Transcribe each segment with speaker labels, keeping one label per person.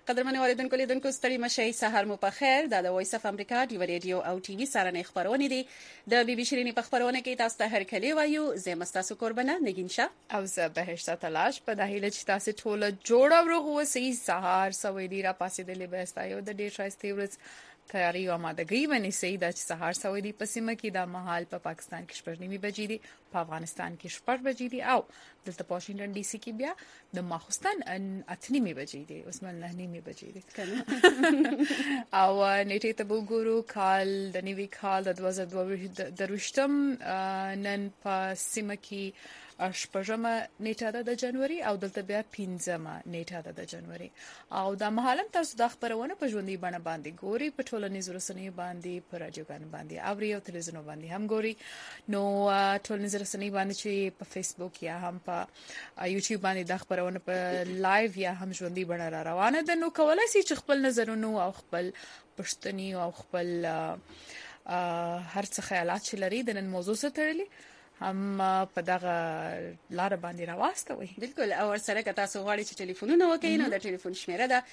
Speaker 1: قدرمن اوریدونکو لیدونکو ستړي مشي سحر مو په خیر د وایس اف امریکا دی ریډیو او ټي وي سره نه خبرونه دي د بي بي شيرینی په خبرونه کې تاسو ته هر کلی وایو زه مستاسو قربانه نگین شاه
Speaker 2: او زه بهشت تلاش په دهیله چې تاسو ټول جوړ او روغ وسی سحر سوي دی را پاسې د لباستایو د ډیر شایسته ورځ تیاری او آمادګي ونیسي د سحر سوي دی پسمه کې د محل په پاکستان کې شپږ بجې دي په افغانستان کې شپږ بجې دي او دلته په واشنگټن ډي سي کې بیا د ماخستان اتنی بجې دي اوس مل نه بجې دي او نیټه ته وګورو کال د نیوي کال د 2022 دروشتم نن په سیمه کې شپږمه نیټه ده د جنوري او دلته بیا 15مه نیټه ده د جنوري او د محلم تاسو د خبرونه په ژوندۍ بڼه باندې ګوري په ټولنیزو رسنیو باندې په رادیوګانو باندې او ریو تلویزیون باندې هم ګوري نو ټولنیزو رسنیو باندې چې په فیسبوک یا هم په یوټیوب باندې د خبرونه په لایو یا هم ژوندۍ بڼه را روانه ده نو کولای شي چې خپل نظرونه او خپل پښتني او خپل هر څه خیالات چې لري د نن موضوع سره تړلي هم په دغه لار باندې راوستوي
Speaker 1: بالکل او سره که تاسو غواړئ چې ټلیفونونه وکړئ نو د ټلیفون شمیره ده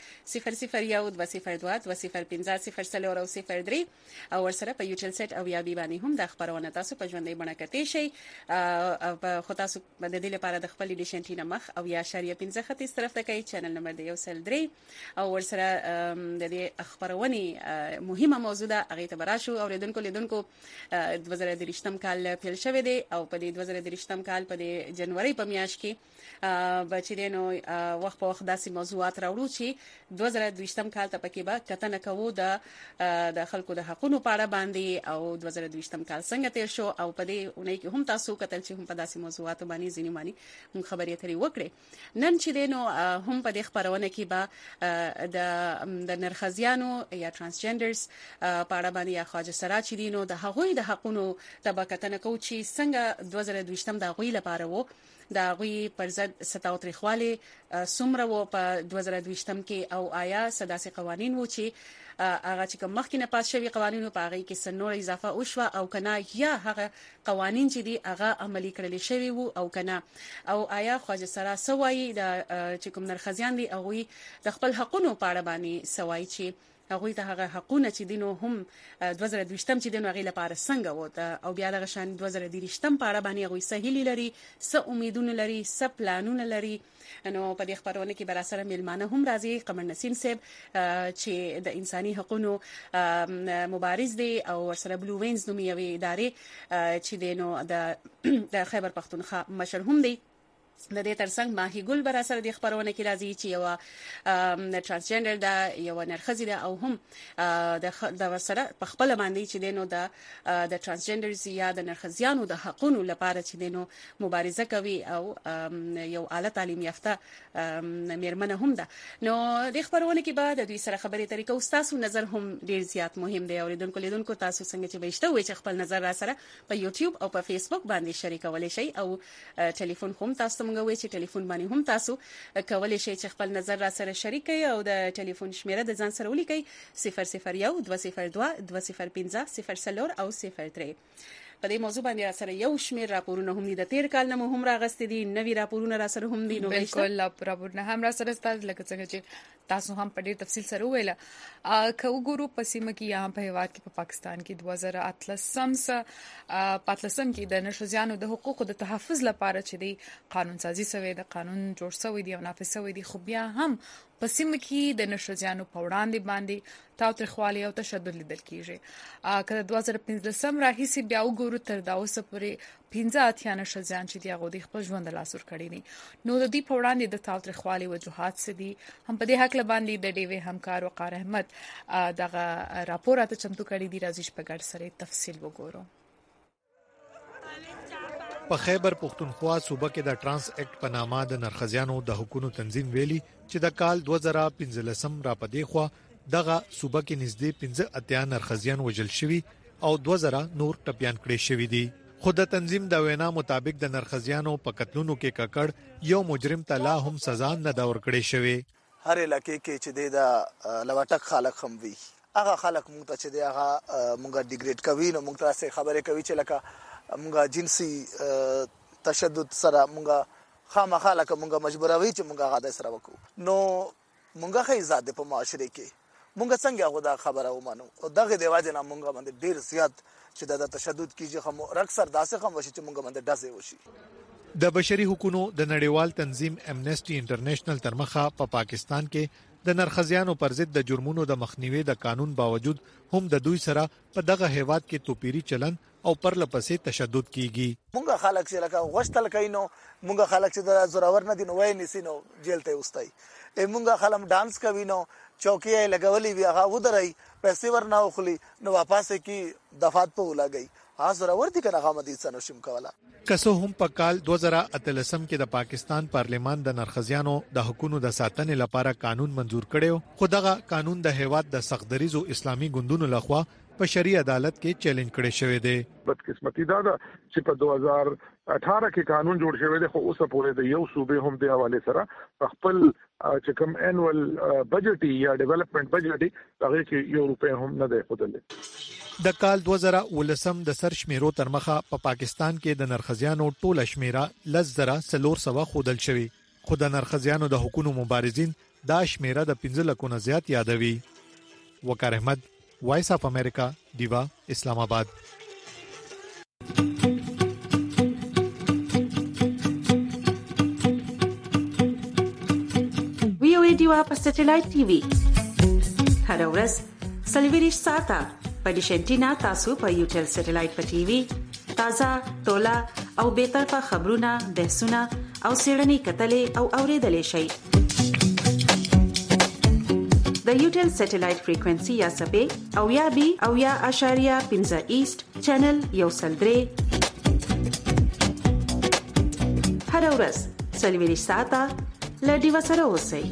Speaker 1: 00122025050 او 03 او ورسره په یوټل سیټ او یا بي باندې هم د خبرونه تاسو په ژوندۍ بڼه کتئ شئ او خو تاسو د دې لپاره د خپل ډیشن ټینه مخ او یا اشاریه 15 خط طرف ته کوي چینل نمبر دی 103 او ورسره د دې خبرونه مهمه موضوع ده هغه ته براشو اوریدونکو لیدونکو 2023م کال پیل شوه دی او په دې 2023م کال په جنوري په میاشت کې بچیدنو وخت په وخت داسې موضوعات راوړو چې 2023م کال ته پکې به کتنه کوو د خلکو د حقوقو په اړه باندې او 2023م کال څنګه تیر شو او په دې اونۍ کې هم تاسو کتل چې هم په داسې موضوعاتو باندې ځینې مانی هم خبرې اترې وکړي نن چې دینو هم په دې خبرونه کې به د نرخزیانو یا ترانسجندرز په اړه باندې یا خواجه سرا چې دینو د هغوی د حقوقو ته کتنه کوو چې څنګه 2022م د غوي لپاره وو د غوي پر ضد ستاوتري خواله سمره وو په 2022م کې او آیا سداسي قوانين وو چې هغه چې کوم مخکې نه پاس شوی قوانینو په هغه کې سنور اضافه وشوه او کنه یا هغه قوانين چې دی هغه عملی کړل شوی وو او کنه او آیا خواجه سرا سوای د چې کوم نرخزیان دی او د خپل حقوقو په اړه باندې سوای چې هغه ته هغه حقونه چې دینو هم 2022م چې دینو غیله لپاره څنګه وته او بیا د غشان 2023م په اړه باندې غوي سهیلی لري س امیدونه لري س پلانونه لري نو په دې خبرونه کې بر سره میلمانه هم راځي قمر نسیم صاحب چې د انساني حقوقو مبارز دی او ورسره بلو وینز نومي یوې ادارې چې دینو د خیبر پختونخوا مشر هم دی د دې ترڅنګ ماهی ګل بر سره د خبرونه کې راځي چې یو ترانسجندر ده یو نرخزی ده او هم د ورسره په خپل باندې چې دینو د ترانسجندرز یا د نرخزیانو د حقوقو لپاره چې دینو مبارزه کوي او یو اعلی تعلیم یافته میرمنه هم ده نو د خبرونه کې بعد د دوی سره خبرې طریقه او تاسو نظر هم ډیر زیات مهم دی اوریدونکو لیدونکو تاسو څنګه چې بهشته وي چې خپل نظر را سره په یوټیوب او په فیسبوک باندې شریکولای شئ او ټلیفون هم تاسو موږ وی چې ټلیفون باندې هم تاسو کولای شئ چې خپل نظر را سره شریک کړئ او د ټلیفون شمیره د ځان سره ولیکئ 00122020500 او 03 په دې موضوع باندې سره یو شمیر راپورونه هم دي د تیر کال نه هم راغستې دي نوي راپورونه را سره هم دي نو
Speaker 2: بالکل راپورونه هم را سره ستاسو لکه څنګه چې تاسو هم په ډېر تفصیل سره ویل که وګورو په سیمه کې یا په هیواد کې په پاکستان کې 2013 کې د نشزیانو د حقوقو د تحفظ لپاره چې دی قانون سازي شوی د قانون جوړ شوی دی او نافذ شوی دی خو بیا هم په سیمه کې د نشزیانو په وړاندې باندې تاوتریخوالي او تشدد لیدل کیږي کله 2015 راهیسي بیا وګورو تر دا اوسه پورې 15 نشزیان چې دی غوډي خپل ژوند لاس ور کړی دي نو د دې په وړاندې د تاوتریخوالي وجوهات څه دي هم په دې حق باندې د ډیوی همکار وقار احمد دغه راپورات چمتو کړی دی راځي په ګډ سره تفصیل وګورو
Speaker 3: په خیبر پختونخوا صوبه کې د ترانس اکټ په نامه د نرخزیانو د حقوقو تنظیم ویلي چې د کال 2015 را پدې خو دغه صوبه کې نږدې 15 نرخزیان وژل شوی او 2000 نور ټپيان کړي شوی دي خود د تنظیم د وینا مطابق د نرخزیانو په قتلونو کې ککړ یو مجرم ته لا هم سزا نه دا ورکړي شوی
Speaker 4: هر علاقې کې چې د لوټک خلک هم وي هغه خلک مونږ ته چې هغه مونږه ډیګریډ کوي نو مونږ ته خبرې کوي چې لکه مونږه جنسي تشدد سره مونږه خامخاله کومه مجبوروي چې مونږه غاده سره وکړو نو مونږه خې زاد په معاشره کې مونږ څنګه غوډه خبره ومنو او دغه دی واجب نه مونږ باندې ډیر زیات چې د تشدد کیږي خو اکثر داسې خم وشي چې مونږ باندې داسې وشي.
Speaker 3: د بشري حقوقو د نړیوال تنظیم امنیسټي انټرنیشنل تر مخه په پاکستان کې د نرخزیانو پر ضد د جرمونو د مخنیوي د قانون باوجود هم د دوی سره په دغه هیواد کې توپیری چلن او پرلپسې تشدد کیږي.
Speaker 4: مونږ خلک چې لکه غوښتل کینو مونږ خلک چې د زورور نه دي نو وای نسینو جیل ته وستای مونږ خلک ډانس کوي نو چوکۍ لګولې وی هغه ودرای پیسې ورنه وخلی نو واپس کی دفعات په ولاګي حاضر ورته کنه غامدي څنو شم کولا.
Speaker 3: کسو هم په کال 2013 کې د پاکستان پارلیمان د نرخزیانو د حقوقو د ساتنې لپاره قانون منزور کړو خو دغه قانون د هیواد د سختدریزو اسلامي ګوندونو لخوا په شرعي عدالت کې چیلنج کړی شوی دی.
Speaker 5: بدقسمتي دا چې په 2018 کې قانون جوړ شوی دی خو اوس پورې د یو صوبې هم د حواله سره خپل چې کوم انوال بجټ یا ډیولپمنٹ بجټ هغه کې یو روپے هم نه دی خدل.
Speaker 3: د کال 2019 د سر شمیرو تر مخه په پاکستان کې د نرخزیانو ټوله شمیره 10,400 خودل شوی خو د نرخزیانو د حقوقو مبارزین دا شمیره د 15 لکو نه زیات یادوي. وقار احمد، وایس اف امریکا، دیوا، اسلام آباد.
Speaker 6: ویو دیوا په سټلایټ ټي وي هر ورځ سلیویریش ساته په ډیشنټینا تاسو په یوټل سټلایټ په ټي وي تازه تولا او به طرفه خبرونه بحثونه او سیړنی کتلې او اوریدلې شي. د یوټل سټلایټ فریکوئنسي یا سبې او یا بي او یا اشاریه 15 ایست چینل یو سلدري هر ورځ سلیویریش ساته لدی وسره اوسئ.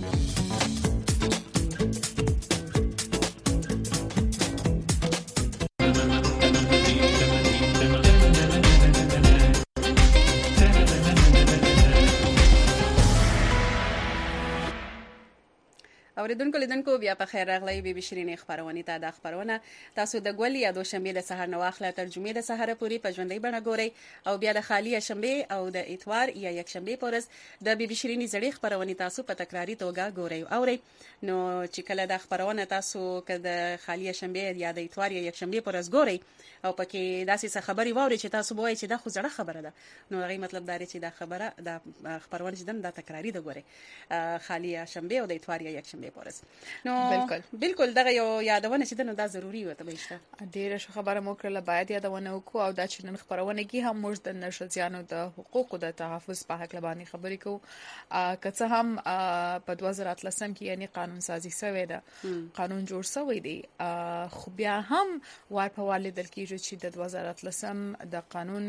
Speaker 1: اوریدونکو لیدونکو بیا په خیر راغلی بي بي شيرين خبرونه ته د خبرونه تاسو د ګول یا دوشنبه د سحر نواخله ترجمه د سحر پوری په ژوندۍ بڼه ګوري او بیا د خالی شنبه او د اتوار یا یک شنبه پورز د بي بي شيرين زړې خبرونه تاسو په تکراری توګه ګوري او نو چې کله د خبرونه تاسو کله خالی شنبه یا د اتوار یا یک شنبه پورز ګوري او پکې داسې څه خبري ووري چې تاسو وایي چې دا خو زړه خبره ده نو غي مطلب دا چې دا خبره د خبرونه چې د تکراری ده ګوري خالی شنبه او د اتوار یا یک شنبه پورز نو بالکل دغه یو یادونه چې نو دا ضروری وته بهشته
Speaker 2: ډیره خبره مو کړله باید یادونه وکړو او دا چې نن خبرونه کې هم موږ د نشزیانو د حقوقو د تحفظ په حق لبانې خبرې کوو که څه هم په 2013 کې یعنی قانون سازي شوی ده قانون جوړ شوی دی خو بیا هم ورپه لیدل کېږي چې د 2013 د قانون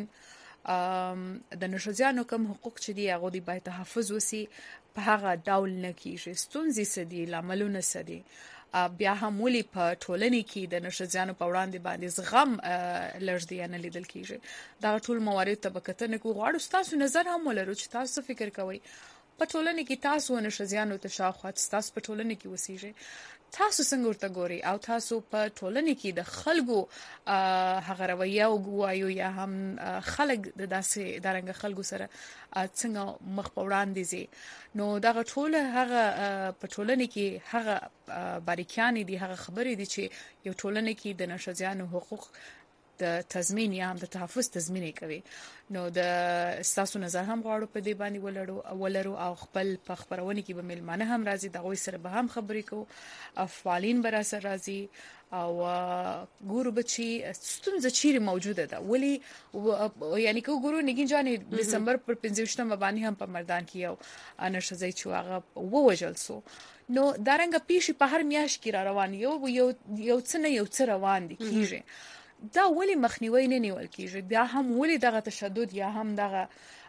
Speaker 2: د نشزیانو کوم حقوق چې دی هغه د باید تحفظ وسی په هغه ډول نه کیږي ستونزې سدي لاملونه سدي بیا هم ولې په ټولنې کې د نشزیانو په وړاندې باندې زغم لږ دی نه لیدل کیږي دا ټول موارد ته بکتنه کو غواړو تاسو نظر هم ولرو چې تاسو فکر کوئ په ټولنه کې تاسو نشزیانو ته شاوخوا تاسو په ټولنه کې وسیږئ تاسو څنګه ورته ګوري او تاسو په ټولنه کې د خلکو هغه رویه او ګوایو یا هم خلک د داسې درنګ خلکو سره څنګه مخ په وړاندې زی نو دا ټول هغه په ټولنه کې هغه باریکیان دي هغه خبرې دي چې یو ټولنه کې د نشزیانو حقوق د تضمین یا هم د تحفظ تضمین کوي نو د تاسو نظر هم غواړو په دې باندې ولرو او خپل په خبرونه کې به ملمانه هم راځي د غوي سره به هم خبرې کوو افعالین بر سره راځي او ګورو بچي ستونزه چیرې موجوده ده ولی یعنی کو ګورو نګین جانې دسمبر پر 15 باندې هم په مردان کې یو نشزای چې هغه ووجل سو نو دارنګ پیشي په هر میاش کې را روان یو څه روان دي کیږي دا ولی مخنیوي نه نیول کیږي بیا هم ولی دغه تشدد یا هم دغه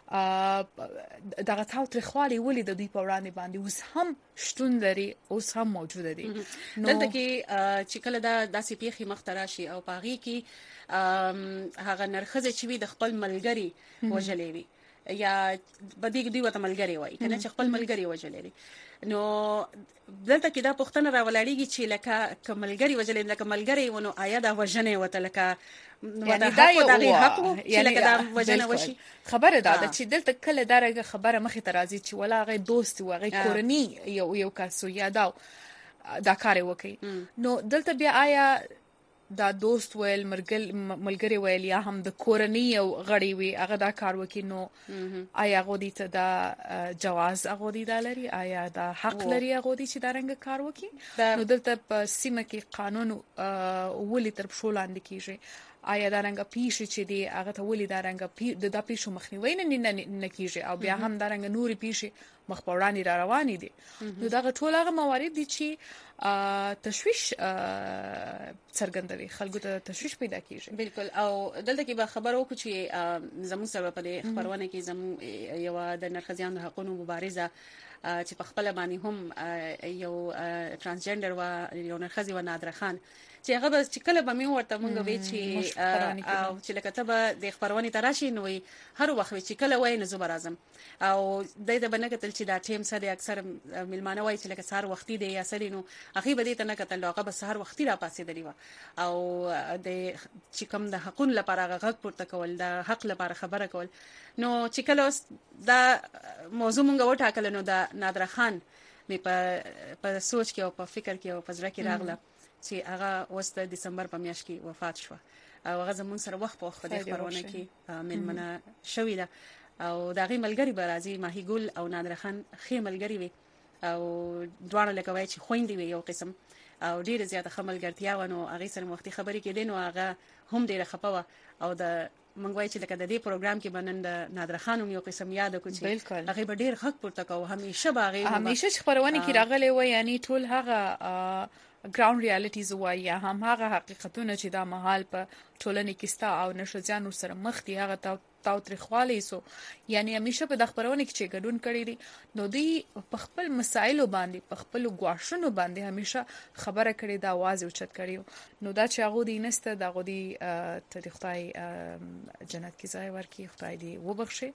Speaker 2: تاوتریخوالي ولی د دوی په وړاندې باندې اوس هم شتون لري اوس هم موجوده دي
Speaker 1: دلته کې چې کله دا داسې پیخي مختراشي او پاغي کې هغه نرخزه چې وي د خپل ملګری وجلې وي یا بدیګ دی وته ملګری وای کنه چې خپل ملګری وجلې نو دلته کې دا پښتنه راولړیږي چې لکه کملګری وجلې لکه ملګری ونه آیا دا وجنه وته لکه یعنی دا یو حق چې لکه دا وجنه وشي
Speaker 2: خبره ده چې دلته کله درګه خبره مخې ته راځي چې ولا غي دوست و غي کورنی یو کاسو یاداو دا کار وکي نو دلته بیا آیا دا دوست ویل ملګری ویل یا هم د کورنی او غړي وي هغه دا کار وکي نو آیا غودي ته دا جواز غودي دا لري آیا دا حق لري غودي چې دا رنګ کار وکي نو دلته په سیمه کې قانون ولې تر پښو لاندې کیږي آیا دا رنګ پیښې چې دی هغه ته ولې دا رنګ د پیښو مخنیوي نه کیږي او بیا هم دا رنګ نوري پیښې مخ په وړاندې را روانې دي نو دا ټول هغه موارد دي چې تشویش څرګندوي خلکو ته تشویش پیدا کیږي
Speaker 1: بالکل او دلته کې به خبرو کو چې زموږ سره په دې خبرونه کې زموږ یو د نرخزیانو حقوقو مبارزه چې په خپل باندې هم یو ترانسجندر و یو نرخزي و نادر خان چې هغه به چې کله به مې ورته مونږ وی چې او چې لکه ته به د خبرونه تراشي نو هر وخت چې کله وای نه زبر اعظم او د دې باندې کتل چې دا ټیم سره اکثر ملمانه وای چې لکه سهار وختي دی یا سړي نو اخی به دې ته نه کتل هغه به سهار وختي را پاسې دی او د چې کوم د حقوق لپاره غږ پورته کول د حق لپاره خبره کول نو چې کله دا موضوع مونږ وټاکل نو دا نادر خان مې په سوچ کې او په فکر کې او په ځړ کې راغله چې هغه اوس د دسمبر په میاشت کې وفات شو او هغه زمون سره وخت په وخت د خبرونه کې ملمنه شوې ده او دا غي ملګری برازي ماهی ګل او نادر خان خې ملګری وي او دوه لکه وای چې خويندې وي یو قسم او ډیره زیاته خملګرتیا ونه هغه سره وختي خبرې کې دین او هغه هم ډیره خپه او د منګوي چې لکه د دې پروګرام کې بنند نادر خان یو قسم یاد کو چې هغه به ډیر حق پورته کو همیشه
Speaker 2: خبرونه کې راغلي و یعنی ټول هغه ګراوند ریالټیز وای یا هم هغه حقیقتونه چې دا مهال په ټولنې کې ستا او نشځانو سره مخ دي هغه تاوتریخوالی سو یعنی همیشه په د خبرونه کې چې ګډون کړی دي نو دی په خپل مسایلو باندې په خپل غواښونو باندې همیشه خبره کړي دا आवाज اوچت کړي نو دا چې هغه دی نسته دا غوډي ته د خدای جنت کې ځای ورکړي خدای دی وبخښي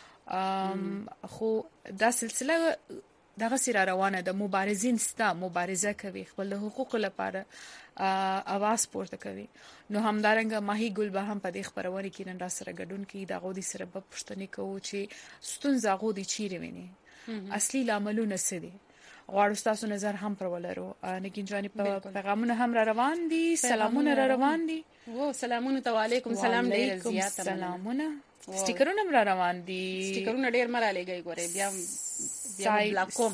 Speaker 2: خو دا سلسله دغه سره روانه د مبارزین ستا مبارزه کوي خپل حقوق لپاره اواز پورته کوي نو همدارنګه ماهی ګل به هم په دې خبرونه کې نن را سره ګډون کې د غودي سره په پښتني کوو چې ستونزه غودي چیرې ویني اصلي لاملونه څه دي غواړو تاسو نظر هم پر ولرو نګین جاني په پیغامونه هم را روان دي سلامونه را روان دي
Speaker 1: و سلامونه علیکم سلام ډیر زیات
Speaker 2: سلامونه سټیکرونه هم را روان دي
Speaker 1: سټیکرونه ډیر مراله گئی ګوره بیا بلاکوم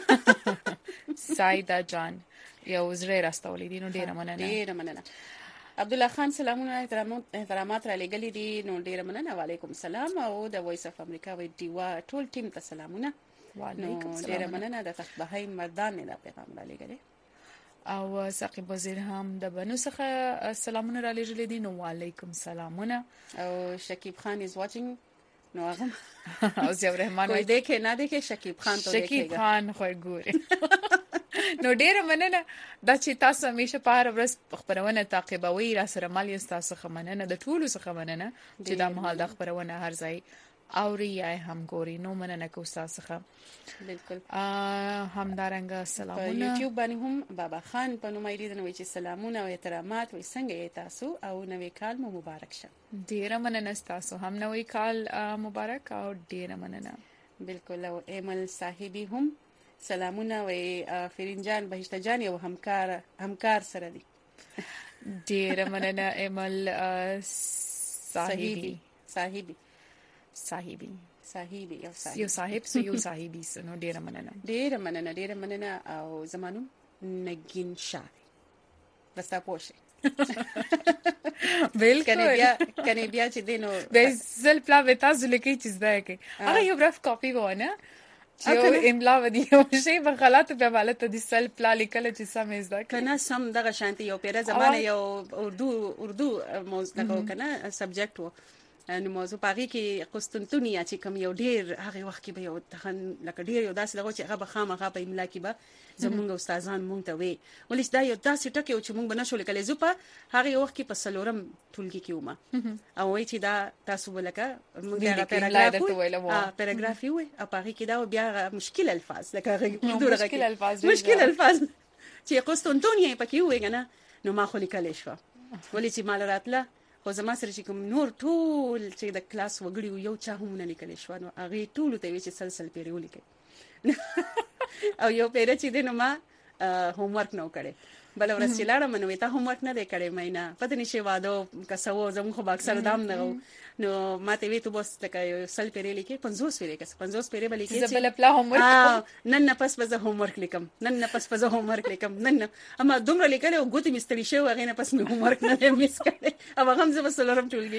Speaker 2: سایدا جان یو زړه راستولې دي نو ډیر
Speaker 1: مننه عبد الله خان سلامونه احترامات را لګلې دي نو ډیر مننه وعلیکم السلام او د وایس اف امریکا وی دیوا ټول ټیم ته سلامونه
Speaker 2: وعلیکم السلام
Speaker 1: ډیر مننه د تخبهی مردان نه پیغام را لګلې
Speaker 2: او ساقب وزیر هم د بنو څخه سلامونه را لګلې دي نو وعلیکم سلامونه
Speaker 1: او شکیب خان از واچینګ نو هغه
Speaker 2: او زیو رحمان
Speaker 1: وای دیکھے نه دیکھے شکیب خان ته دیکھے
Speaker 2: شکیب خان خو ګوري نو ډیر مننه دا چې تاسو همیشه په هر ورځ خبرونه تعقیبوي را سره مال یو تاسو خمننه د ټولو څخه مننه چې دا مهال د خبرونه هر ځای اوري یا هم ګوري نو مننه کو تاسو څخه
Speaker 1: بالکل
Speaker 2: همدارنګه سلامونه
Speaker 1: په یوټیوب باندې هم بابا خان په نوم یې دنه چې سلامونه او احترامات وي څنګه تاسو او نوې کال مو مبارک شه
Speaker 2: ډیر مننه تاسو هم نوې کال مبارک او ډیر مننه
Speaker 1: بالکل او ایمل صاحبي هم سلامونه و فرین جان بهشت جان یو همکار سره دي
Speaker 2: ډیر مننه ایمل صاحبي یو صاحبي سنو ډیر
Speaker 1: مننه او زمانو نگین شاه رستا پوشه
Speaker 2: بالکل
Speaker 1: کنه بیا چې دینو
Speaker 2: د زل پلا وتا زلکی چیز ده کې هغه یو رف کاپی وونه چې املا ودی یو شی په غلط په حواله ته د سل پلا لیکل چې سم زده
Speaker 1: کنه سم دغه شانتي یو پیره زمانه یو اردو موضوع کنه سبجیکټ وو نو موضوع پاږي کې قسطنطنیه چې کوم یو ډیر هغه وخت کې به یو تخن لکه ډیر یو داسې لغو چې هغه بخامه په املا کې به زمونږ استادان مونږ ته وي ولې دا یو داسې ټکی چې مونږ بنشو لیکل زوپا هغه وخت کې په سلورم ټولګي کې ومه او وای چې دا تاسو ولکه مونږ هغه پیراګراف وي او پاږي کې دا بیا مشکل الفاظ لکه مشکل الفاظ چې قسطنطنیه پکې وي کنه نو ما خو لیکل شو ولې چې مال راتله خو زما سره چې کوم نور ټول چې د کلاس وګړي یو چا هم نه لیکل شو نو هغه ټول ته وی چې سلسل پیری ولیکي او یو پیری چې دنه ما هوم ورک نو کړي بل ورځ چې لاړم نو ته هوم ورک نه دی کړی مې نه پته نشي وادو کسو زمو خو اکثر دام نه نو ماته وی ته بس لکه سل پیری لیکي 50 پیری کس 50 پیری بلی کې
Speaker 2: زبل خپل هوم ورک
Speaker 1: نن پس به هوم ورک لیکم نن پس به هوم ورک لیکم نن اما دومره لیکل او ګوتې مستری شو هغه نه پس مې هوم ورک نه میس کړی او هغه هم زه بسلرم ټولګي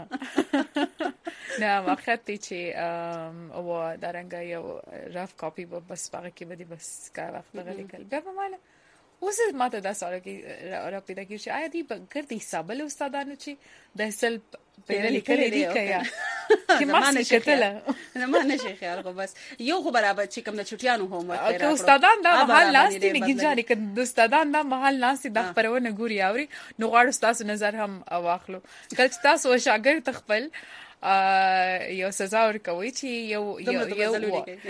Speaker 1: کې
Speaker 2: نه وخت چې او درنګ یو رف کاپی بس پاره کې بدی بس کا وخت لیکل بیا په مال اوس ماته دا سره کې را پیدا کیږي چې آیا دی ګرځي حساب له استادانو چې د سل پیری لیکل دي کیا چې ما نه شتله
Speaker 1: نه ما نه شي خیال خو بس یو خو برابر چې کوم د چټیانو هوم ورک
Speaker 2: راکړو استادان دا محل لاس دي نګیږي چې د استادان دا محل لاس دي د خبرونه ګوري اوري نو غواړو تاسو نظر هم واخلو کله چې تاسو شاګرد خپل یو سزا ورکوي چې یو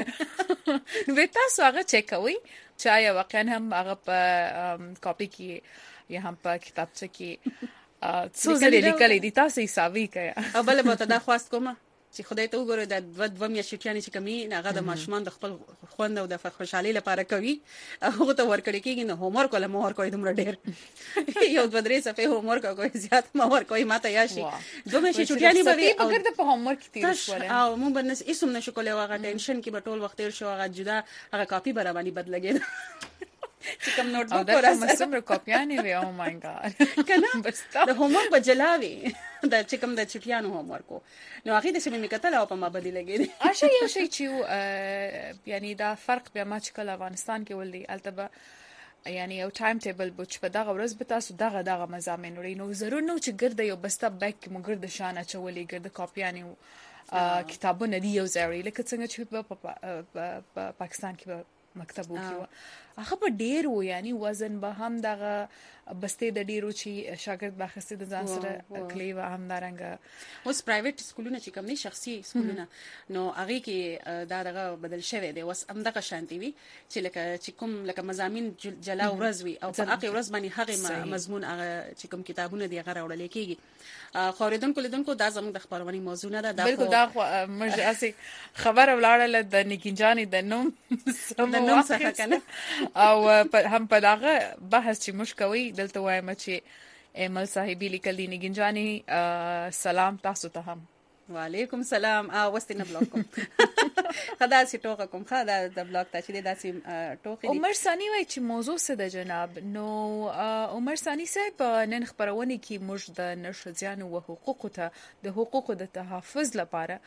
Speaker 2: نو تاسو هغه چک کوئ چې آیا واقعا هم هغه په کاپی کې یا هم په کتابچه کې څو ځله لیکل دي تاسو حسابي کوي
Speaker 1: او بل به دا خواست کوم چې خدای ته وګوره د دوه میاشتې چې کمی هغه د ماشومان د خپل خوند او د خوشحالي لپاره کوي هغه ته ورکړي کېږي نو هوم ورک ولا مور کوي دومره ډېر یو دوه درې صفحې هوم ورک کوي زیات مور کوي ماته یاشي دوه میاشتې چټیانی به
Speaker 2: او ګرځي په هوم ورک تیر شو
Speaker 1: او مونږ بنس اسم نشو کولای هغه ټینشن کې به ټول وخت تیر شو هغه جدا هغه کاپی برابرني بدلګي چې کوم نوٹ بک
Speaker 2: ورا مسمر کاپیانې وی او مای ګاد
Speaker 1: کنه بس د هوم ورک بجلاوي د چې کوم د چټیانو هوم ورک نو هغه د سیمه کتل او په ما بدی لګي
Speaker 2: اشه یو شی چې یعنی دا فرق بیا ما چې کله افغانستان کې ولدي البته یعنی یو ټایم ټیبل بچ په دغه ورځ به تاسو دغه مضامین وړي نو ضرور نو چې ګرځي یو بسته بیک کې مګر د شانه چولې ګرځي کاپیانې کتابونه دی یو ځای لکه څنګه چې په پاکستان کې مکتبو کې هغه په ډیر و یعنی وزن به هم دغه بسته د ډیرو چې شاګرد باخسته د ځان سره کلی و هم دارنګ
Speaker 1: اوس پرایویټ سکولونه چې کوم نه شخصي سکولونه نو هغه کې دا دغه بدل شوی دی اوس هم دغه شانتي وي چې لکه چې کوم لکه مضامین جلا ورځ وي او په هغه ورځ باندې هغه مضمون هغه چې کوم کتابونه دی هغه راوړل کېږي خوریدونکو لیدونکو دا زموږ د خبرونې موضوع نه ده
Speaker 2: بالکل دا مرجع سي خبر ولاړه د نګینجانې د نوم
Speaker 1: څخه کنه
Speaker 2: او هم په دغه بحث چې مشکوي دلته وایم چې ایمل صاحبې لیکل دي نګینجانې سلام تاسو ته هم
Speaker 1: وعلیکم سلام واستنه بلاک کوم خدا سي ټوکه کوم خدا د بلاک ته چې داسې ټوکې
Speaker 2: عمر ثانی وای چې موضوع څه د جناب نو عمر ثانی صاحب نن خبرونه کې موږ د نشزيانو او حقوقو ته د حقوقو د تحفظ لپاره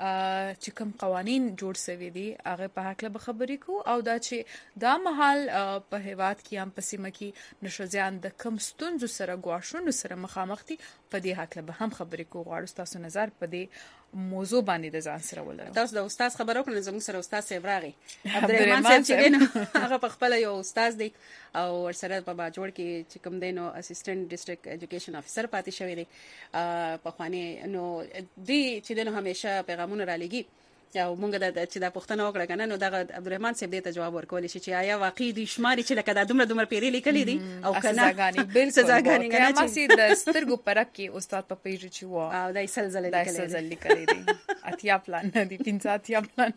Speaker 2: چې کوم قوانين جوړ شوي دي هغه په حق له خبرې کو او دا چې دا محل په هیواد کې هم پسیمه کې نشزيان د کم ستونزو سره غواړو سره مخامخ دي په دې حق له هم خبرې کو غواړو تاسو نظر په دې موضوع باندې د ځان سره ولرم
Speaker 1: تاسو د استاد خبرو کړئ زموږ سره استاد سیبراغي عبدالرحمن صاحب چې دین هغه په خپل یو استاد دی او ورسره په باجوړ کې چې کوم دینو اسسټنټ ډیسټریکټ ایجوکیشن افسر پاتې شوی دی په خواني نو دی چې دینو همیشه پیغامونه را لګي او مونږ د چې دا پښتنه وکړه کنه نو دا عبدالرحمن صاحب دې ته جواب ورکول شي چې آیا واقعي د شماري چې لکه دا دومره پیری لیکلي دي او کنه
Speaker 2: سزاګانی بالکل سزاګانی کنه چې د سترګو پرک کې استاد په پیج چې و
Speaker 1: او دای سلزله
Speaker 2: لیکلي دي اتیا پلان دي 15 پلان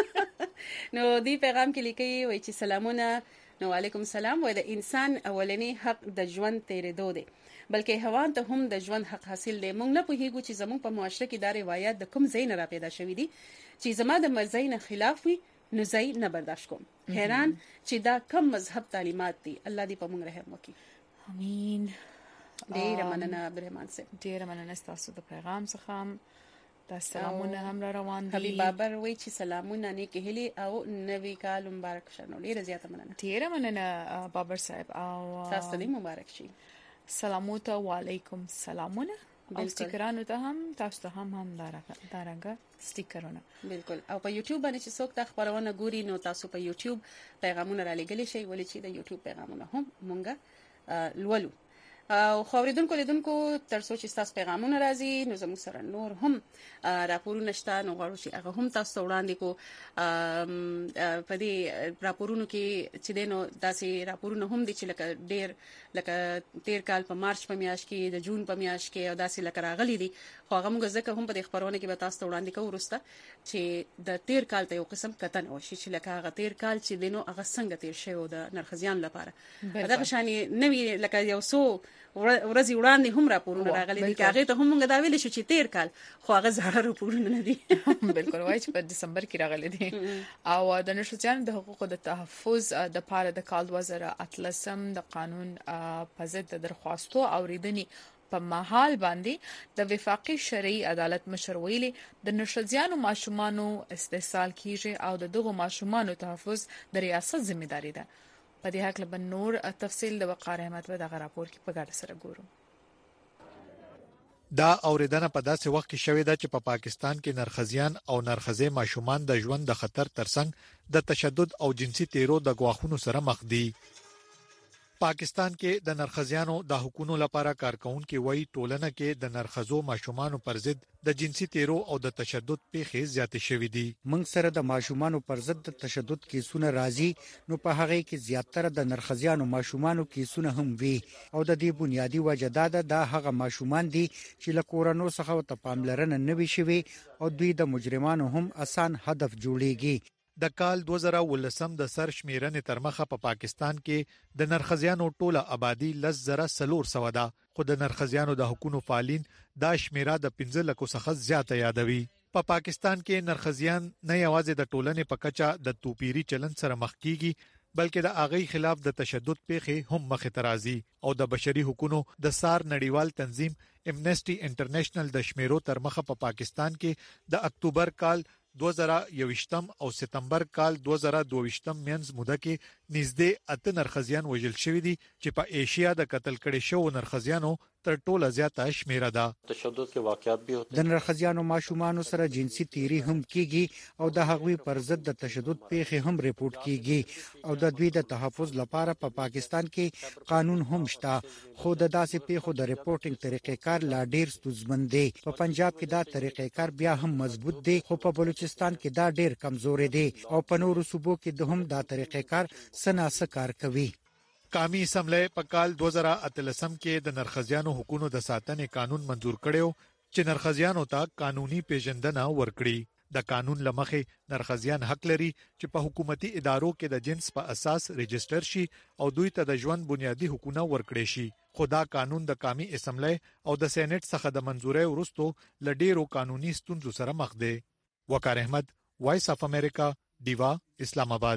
Speaker 1: نو دی پیغام کې لیکي وای چې سلامونه نو علیکم السلام وای د انسان اولنی حق د ژوند تیرېدو دی بلکې حیوان ته هم د ژوند حق حاصل دی مونږ نه پوهیږو چې زموږ په معاشره کې دا روایت د کوم ځای نه را پیدا شوې دي چې زما د مرزي نه خلاف وي نو زه نه برداشت کوم حیران چې دا کم مذهب تعلیمات دي الله دې په موږ رحم وکړي
Speaker 2: امين
Speaker 1: ډیر مننه عبدالرحمن صاحب
Speaker 2: ډیر مننه تاسو د پیغام څخه د سلامونه هم را روان دي
Speaker 1: حبیب بابر وای چې سلامونه نیک هلي او نوی کال مبارک شه نو ډیر زیاته مننه
Speaker 2: ډیر مننه بابر صاحب او
Speaker 1: تاسو دې مبارک شي
Speaker 2: سلامونه وعلیکم سلامونه او سټیکرانو ته هم تاسو ته هم دارنګه سټیکرونه
Speaker 1: بالکل او په یوټیوب باندې چې څوک دا خبرونه ګوري نو تاسو په یوټیوب پیغامونه را لګلی شي ولې چې د یوټیوب پیغامونه هم مونږه لولو او خوریدونکو لیدونکو تر څو چې تاسو پیغامونه راځي نو زموږ سره نور هم راپورونه شته نو غواړو چې هغه هم تاسو وړاندې کو په دې راپورونو کې چې دینو داسې راپورونه هم دي چې لکه ډېر لکه 13 کال په مارچ په میاشت کې د جون په میاشت کې او داسې لکه راغلي دي خو هغه موږ ځکه هم په دې خبرونه کې به تاسو وړاندې کوو ورسته چې د 13 کال ته یو قسم کتن وشي چې لکه هغه 13 کال چې دینو هغه څنګه تیر شوی د نرخزیان لپاره دا شانې نوې لکه یو څو ورځې وړاندې هم راپورونه راغلي دي هغه ته هم موږ دا ویل شو چې 13 کال خو هغه زړه راپورونه نه دي
Speaker 2: بالکل وایي چې په دسمبر کې راغلي دي او د نرخزیان د حقوقو د تحفظ د پاره د کال 2013 د قانون په ضد د درخواستو اوریدنې په محل باندې د وفاقي شرعي عدالت مشر ویلي د نرخزیانو ماشومانو استحصال کیږي او د دغو ماشومانو تحفظ د ریاست ځمېداري ده په دې حق له نور تفصیل د وقار احمد په دغه راپور کې په ګډه سره ګورو
Speaker 3: دا اوریدنه په داسې وخت کې شوې ده چې په پاکستان کې نرخزیان او نرخزې ماشومان د ژوند د خطر ترڅنګ د تشدد او جنسي تیرو د غواخونو سره مخ دي پاکستان کې د نرخزیانو د حقوقو لپاره کارکونکو وایي ټولنه کې د نرخزو ماشومانو پر ضد د جنسي تیرو او د تشدد پیښې زیاتې شوې دي
Speaker 7: موږ سره د ماشومانو پر ضد د تشدد کیسونه راځي نو په هغه کې زیاتره د نرخزیانو ماشومانو کیسونه هم وي او د دې بنیادی وجه دا هغه ماشومان دي چې له کورونو څخه ته پاملرنه نه وي شوی او دوی د مجرمانو هم آسان هدف جوړيږي
Speaker 3: د کال 2013 د سر شمیرنې تر مخه په پاکستان کې د نرخزیانو ټوله آبادی 10,400 ده خو د نرخزیانو د حقوقو فعالین دا شمیره د 15 لکو څخه زیاته یادوي په پاکستان کې نرخزیان نه یوازې د ټولنې په کچه د توپیری چلن سره مخ کیږي بلکې د اغې خلاف د تشدد پیښې هم مخ ته راځي او د بشري حقوقو د سار نړیوال تنظیم امنیسټي انټرنیشنل د شمیرو تر مخه په پاکستان کې د اکتوبر کال 2021 او سپتمبر کال 2022 مینځ موده کې نږدې 8 نرخزیان وژل شوی دي چې په ایشیا د قتل کړي شو نرخزیانو تر ټوله زیاته شمیره ده
Speaker 8: تشدد کې واقعیت به
Speaker 7: د نرخزیانو ماشومانو سره جنسي تیری هم کیږي او د هغوی پر ضد د تشدد پیښې هم ریپورت کیږي او د دوی د تحفظ لپاره په پاکستان کې قانون هم شته خو د داسې پیښو د ریپورتینګ طریقې کار لا ډیر ستونزمن دی په پنجاب کې دا طریقې کار بیا هم مضبوط دی خو په بلوچستان کې دا ډیر کمزوري دی او په نورو صوبو کې د هم دا طریقې کار سناسه کار کوي
Speaker 3: قومي اسمبلی په کال 2013 کې د نرخزیانو حقوقو د ساتنې قانون منزور کړو چې نرخزیانو ته قانوني پیژندنه ورکړي د قانون لمخې نرخزیان حق لري چې په حکومتي ادارو کې د جنس په اساس ريجستره شي او دوی ته د ژوند بنیادی حقوقونه ورکړي شي خدا قانون د قومي اسمبلی او د سېنات څخه د منزورۍ وروسته لډیرو قانوني ستونزو سره مخ دي وقار احمد وایس اف امریکا دیوا اسلام آباد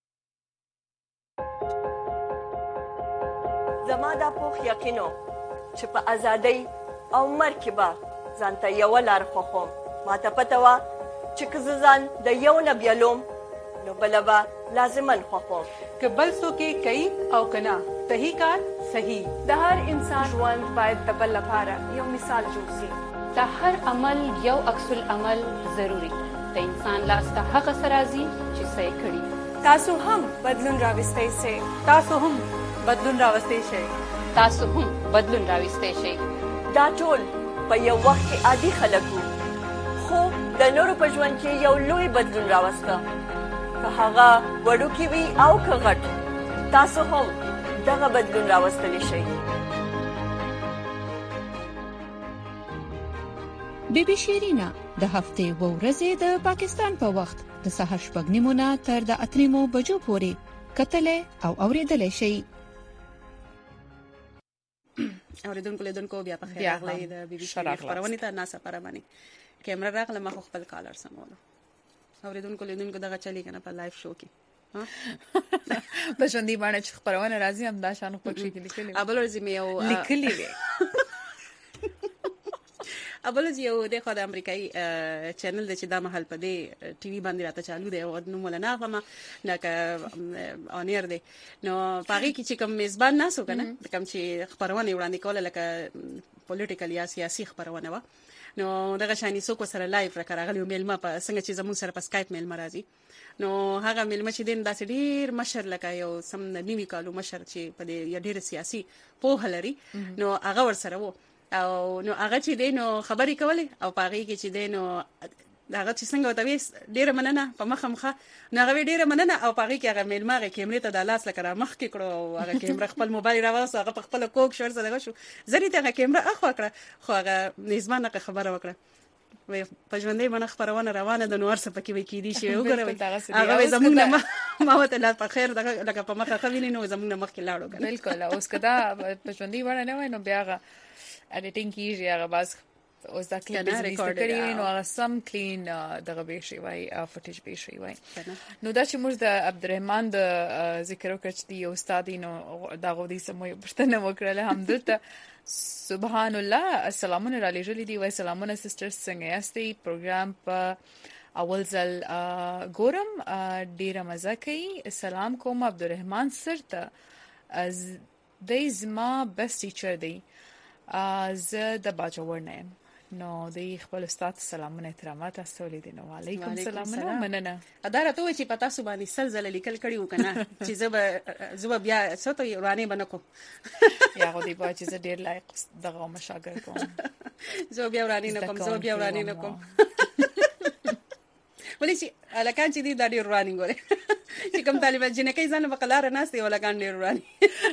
Speaker 9: زما دا پوخ یقینو چې په ازادۍ او مرګ به ځانته یو لار خوخم ما ته پته و چې که ځان د یو نه بیلوم نو بل به لازمن خوخم
Speaker 10: که بل څوک کوي او کنا صحیح کار صحیح
Speaker 11: د هر انسان ژوند باید د بل لپاره یو مثال جوړ شي
Speaker 12: د هر عمل یو عکس العمل ضروری د انسان لاس ته هغه سرازي چې صحیح کړي
Speaker 11: تاسو هم بدلون راوستئ شئ
Speaker 10: تاسو هم بدلون راوستئ شئ
Speaker 12: تاسو هم بدلون راوستئ شئ
Speaker 9: دا ټول په یو وخت کې عادي خلک وو خو د نورو په ژوند کې یو لوی بدلون راوسته که هغه وړوکی وي او که غټ تاسو هم دغه بدلون راوستلی شئ
Speaker 13: بیبي شیرینا د هفتې و ورځې د پاکستان په وخت د سحر شپږ نیمونه تر د اتریمو بجو پورې کتلې او اوریدلې شي
Speaker 1: اوریدونکو لیدونکو بیا په خیر راغلی د بیبي شیرین خبرونه ته ناسه پرمانی کیمرا راغله ما خپل کالر سمولو اوریدونکو لیدونکو دغه چلی کنه په لایف شو کې
Speaker 2: په شاندې باندې خبرونه راځي هم دا شان په کې لیکلي
Speaker 1: ابل ورځې مې یو
Speaker 2: لیکلي وي
Speaker 1: ابل یو د خو د امریکایي چینل د چې دا محل په دې ټي وي باندې راته چالو دی او نو مولا نه غما نه ک اونیر دی نو پاره کې چې کوم میزبان ناسو کنه کوم چې خبرونه وړاندې کوله لکه پولیټیکل یا سیاسي خبرونه و نو دغه شانی څوک سره لایف راغلی میلمه په څنګه چې زموږ سره په سکایپ میلمه راځي نو هغه میلمه چې دین داسې ډیر مشر لکه یو سم د نیوي کالو مشر چې په دې ډیر سیاسي پوهه لري نو هغه ور سره وو او نو هغه چې دین خبرې کولې او پاغي کې چې دین هغه چې څنګه وته ډیره مننه په مخه نو هغه ډیره مننه او پاغي کې هغه میلمه کیمرې ته د لاس لکه مخ کې کړو او هغه کیمرې خپل موبایل راوځه هغه په خپل کوک شور سره شو زری ته هغه کیمرې اخوا کړه خو هغه نظمانه خبره وکړه وي په ژوندۍ باندې خبرونه روانه د نور څه پکې وکې دي شي وګوره هغه زمونږ ما وته لا په خیر دغه لکه په مخه خوینې نو زمونږ مخ کې لاړو
Speaker 2: بالکل اوس کدا په ژوندۍ باندې نه وای نو بیا هغه اډیټینګ کیږي هغه باز اوس دا کلیپ ریکارډ کړی نو هغه سم کلین دغه به شي وای فوټیج به شي وای نو دا چې موږ د عبدالرحمن د ذکر وکړ چې یو استاد نو دا غوډي سموي پښتنه وکړله همدلته سبحان الله السلامونه را لېږلې دي وای سلامونه سسټرز څنګه یاستئ پروګرام په اول ځل ګورم ډیره مزه کوي سلام کوم عبدالرحمن سر ته د زما بیسټ ټیچر دی زه د باجوړ نه نو د خپل استاد سلامونه احترامات استولې دي نو علیکم سلامونه مننه
Speaker 1: اداره ته چې پتا سو باندې سلزله لیکل کړي وکنه چې زه بیا څه ته ورانه بنکو
Speaker 2: یا غوډي با چې زه ډیر لایق دغه مشاګر کوم
Speaker 1: زه بیا ورانه نکوم ولې چې الکان چې دی د ډیر ورانه غوړي چې کوم طالبان چې نه کوي ځان په قلاره ناستي ولا کان ډیر ورانه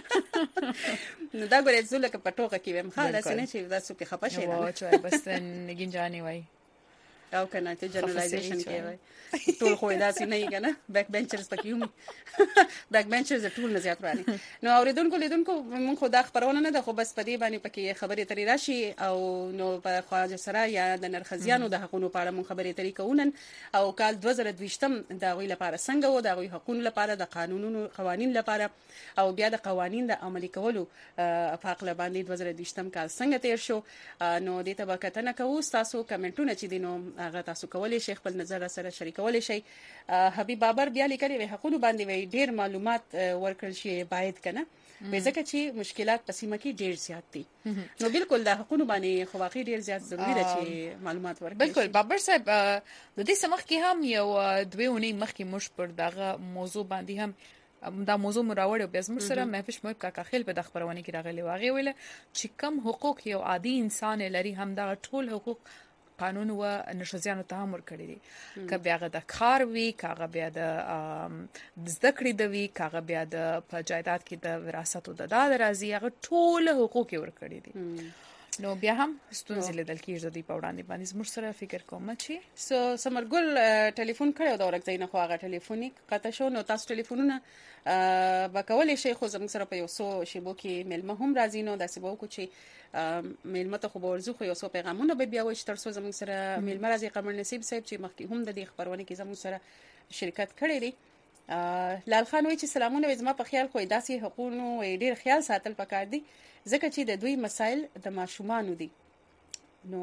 Speaker 1: نو دا ګورې زول کې پټوګه کې ویم خلاص نه چې دا څه په خپه شي
Speaker 2: نه چې بس نګین جاني وای
Speaker 1: او کنه ته جنرالایزیشن کې وای ټول خو دا سي نه کنه بیک بنچرز پکې یومي بیک بنچرز ټول نه زیات راني نو اوریدونکو لیدونکو مونږ خو دا خبرونه نه ده خو بس په دې باندې پکې خبرې ترې راشي او نو په خواجه سره یا د نرخزیانو د حقوقو په اړه مونږ خبرې ترې کوونن او کال 2022 دا غوي لپاره څنګه و دا غوي حقوقو لپاره د قانونونو قوانين لپاره او بیا د قوانين د عملي کولو په اړه باندې 2022 کال څنګه تیر شو نو دې ته وکټنه کوو تاسو کمنټونه چې دینو هغه تاسو کولای شئ خپل نظر سره شریکولای شئ حبیب بابر بیا لیکلي وي حقوقو باندې وي ډیر معلومات ورکړل شي باید کنه ځکه چې مشکلات په سیمه کې ډیر زیات دي نو بالکل د حقوقو باندې خو واقعي ډیر زیات ضروری ده چې معلومات ورکړي
Speaker 2: بالکل بابر صاحب د دې سمخ کې هم یو دوه ونی مخکې مش پر دغه موضوع باندې هم دا موضوع مراوړ او بیا زموږ سره مهفش مو کا خپل په د خبرونه کې راغلی واغې ویل چې کم حقوق یو عادي انسان لري هم دا ټول حقوق قانون و نشزیانو ته هم ورکړي دي که بیا د کار وی کاغه بیا د زده کړې د وی کاغه بیا د په جایداد کې د وراثت او د داد راځي هغه ټول حقوق ورکړي دي نو بیا هم ستونزې لیدل کېږي د دې په وړاندې باندې زموږ سره فکر کوم چې
Speaker 1: سمرګل ټلیفون کړو دا ورک ځای نه خو هغه ټلیفونیک قطع شو نو تاسو ټلیفونونه وکولې شي خو زموږ سره په یو څو شیبو کې ملمه هم راځي نو داسې به وکړو چې ملمه ته خو ورزو خو یو څو پیغامونه به بیا وښ تر څو زموږ سره ملمه راځي قمر نصیب صاحب چې مخکې هم د دې خبرونه کې زموږ سره شرکت کړی دی لال خان وایي چې سلامونه زما په خیال خو داسې حقوقو ډیر خیال ساتل پکار دي ځکه چې د دوی مسائل د ماشومان دي نو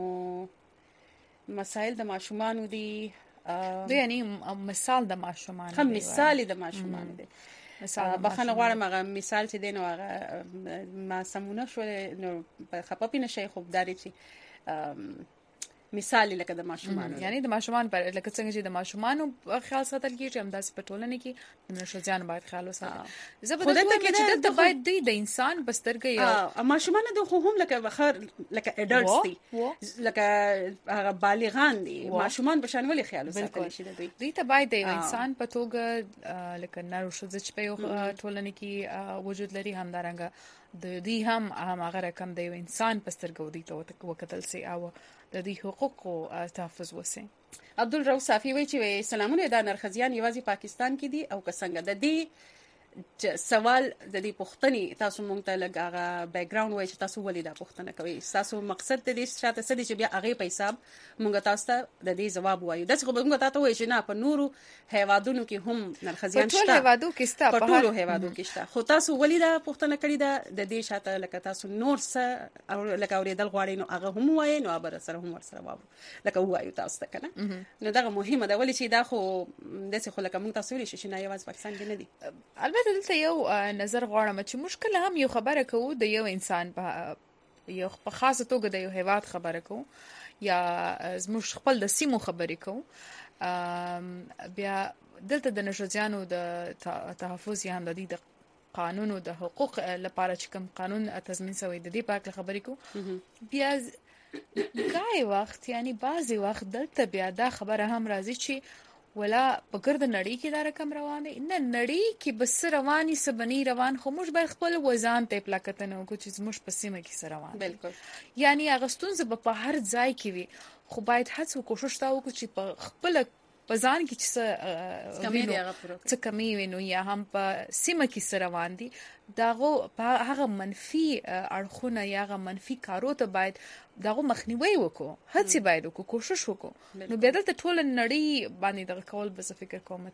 Speaker 1: مسائل د ماشومان دي
Speaker 2: یعنی مثال د ماشومان
Speaker 1: هم مثال د ماشومان دي بخنه غواړم هغه مثال چې دین او هغه ما سمونه شو نو خپه پینې شي خوب داري چې مثال لکه د ماشومان
Speaker 2: یعنی د ماشومان پر لکه څنګه چې د ماشومان خیال ساتل کیږي هم داسې په ټولنه کې د نشزیان باید خیال وساتي زبردست کې د باید د انسان بسترګي
Speaker 1: یا ماشومان د خو هم لکه بخر لکه اډلټس دي لکه هغه بالغان دي ماشومان په شان ولي خیال وساتل شي
Speaker 2: دوی ته باید د انسان په توګه لکه نارو شوزه چې په ټولنه کې وجود لري هم دارنګه د دې هم هغه رقم د انسان پسترګو دي ته وکتل سي او د دې حقوقو تحفظ وسي
Speaker 1: عبدالرؤف صافي وایي چې سلامونه د نرخزیان یوازې پاکستان کې دي او که څنګه د دې سوال د دې پوښتنې تاسو مونږ ته لګا بیک ګراوند وایي چې تاسو ولې دا پوښتنه کوي تاسو مقصد د دې شاته څه دي چې بیا هغه په حساب مونږ تاسو ته د دې جواب وایو دا څه مونږ تاسو وایي چې نه په نورو هیوادونو کې هم نرخزیان شته
Speaker 2: په ټول هیوادو کې شته
Speaker 1: په ټول هیوادو کې شته خو تاسو ولې دا پوښتنه کړې ده د دې شاته لکه تاسو نور څه او لکه اورېدل غواړئ نو هغه هم وایي نو ابر سره هم ورسره وایو لکه وایو تاسو ته کنه نو دا مهمه ده ولې چې دا خو د څه خو لکه مونږ تاسو ویل شي چې نه یوازې پاکستان کې نه دي
Speaker 2: البته دلته یو نظر غواړم چې مشکل هم یو خبره کوو د یو انسان په یو په خاصه توګه د یو هیواد خبره کوو یا زموږ خپل د سیمو خبرې کوو بیا دلته د نشزیانو د تحفظ یا هم د قانون او د حقوق لپاره چې کوم قانون تضمین شوی د دې پاک خبرې کوو بیا ګای وخت یعنی بعضی وخت دلته بیا دا خبره هم راځي چې ولا په ګرد نړۍ کې دا رقم روان دی نه نړۍ کې بس رواني سبني روان خو موږ باید خپل وزن ته پلاکتنه وکړو چې موږ په سیمه کې روان بالکل یعنی اغستون ز په هر ځای کې وي خو باید هڅه کوشش تا وکړو چې په خپل پزان کې چې کمی وینو یا هم په سیمه کې روان دي داغه هغه منفي اړخونه یا هغه منفي کارو ته باید داغه مخنیوي وکړو هڅه باید وکړو کوشش وکړو نو بدل ته ټول نړۍ باندې دغه کول بس فکر کوم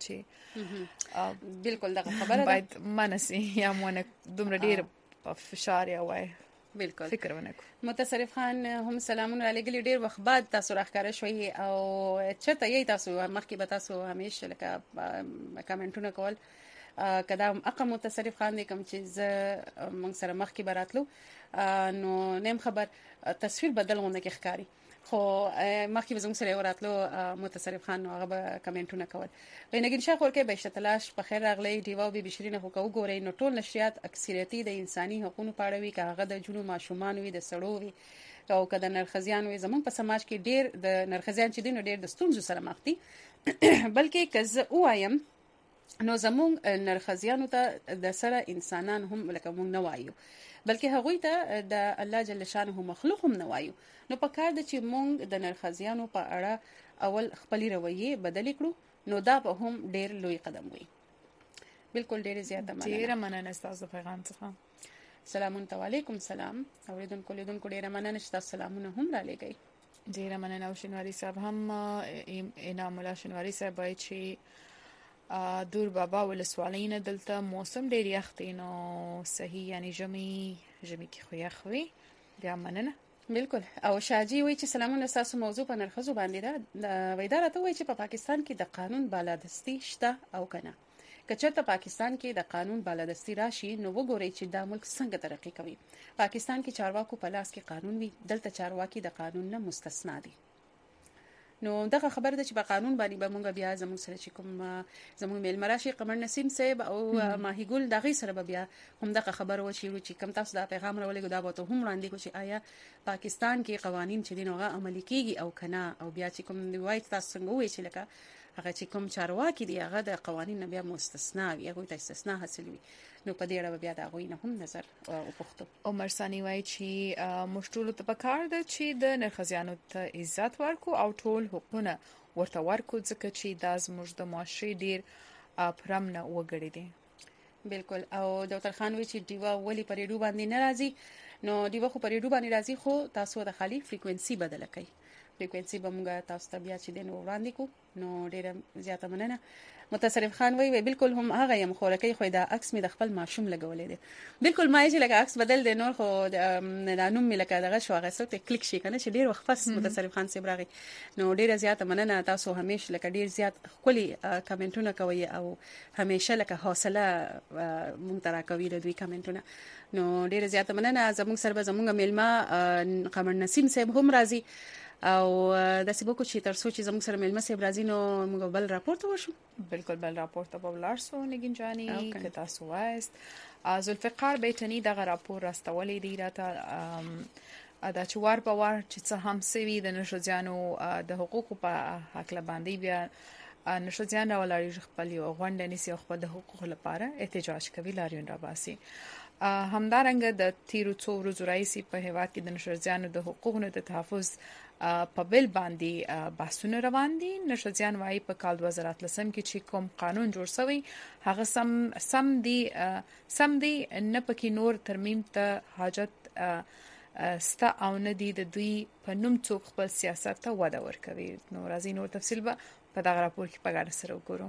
Speaker 2: چې
Speaker 1: بالکل دغه خبره
Speaker 2: باید منسي یا مونږ دومره ډیر په فشار یا وای
Speaker 1: بالکل
Speaker 2: فکر ونکو
Speaker 1: متصرف خان هم سلامونه علیګلی ډیر وخت بعد تاسو راخاره شوي او چته یی تاسو مخکې به تاسو همیشه لکه کمنټونه کول کدا اقا متصرف خان دې کوم چې موږ سره مخکې براتلو نو نیم خبر تصویر بدلونه کې ښکاری خو مخکې زموږ سره وراتلو متصرف خان هغه به کمنټونه کول وینګین شاه خورکه به شتلاش په خیر راغلی دیوا به بشرینه خو کو ګوري نو ټول نشریات اکثریتي د انساني حقوقو په اړه وی کاغه د جنو ماشومان وی د سړو وی او کده نرخزیان وی زمون په سماج کې ډیر د نرخزیان چې دین ډیر د ستونزو سره مخ دي بلکې کزه وایم نو زمون نرخزیانو ته د سره انسانان هم لکه مونږ نه وایو بلکې هغوی ته د الله جل شانه مخلوق هم نه وایو نو په کار د چې مونږ د نرخزیانو په اړه اول خپل رویه بدل کړو نو دا به هم ډیر لوی قدم وي بالکل ډیر زیاته مننه
Speaker 2: ډیر مننه تاسو پیغام څخه
Speaker 1: سلام علیکم سلام اوریدونکو لیدونکو ډیر مننه چې تاسو سلامونه هم را لګی
Speaker 2: ډیر مننه او شنواری صاحب هم انعام الله شنواری صاحب وایي چې دور بابا ولسوالین دلته موسم ډیر یخ دی نو صحیح یعنی جمی کې خو یخ وي بیا مننه
Speaker 1: بالکل او شاجی وایي چې سلامونه تاسو موضوع په نرخزو باندې دا وایي راته وایي چې په پاکستان کې د قانون بالادستی شته او کنه کچته پاکستان کې د قانون بالادستی راشي نو وګورئ چې دا ملک څنګه ترقی کوي پاکستان کې چارواکو په لاس کې قانون وي دلته چارواکي د قانون نه مستثنا دي نو دغه خبر ده چې په قانون باندې به مونږ بیا زموږ سره چې کوم زموږ میل مراشي قمر نسیم صاحب او ماهی ګل دغه سره به بیا هم دغه خبر وشي چې کوم تاسو دا پیغام راولې دا به ته هم وړاندې کو چې آیا پاکستان کې قوانين چې دغه عملي کیږي او کنه او بیا چې کوم دی وایي تاسو څنګه وایي چې لکه هغه چې کوم چارواکي دی هغه د قوانینو بیا مستثنا وي هغه ته استثناء حاصل وي نو په دې اړه بیا دا غوښنه هم نظر او پښتو
Speaker 2: عمر ثانی وایي چې مشټول ته پکار ده چې د نرخزیانو ته عزت ورکو او ټول حقوقونه ورته ورکو ځکه چې دا زموږ د معاشري ډیر پرمنه وګړي دي
Speaker 1: بالکل او ډاکټر خان وی چې دیوا ولی پرېډو باندې ناراضي نو دیوا خو پرېډو باندې راضي خو تاسو د خالي فریکوئنسي بدل کړئ فریکوئنسي به موږ تاسو ته بیا چې دین وړاندې کو نو ډیره زیاته مننه متصرف خان وی بالکل هم هغه یم خورکې خو دا عکس می د خپل ماشوم لګولې دي بالکل ما چې لکه عکس بدل دی نور خو د نوم می لکه دغه شو هغه څه کلیک شي کنه چې ډیر وخت پس متصرف خان سیب راغی نو ډیره زیاته مننه تاسو همیشه لکه ډیر زیات خولي کمنټونه کوي او همیشه لکه حوصله مونږ ترا کوي د دوی کمنټونه نو ډیره زیاته مننه زموږ سره زموږ میلمه قمر نسیم صاحب هم راضي او د سیبوکو چې تر سوچ زموږ سره ملمه سیب راځي نو موږ بل راپورټ وشو
Speaker 2: بالکل بل راپورټ په ولارسو نگین جانی که تاسو وایست ذوالفقار بیتنی دغه راپور راستولې دی راته دا چې وار په وار چې څه هم سوي د نشزیانو د حقوقو په حق باندې بیا نشزیان راولاري خپل یو غونډه نسی خپل د حقوقو لپاره احتجاج کوي لاریون را باسي همدارنګه د تیرو څو ورځې راځي په هیواد کې د نشزیانو د حقوقو د تحفظ په بل باندې بحثونه روان دي نشزیان وايي په کال 2013 کې چې کوم قانون جوړ شوی هغه سم دي نه پکې نور ترمیم ته حاجت ستا او نه دي د دوی په نوم څوک خپل سیاست ته وده ورکوي نو راځي نور تفصیل به په دغه راپور کې په ګډه سره وګورو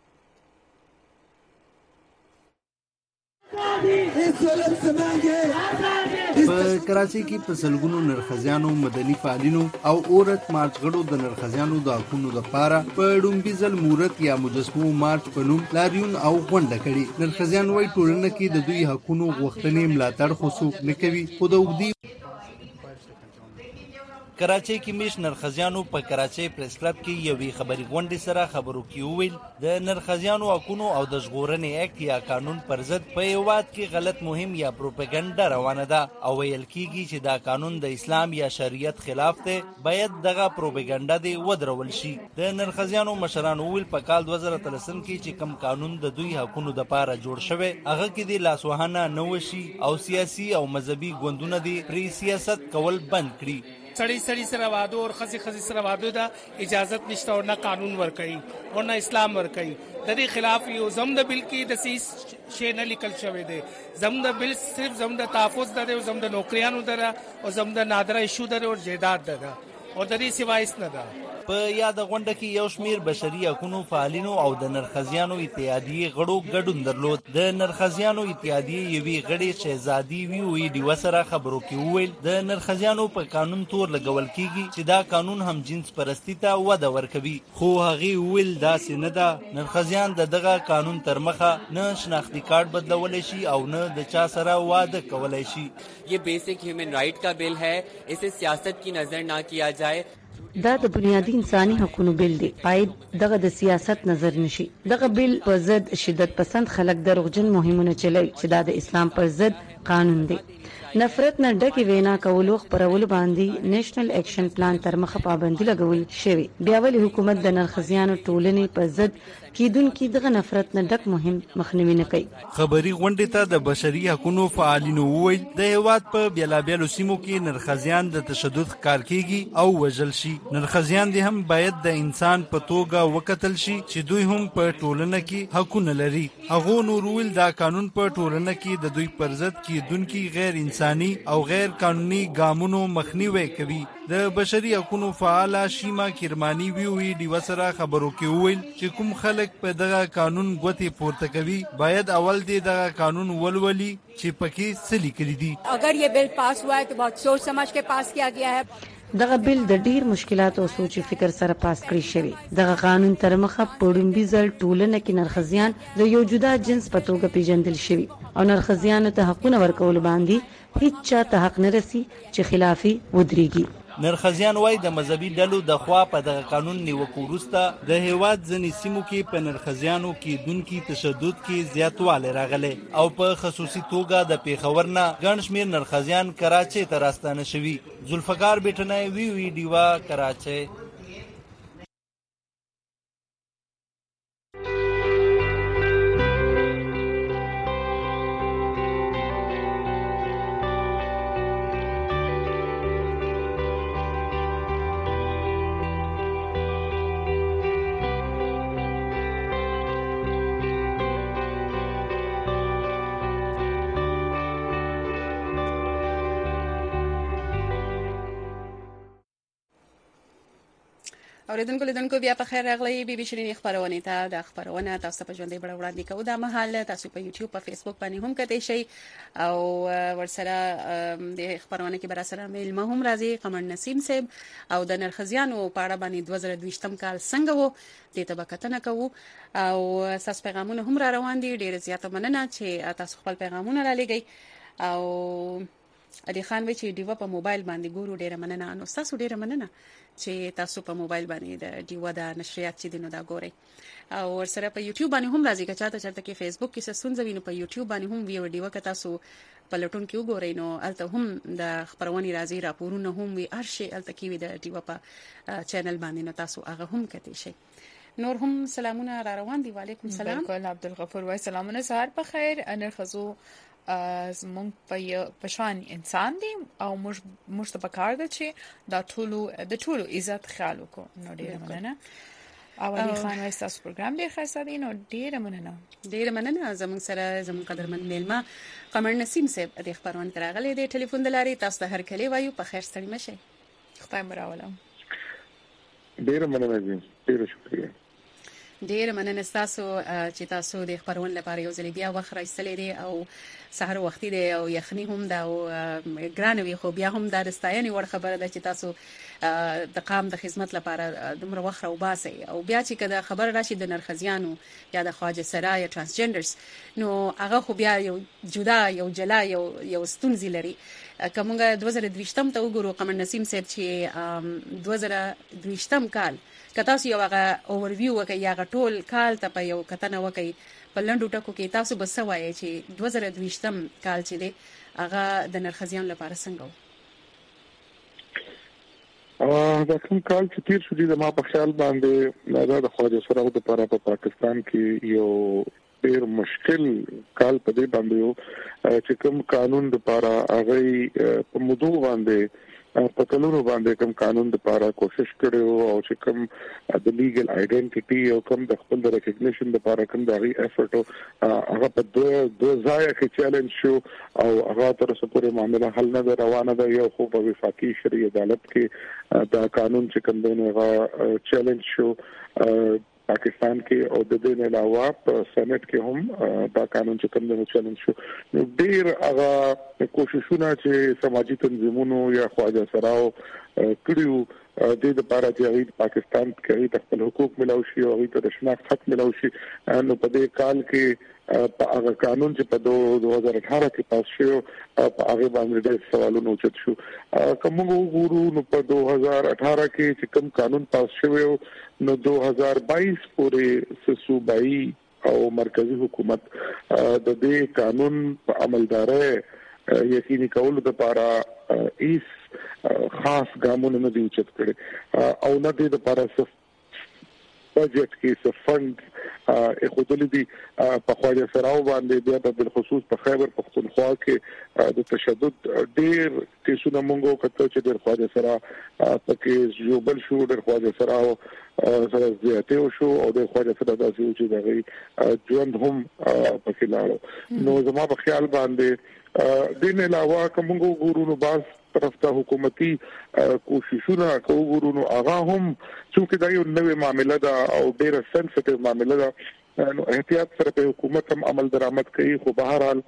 Speaker 8: په کراچۍ کې په سلګونو نرخزیانو مدني فعالینو او اورت مارچ غړو د نرخزیانو د حقوقو لپاره په ډومبیزل مورت یا مجسمو مارچ په نوم لاریون او غونډه کړي نرخزیان وايي ټولنه کې د دوی حقوقو غوښتنې ملاتړ خو څوک نه کوي خو د وګړي کراچۍ کې میش نرخزیانو په کراچۍ پریس کلب کې یوې خبري غونډې سره خبرو کې وویل د نرخزیانو حقونو او د ژغورنې اکټ یا قانون پر ضد په هیواد کې غلط مهم یا پروپاګاندا روانه ده او ویل کېږي چې دا قانون د اسلام یا شریعت خلاف دی، باید دغه پروپاګاندا دی ودرول شي. د نرخزیانو مشران وویل په کال 2013 کې چې کم قانون د دوی حقونو لپاره جوړ شوی هغه کې د لاسوهانه نه وشي او سیاسي او مذهبي ګوندونه دي پری سیاست کول بند کړي.
Speaker 14: سړی سره واده او خزي سره واده دا اجازت نشته او نه قانون ورکړي او نه اسلام ورکړي. د دې خلاف یو زموږ بل کې د سیس شی نه لیکل شوی دی. زموږ بل صرف زموږ تحفظ ده او زموږ نوکریانو ده او زموږ نادره ایشو ده او جیداد ده او د دې سیوا هیڅ نه ده.
Speaker 8: په یاد غونډه کې یو شمیر بشري حقوقو فعالینو او د نرخزیانو اتحادیې غړو ګډون درلود. د نرخزیانو اتحادیې یوې غړي شهزادي وی ډیو سره خبرو کې وویل د نرخزیانو په قانون تور لګول کیږي چې دا قانون هم جنس پرستی ته وده ورکوي، خو هغه ویل داسې نه ده. نرخزیان دغه قانون تر مخه نه شناختی کارت بدلولای شي او نه د چا سره واده کولای شي.
Speaker 15: یہ بیسک ہیومن رائٹ کا بل ہے، اسے سیاست کی نظر نہ کیا جائے.
Speaker 16: دا د بنیادی انساني حقوقو بل دی، باید دغه د سیاست نظر نشي. دغه بل په ضد شدت پسند خلک دروغجن مهمونه چلوي چې دا د اسلام پر ضد قانون دی. نفرت نه ډکه وینا کول او خبرول باندې نېشنل اکشن پلان تر مخه پابندي لګول شوی. بیا ولې حکومت د نرخزیانو ټولنې په ضد کیدونکو دغه نفرت نه ډک مهم مخنیوي نه کوي؟
Speaker 8: خبري غونډې ته د بشري حقوقو فعالینو وویل د هیواد په بیلابیلو سیمو کې نرخزیان د تشدد کار کیږي او وژل شي. نرخزیان دي هم باید د انسان په توګه وکتل شي چې دوی هم په ټولنه کې حقونه لري. هغه نور ویل دا قانون په ټولنه کې د دوی پر ضد کیدونکو غیر انساني او غیر قانوني ګامونو مخنیوي کوي. د بشري حقوقو فعال شیما کرمانی وی ډیو سره خبرو کې وویل چې کوم خلک په دغه قانون غوتی پورته کوي باید اول دی دغه قانون ولولي چې پکې څه لیکلي دي.
Speaker 17: اگر یہ بل پاس ہوا ہے تو بہت سوچ سمجھ کے پاس کیا گیا ہے.
Speaker 16: دغه بل د ډیر مشکلاتو او سوچ فکر سره پاس کړی شوی. دغه قانون تر مخه پړومبي ځل ټولنه کې نرخزیان د یو جدا جنس په توګه پیژندل شوی او نرخزیانو ته حقونه ورکول باندې هیڅ چا ته حق نه رسی چې خلافي ودرېږي.
Speaker 8: نرخزیان وای د مذهبي ډلو د خوا په دغه قانون نیوکو وروسته د هیواد ځینې سیمو کې په نرخزیانو کې دونکي تشدد کې زیاتوالی راغلی او په خصوصي توګه د پیښور نه ګڼ شمېر نرخزیان کراچۍ ته راستانه شوي. ذوالفقار بیټنی وی ډیوا کراچۍ.
Speaker 1: اوریدونکو لیدونکو بیا په خیر راغلی بي بي شيرين خبرونه ته د خبرونه تاسو په ژوندۍ بڼه وړاندې کوو. دا مهال تاسو په یوټیوب په فیسبوک باندې هم کتئ شئ او ورسره د خبرونه کې بر سره میل مهم راځي. قمر نسیم صاحب او د نرخزیانو په اړه باندې 2022م کال څنګه وو د تبکتنه کوو او تاسو پیغامونه هم را روان دي. ډیر زیاته مننه چې تاسو خپل پیغامونه را لګئ او ادي خان وی چې دیو په موبایل باندې ګورو. ډیره مننه. نو تاسو ډیره مننه چې تاسو په موبایل باندې د دیو د نشریات چې دینو دا ګوري او ورسره په یوټیوب باندې هم راځي. که چاته چرته کې فیسبوک کې څه سنځوي نو په یوټیوب باندې هم ویو دیو که تاسو په لټون کې وګورئ نو الته هم د خبرونې راځي، راپورونه هم وي، هر شي الته کې وي د دیو په چینل باندې نو تاسو هغه هم کتئ شئ. نور هم سلامونه را روان دي. وعلیکم السلام.
Speaker 2: بالکل عبدالغفور وای سلامونه سهار په خیر. نرخزو زمونږ په شان انسان دي او موږ ته پکار ده چې د ټولو عزت خیال وکړو. نو ډیره مننه. اولی خان وای تاسو پروګرام ډیر ښه دی. نو ډیره مننه.
Speaker 1: ډیره مننه. زموږ سره زموږ قدرمن میلمه قمر نسیم صاحب د خبرونه تراغلي د ټلیفون د لارې. تاسو د هر کلی وایو په خیر ستړي مشه. خدای مراوله.
Speaker 5: ډیره مننه جی. ډیره شکریہ.
Speaker 1: ډیر مننه تاسو چې تاسو د خبرون لپاره یو ځل بیا وخت راځلې دي او سحر وختي دی او یخني هم دا او ګرانوي خو بیا هم دا رستاینه ور خبره ده چې تاسو د قام د خدمت لپاره دومره وخت او باسي او بیا چې کله خبر راشي د نرخزیانو یا د خواجه سرای ترانسجندرز نو هغه خو بیا یو جدا یو جلا یو ستونزې لري. کومه 2023 ته وګورو قمر نسیم صاحب چې 2023 کال کته یو هغه اوورویو وکي یا ټول کال ته په یو کتنه وکي په لندو ټکو کې تاسو به سوایي چې 2023 کال چې دی هغه د نرخزیان لپاره څنګه
Speaker 5: دا کوم کال چې تیر شو دي ما په خیال باندې دا د خواجه سراو لپاره په پاکستان کې یو ډیر مشکل کال په دې باندې چې کوم قانون لپاره هغه په موضوع باندې په کلونو باندې کوم قانون لپاره کوشش کړو او چې کوم د لیګل ائیډنټیټي او کوم د خپل ریکګنیشن لپاره کوم د ایفورت هغه په دوه ځای کې چیلنج شو او هغه تر څو پورې معاملې حل نه روانه ده یو خو په وفاقي شرعي عدالت کې دا قانون چې کوم دی هغه چیلنج شو پاکستان کې او د دې علاوه په سېنات کې هم دا قانون چې کوم د چیلنج شو نو ډیر هغه کوششونه چې سماجی تنظیمونو یا خواجه سراو کړیو د لپاره چې پاکستان کې د خپل حقوق ملو شي او د شناخت حق ملو شي نو په دې کال کې په هغه قانون چې په 2018 کې پاس شو په هغه باندې ډېر سوالونه اوچت شو کوم وګورو نو په 2018 کې چې کوم قانون پاس شوی نو 2022 پورې صوبایي او مرکزی حکومت د دې قانون په عملداري یقیني کولو لپاره ایس خاص ګامونه نه دي اوچت کړي او نه دي لپاره بجټ کې څه فند خودلې دي په خواجه سراو باندې بیا په خصوص په خیبر پختونخوا کې د تشدد ډېر کیسونه مونږ کته چې د خواجه سرا پکې جوبل شو د خواجه سراو سره زیاته شو او د خواجه سرا داسې چې دغه ژوند هم پکې لاړو نو زما په خیال باندې دین علاوه کومو ګورونو باز طرف ته حکومتي کوششونه کوي هغه هم چې دا یو نوې معاملې ده او ډېر سنسټیو معاملې ده نو احتیاط سره په حکومت هم عمل درآمد کوي خو بهر حال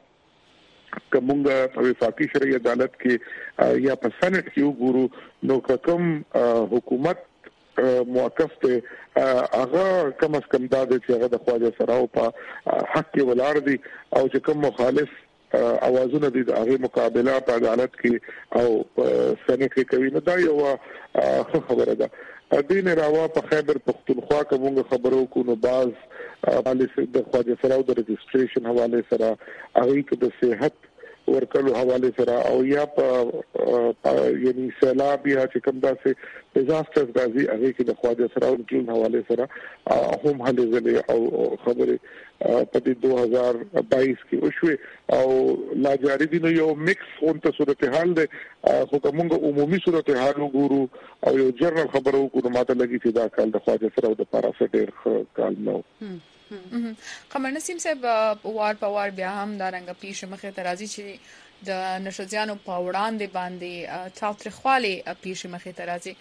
Speaker 5: کومه په وفاقي شرعي عدالت کې یا په سېنات کې وګورو نو کوم حکومت موقف ته هغه کم از کم دا چې هغه د خواجه سراو په حق کې ولاړ دي او چې کوم مخالف اوازونه دي د هغه مقابله په عدالت کې او سېنات کې کوي نو دا یو خبره ده دین راوا په خیبر پختونخوا کومه خبرو کو نو باز حواله د خواجه سراو د رجسټریشن حواله سره هغه کې د صحت ورکلو حواله سره او یا په یعنی سیلاب یا چې کوم داسې ډیزاسترز راځي هغه کې د خواجه سراو د حواله سره هم هلي غلي او خبره په 2022 کې وشوي او لا جاری دي نو یو مکس اونته صورتحال ده خو کومه عمومي صورتحال وګورو او یو جنرال خبرو کو ماته لګي چې دا کال د خواجه سراو د پاراسټر کال نو
Speaker 2: قمر نسیم صاحب وار په وار بیا هم دا رنګ پیښه مخه ترازی چې د نشزیانو په وړاندې باندې تاوتریخواله پیښه مخه ترازی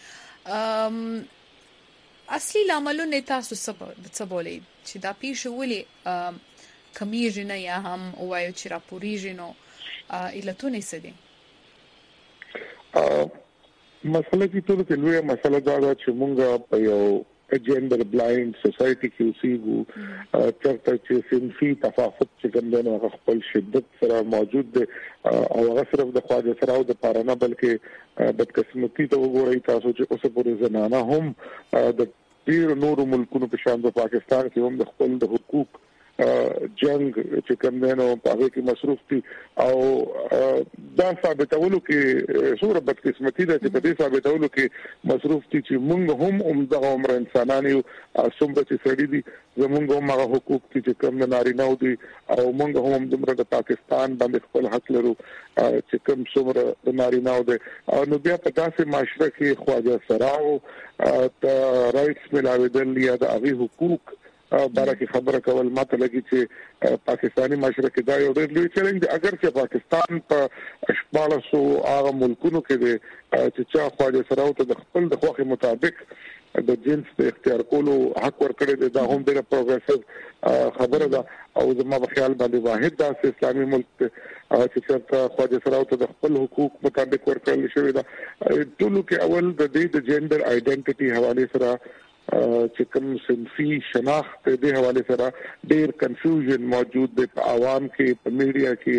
Speaker 2: اصلي لاملونه تاسو څه بولئ چې دا پیښه ولې کمیږي نه یا هم وایو چې راپورېږي نو علتونه څه دي
Speaker 5: مسله کې ټول کې لویه مسله دا ده چې مونږ په یو جندر بلایند سوسايټي کې اوسېږو چرته چې صنفي تفاوت چې کوم دی نو خپل شدت سره موجود دی او هغه صرف د خواجه سراو د پاره نه بلکې بدقسمتي ته وګورئ تاسو چې اوس پورې زنانه هم د ډیر نورو ملکونو په شان د پاکستان کې هم د خپل د حقوق جنگ چې کوم دی نو په هغه کې مصروف دي او دا ثابتولو کې څوره بدقسمتي ده چې په دې ثابتولو کې مصروف دي چې موږ هم دغه عمر انسانان یو څومره چې سړي دي زموږ هم هغه حقوق چې کوم نارینه دي او موږ هم د پاکستان باندې خپل حق لرو چې کوم څومره د نارینه دي او نو بیا په تاسو معاشره کې خواجه سراو ته رائټس ملاویدل یا د هغه حقوق بارکه خبره کول ماته لګي چې پاکستانی معاشره کې دا یو ډېر لوی چیلنج دی اگر چې پاکستان په اشپالسو هغه ملکونو کې دی چې چا خواجه سراو ته د خپل د خوخي مطابق د جنس د اختیار کولو حق ورکړي دی دا هم ډېر پروګرسیو خبره ده او زما په خیال باندې واحد د اسلامي ملک چې څنګه خواجه سراو ته د خپل حقوق مطابق ورکړل شوی دا ټول کې اول د دې د جندر ائیډنټیټي حواله سره چې کوم صنفي شناخت د حواله سره ډېر کنفیوژن موجود دی په عوام کې په میډیا کې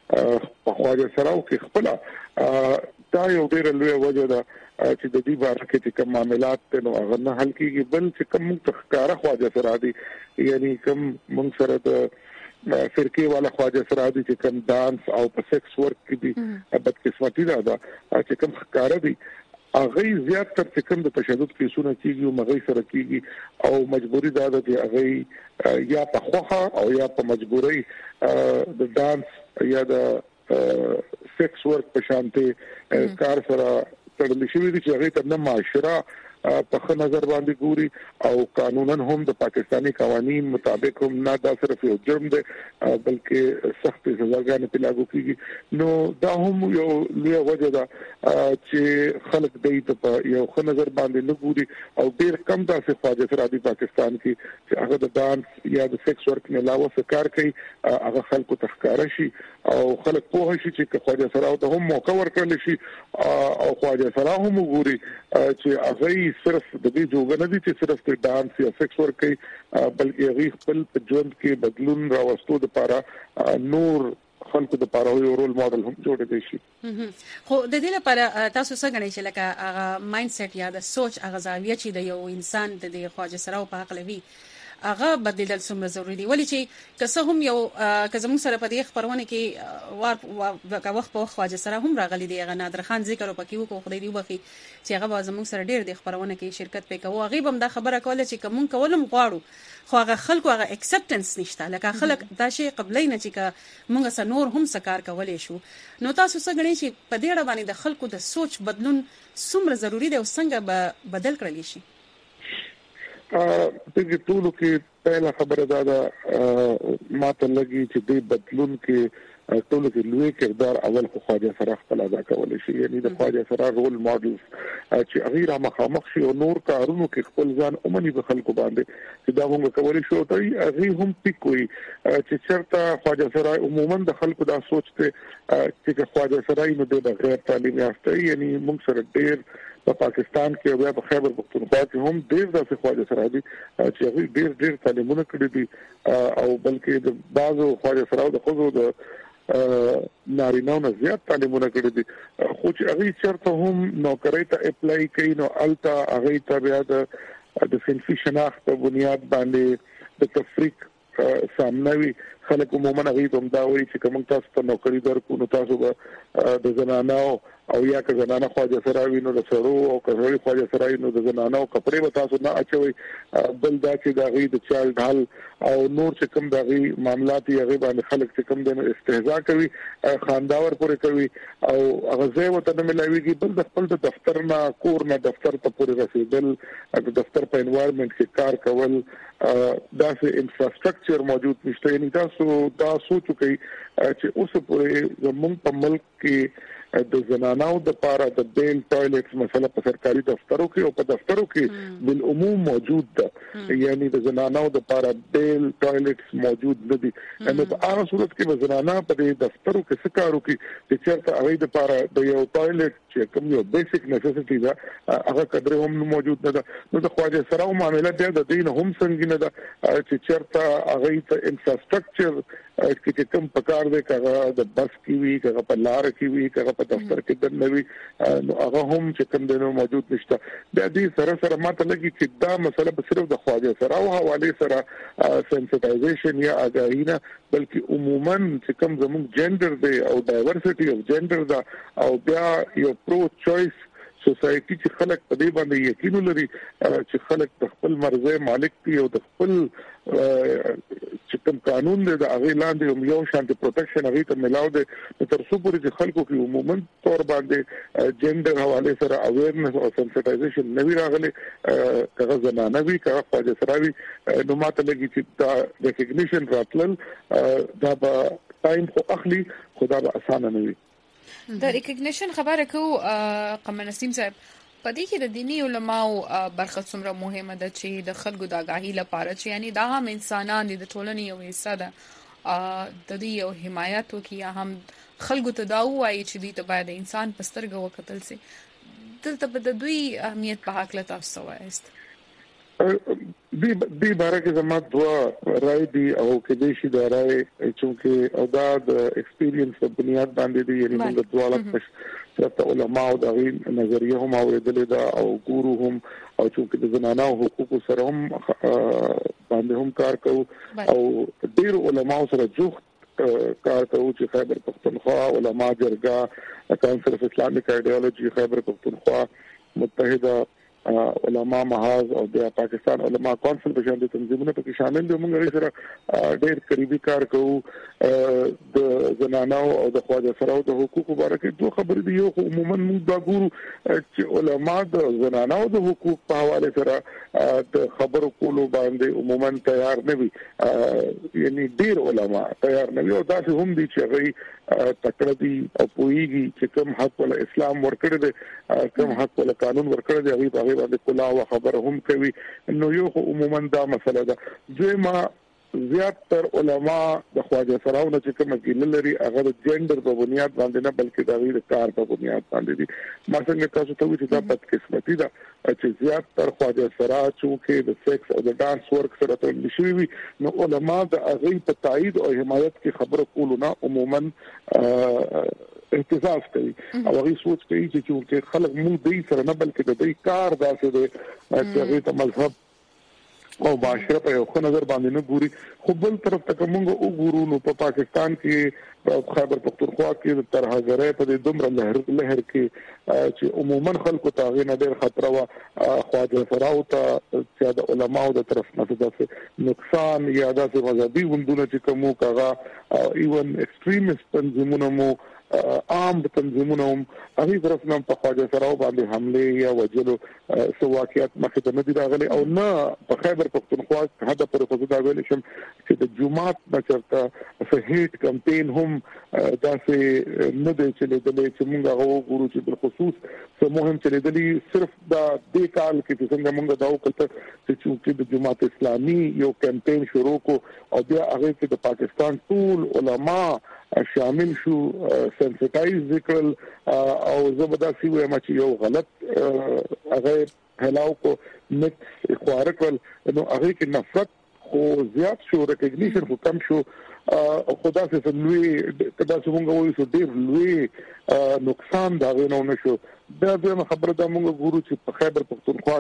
Speaker 5: په خواجه سراو کې خپل دا یو ډېر لوی وجه ده چې د دې باره کې کوم معاملات نو هغه نه حل کیږي بل چې کوم تخکاره خواجه سرا دي یعنی کوم موږ سره د فرقه والا خواجه سرا دي چې کوم ډانس او په سیکس ورک کې دي بدقسمتي ده چې کوم خکاره دي هغه زیات تر چې کوم د تشدد کیسونه کیږي او مغي سره کیږي او مجبوری ده چې هغه یا په خوخه او یا په مجبوري د ډانس یا د سیکس ورک په شانته کار سره تړل شوی دي چې هغه ته معاشره په خپل نظر باندې ګوري او قانونا هم د پاکستانی قوانين مطابق هم نه دا صرف یو جرم دی بلکې سخت سزاګانې په لاګو کیږي نو دا هم یو لوی وجه ده چې خلک د یو خپل نظر باندې نه ګوري او ډیر کم داسې خواجه سره د پاکستان کې چې هغه د ډانس یا د سیکس ورک نه علاوه څه کار کوي هغه خلکو تخکاره شي او خلک په هیڅ چې خواجه سره ته هم موقع ورکړل شي او خواجه سره هم ګوري چې هغه صرف د دې جوګه نه دي چې صرف د ډانس یا سیکس ورک کوي بلکې هغه خپل په ژوند کې بدلون راوستو لپاره نور خلکو د لپاره یو رول ماډل هم جوړ دی شي
Speaker 1: خو د دې لپاره تاسو څنګه غواړئ چې لکه هغه مایند سیټ یا د سوچ هغه زاویه چې د یو انسان د خواجه سره په حق لوي هغه بدلیدل څومره ضروری دي ولې چې که څه هم یو که زموږ سره په دې خبرونه کې د وخت په خواجه سره هم راغلي دی هغه نادر خان ذکر وکړو کو خدای دی وبخي چې هغه زموږ سره ډیر د خبرونه کې شرکت وکړو هغه هم دا خبره کوله چې کوم کولم غواړو خو هغه خلکو هغه اکسپټنس نشته لکه خلک دا شی قبلې نه چې موږ سره نور هم سکار کولې شو نو تاسو څنګه غواړئ چې په دې اړه باندې د خلکو د سوچ بدلون څومره ضروری دی او څنګه به بدل کړل شي
Speaker 5: دغه ټولو کې پهلا خبره ده ماته لګي چې د بدلون کې ټولو کې لوی کردار اول خو خواجه سره خپل ادا کول شي یعنی د خواجه سره رول ماډلز چې غیر مخامخ شي او نور کارونو کې خپل ځان اومني په خلکو باندې چې دا موږ کولای شو ته هغه هم پکوي چې چرته خواجه سره عموما د خلکو دا سوچته چې خواجه سره نو د غیر تعلیم یافته یعنی موږ سره ډیر په پاکستان کې او په خیبر پختونخوا کې هم ډیر داسې خواجه سره دي چې هغه ډیر تعلیمونه کړی دي او بلکې د بعضو خواجه سره د خود د نارینه‌و نه زیات تعلیمونه کړی دي خو چې هغه چرته هم نوکری ته اپلای کوي نو التا هغه ته بیا د صنفي شناخت په بنیاد باندې د تفریق سامنوي خلک عموما هغه ته دا وایي چې کوم تاسو ته نوکری درکو نو تاسو به د زنانو او یا که زنانه خواجه سره وینو د سړو او کړي خواجه سره وینو د زنانو کپڑے به تاسو نه اچوي بل دا چې دا غي د چایلډ هال او نور چې کوم دا غي معاملات یې غي باندې خلک چې کوم د استهزاء کوي خانداور پورې کوي او هغه وته نه ملایويږي بل د خپل دفتر نه کور نه دفتر ته پورې رسیدل د دفتر په انوایرنمنت کې کار کول دا سه انفراستراکچر موجود نشته یعنی تاسو دا سوچ کوي چې اوس پورې زموږ په ملک کې د زنانو د لپاره د بیل ټوایلټس مثلا په سرکاري دفترو کې او په دفترو کې بل عموم موجود ده یعنی د زنانو د لپاره بیل ټوایلټس موجود نه دي نو په هغه صورت کې زنانه په دفترو کې څه کارو کې چې چېرته هغه د لپاره د یو ټوایلټ چې کوم یو بیسیک نیسیسټی ده هغه قدر هم موجود نه ده نو د خواجه سره معاملې د دین هم څنګه نه ده چې چېرته هغه ته انفراستراکچر کې کوم پکار دی کغه د بس کې وی کغه په لار کې وی کغه په دفتر کې دنوي نو هغه هم چې کوم دنو موجود نشته د دې سره سره ماته لګي چې دا مسله به صرف د خواجه سره او حواله سره سنسټایزیشن یا اګاینه بلکې عموما چې کوم زموږ جندر دی او ډایورسټي اف جندر دا او بیا یو پرو چويس سوسايټي چې خلک په دې باندې یقین لري چې خلک د خپل مرزه مالک دي او د خپل چې کوم قانون دی د هغه لاندې یو شانتي پروټیکشن هغه ته ملاو دي تر څو پورې چې خلکو کې عموما تور باندې جندر حواله سره اویرنس او سنسټایزیشن نوی راغلي کغه زنانه وی کغه خواجه سره وی نو ماته لګي چې دا ریکګنیشن راتلل دا به ټایم خو اخلي خدا به اسانه نه وي
Speaker 2: د ریکګنیشن خبره کو قمر نسیم صاحب پدې کې د دینی علماو برخه څومره مهمه ده چې د خلکو د آگاهی لپاره چې یعنی دا هم انسانان دي د ټولنې یو حصہ ده د دې یو حمایت وکي یا هم خلکو ته دا وایي چې دې ته باید انسان پسترګه وکتل سي دلته په دوی اهمیت په حق له تاسو وایست
Speaker 5: دی باره کې زما دوا رائے دی او کې دې شي دا رائے چې او دا د ایکسپیرینس په بنیاد باندې دی یعنی موږ دواړه چې علماء او د نظریه هم اوریدل دا او ګورو هم او چې د زنانه حقوقو سره هم باندې هم کار کوو او ډیر علماء سره جوخت کار کوو چې خیبر پختونخوا علماء جرګه کونسل اف اسلامیک آیډیالوژي خیبر پختونخوا متحده علماء محاذ او د پاکستان علماء کونسل په شان د تنظیمونو په شامل دي. موږ سره ډېر قریبي کار کوو د زنانو او د خواجه سراو د حقوقو باره کې دوه خبرې دي. یو عموما موږ دا ګورو چې علماء د زنانو د حقوق په حواله سره د خبرو کولو باندې عموما تیار نه وي، یعنی ډېر علماء تیار نه وي او دا هم دي چې غي تکړه دي او پوېږي چې کوم حق ول اسلام ورکړي دي کوم حق ول قانون ورکړي دي هغه باندې کلا او خبره هم کوي. نو یو عموما دا مسله ده. دویمه زیات تر علماء د خواجه سراونه چې کوم کې لري هغه د جندر په بنیاد باندې نه بلکې د غیر کار په بنیاد باندې دي. ما څنګه تاسو ته وایي چې دا بدقسمتي ده چې زیات تر خواجه سرا چې د سیکس او د ډانس ورک سره ته نشوي نو علماء د غیر په تایید او حمایت کې خبره کولو نه عموما احتساس کوي او هغه سوچ کوي چې خلک موږ دې سره نه بلکې د دې کار داسې دی چې هغه ته مذهب او معاشره په یو نظر باندې نه ګوري. خو بل طرف ته موږ وګورو نو په پاکستان کې خیبر پختونخوا کې د ترهګرۍ په دومره لهر کې چې عموما خلکو ته غي نه ډېر خطر او خواجه سراو ته چې د علماو د طرف نه څه نقصان یا د مذهبي غندونه چې کومو کاغه ایون ایکستریمیست تنظیمونه مو عام تنظیمونه هم هغه طرف نه په خواجه سراو باندې حمله یا وجلو سواکیات مخه ته نه دی راغلي او نه په خیبر پختونخوا هدا پر په دا ویل شم چې د جمعات بچرته په هیټ کمپاین هم داسې نه دی چې د موږ هغه ګورو چې بل خصوص څه مهم چې د صرف دا د کال کې څنګه موږ دا وکړه چې د جماعت اسلامي یو کمپاین شروع کو او بیا هغه کې د پاکستان ټول علما شامل شو سنسټایز ذکر او زبرداسي وایم چې یو غلط هغه هلاو کو مکس خوارکل نو هغه کې نفرت خو زیات شو ریکګنیشن خو کم شو او خدا څخه لوی کدا څنګه وایي چې ډېر لوی نقصان دا غو نه شو. دا به خبره دا موږ ګورو چې په خیبر پختونخوا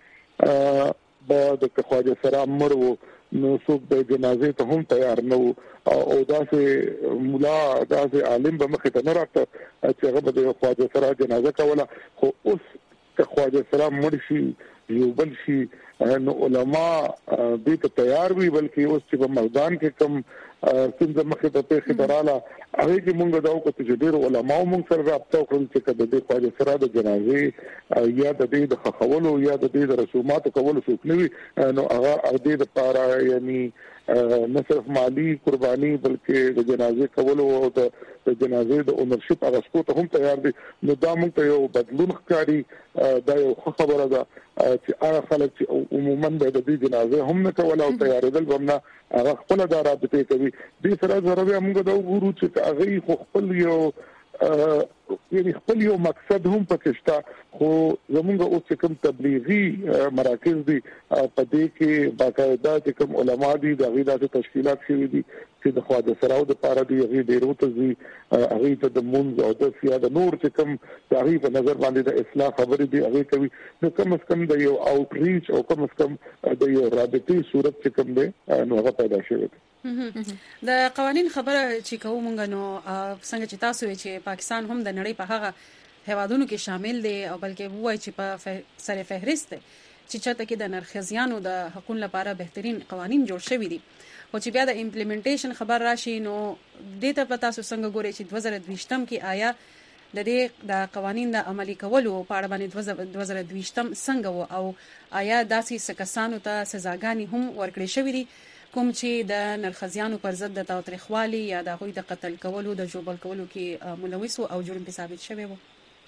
Speaker 5: کې د خواجه سرا مرو نو څوک د جنازې ته هم تیار نه او داسې مولا داسې عالم به مخ ته نه راته چې هغه د خواجه سرا جنازه کوله. خو اوس که خواجه سرا مړ شي یو بل شي نو علماء دې ته تیار وي بلکې اوس چې په میدان کې کم څنګه مخ ته په خبراله هغه کې مونږ دا وکړو چې ډېر علماء مونږ سره رابطه وکړل چې کله د خواجه سرا د جنازې یا د دې د خخولو یا د دې د رسومات کولو څوک نه وي نو هغه دې لپاره یعنی نه صرف مالی قرباني بلکې د جنازې کولو او د جنازې د اونرشپ اغسطو ته هم تیار دي. نو دا موږ ته یو بدلون ښکاري. دا یو خبره ده چې هغه خلک چې عموما د دې جنازې هم نه کول او تیارېدل هم نه هغه خپل د رابطې کوي. دې سره ضروري موږ دا وګورو چې هغه خپل یو یعنی خپل یو مقصد هم پکې شته. خو زمونږ اوس کوم تبلیغي مراکز دي په دې کې باقاعده چې کوم علما دي د غیرت تشکیلات شوي دي چې د خواجه سراو د پاره دی هغه ډیرو ته زی هغه ته د مونږ او د سیاده نور چې کوم تاریخ په نظر باندې د اصلاح خبرې دی هغه کوي. نو کم از کم د یو اوټریچ او کم از کم د یو رابطي صورت چې کوم دی نو هغه پیدا شوی دی.
Speaker 1: د قوانين خبره چې کوم مونږ نو څنګه چې تاسو چې پاکستان هم د نړۍ په هغه هوادونو کې شامل دي او بلکې وایي چې په سره فهرست چې چاته کې د نرخزیانو د حقوقو لپاره بهترین قوانين جوړ شوي دي او چې بیا د امپلیمنټیشن خبر راشي نو د ته پتا تاسو څنګه ګورئ چې 2022 کې آیا د دې د قوانين د عملي کولو په اړه باندې 2022 څنګه وو او آیا داسې سکسانو ته سزاګانی هم ورکړې شوې دي کوم چې د نرخزیانو پر ضد د تاوتریخوالي یا د غوي د قتل کولو د جوبل کولو کې ملوث او جرم په ثابت شوی وو.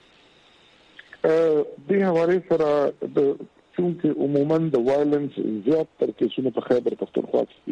Speaker 5: د حواله سره د چې عموما د وایلنس زیات تر کیسونه په خیبر پختونخوا کې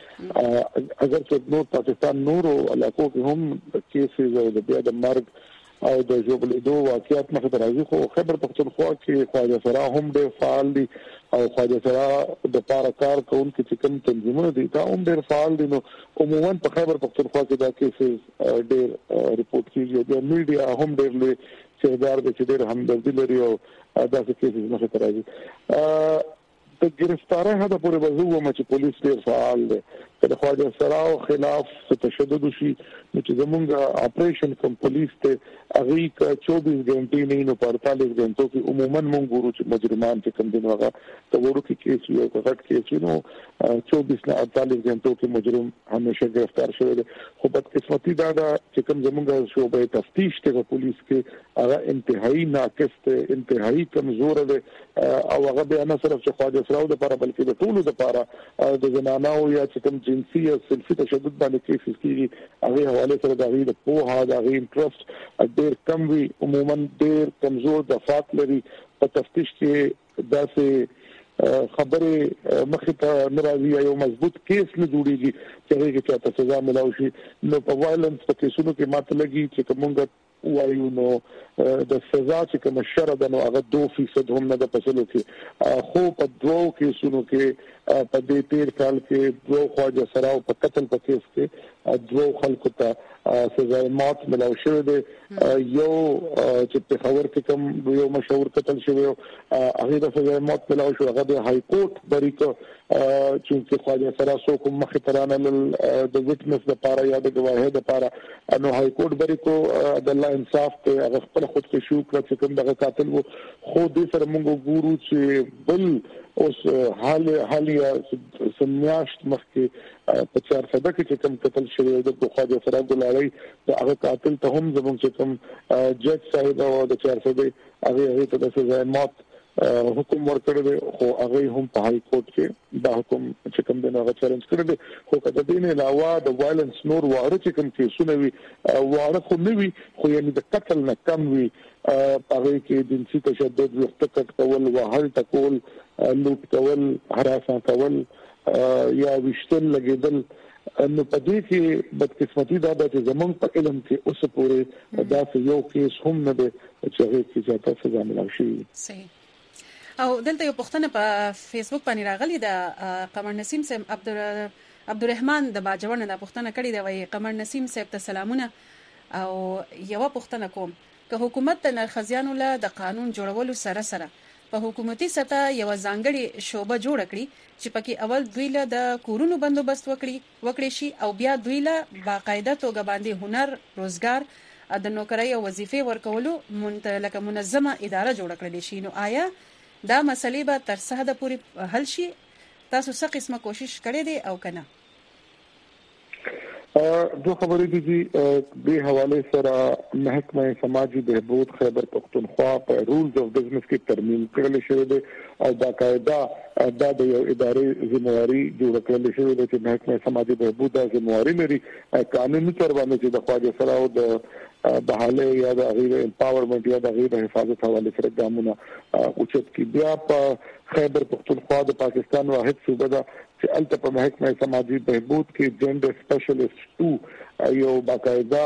Speaker 5: کیږي. اگر چې نور پاکستان نورو علاقو کې هم کیسز او د بیا د مرګ او د جوړې دوه واقعیت مخ ته راځي خو خیبر پختونخوا کې خواجه سرا هم ډېر فعال دي او خواجه سرا د پاره کار کوونکي چې کوم تنظیمونه دي دا هم ډېر فعال دي نو عموما په خیبر پختونخوا کې دا کیسز ډېر ریپورت کیږي د میډیا هم ډېر لوی چیرګار دي چې ډېر همدردي لري او دا څه کیسز مخ ته راځي د گرفتاری هدا پورې وځو چې پولیس ډېر فعال دي د خواجه سرا خلاف تشدد شي چې زمونږ اپریشن کوم پولیس ته هغه کا 24 غنټې نه نو 48 غنټو کې عموما مونږ ګورو چې مجرمان چې کوم دین هغه ته ورو کې کیس یو غټ کیس نو 24 نه 48 غنټو کې مجرم همیشه گرفتار شوی دی خو په قسمتي دا چې کوم زمونږ شعبې تفتیش ته پولیس کې هغه انتهایی ناقص ته انتهایی کمزور دی او هغه به نه صرف چې خواجه سرا د لپاره بلکې د ټولو لپاره د زنانو یا چې کوم جنسي او سلفي تشدد باندې کیسز کیږي هغه حواله سره د غیر په هغه د غیر انټرست ډېر کم وي عموما ډېر کمزور دفعات لري په تفتیش کې داسې خبره مخه ته ناراضي یو مضبوط کیس نه جوړیږي چې هغه کې ته سزا ملاوي شي نو په وایلنس په کیسونو کې ماته لګي چې کومه وایو نو د سزا چې کوم شرط نو هغه 2% هم نه د پسلو کې خو په دوه کیسونو کې په دې 13 کال کې دوه خواجه سرا او په قتل په کیس کې دوه خلکو ته سزا موت ملاو شوی دی یو چې په خبر کې کوم یو مشهور قتل شوی هغه د سزا موت ملاو شو هغه د های کورټ بریکو چې خواجه سرا سو کوم مخ ترانه د وټنس د پاره یا د گواهه د پاره نو های کورټ بریکو د الله انصاف ته هغه خپل خود کې شو کړ چې کوم دغه قاتل وو خو دې سره موږ ګورو چې بل اوس حالیا سمیاشت مخکې په 400 کې کوم قتل شوی د خواجه سرا ګلالي د هغه قاتل ته هم زموږ چې کوم جج صاحب او د 400 هغه ته د سزا موت حکم ورکړی دی خو هغه هم په های کورټ کې دا حکم چې کوم دی هغه چیلنج کړی دی خو کله دین علاوه د وایلنس نور واره چې کوم کیسونه وي واره خو نه وي خو یعنی د قتل نه کم وي هغه کې جنسي تشدد وختکټ کول وهل تکول لوټ کول هراسان کول یا وشتل لګیدل نو په دې کې بدقسمتي دا چې زمونږ په علم کې اوس پورې دا یو کیس هم نه دی چې هغه کې ځاته سزا ملاوي شي
Speaker 1: صحیح او دلته یو پښتنه په فیسبوک باندې راغلی د قمر نسیم سیم عبدالرحمن د باجوړ نه پښتنه کړي دی وای قمر نسیم صاحب ته سلامونه او یو پښتنه کوم که حکومت د نرخزیانو له د قانون جوړولو سره سره په حکومتي سطح یو ځانګړي شوبه جوړ کړي چې پکې اول دوی له د کورونو بندوبست وکړي شي او بیا دوی له باقاعده توګه باندې هنر روزګار د نوکرۍ او وظیفې ورکولو لکه منظمه اداره جوړ کړل شي نو آیا دا مسلې به تر څه حد پورې حل شي تاسو څه قسمه کوشش کړې دي او کنه
Speaker 5: دو خبرې دي د حواله سره محکمه سماجی بهبود خیبر پختونخوا په رولز اف بزنس کې ترمیم کړل شوی دی او باقاعده دا د یو ادارې ذمہواری جوړ کړل شوی دی چې محکمه سماجی بهبود د ذمہواری لري قانوني تور باندې چې د خواجه سره او د بحاله یا د غیر امپاورمنت یا د غیر حفاظت حواله سره ګامونه اوچت کی بیا په خیبر پختونخوا د پاکستان واحد صوبه ده چې الته په محکمه سماجی بهبود کې جنډر سپیشلیسټ 2 یو باقاعده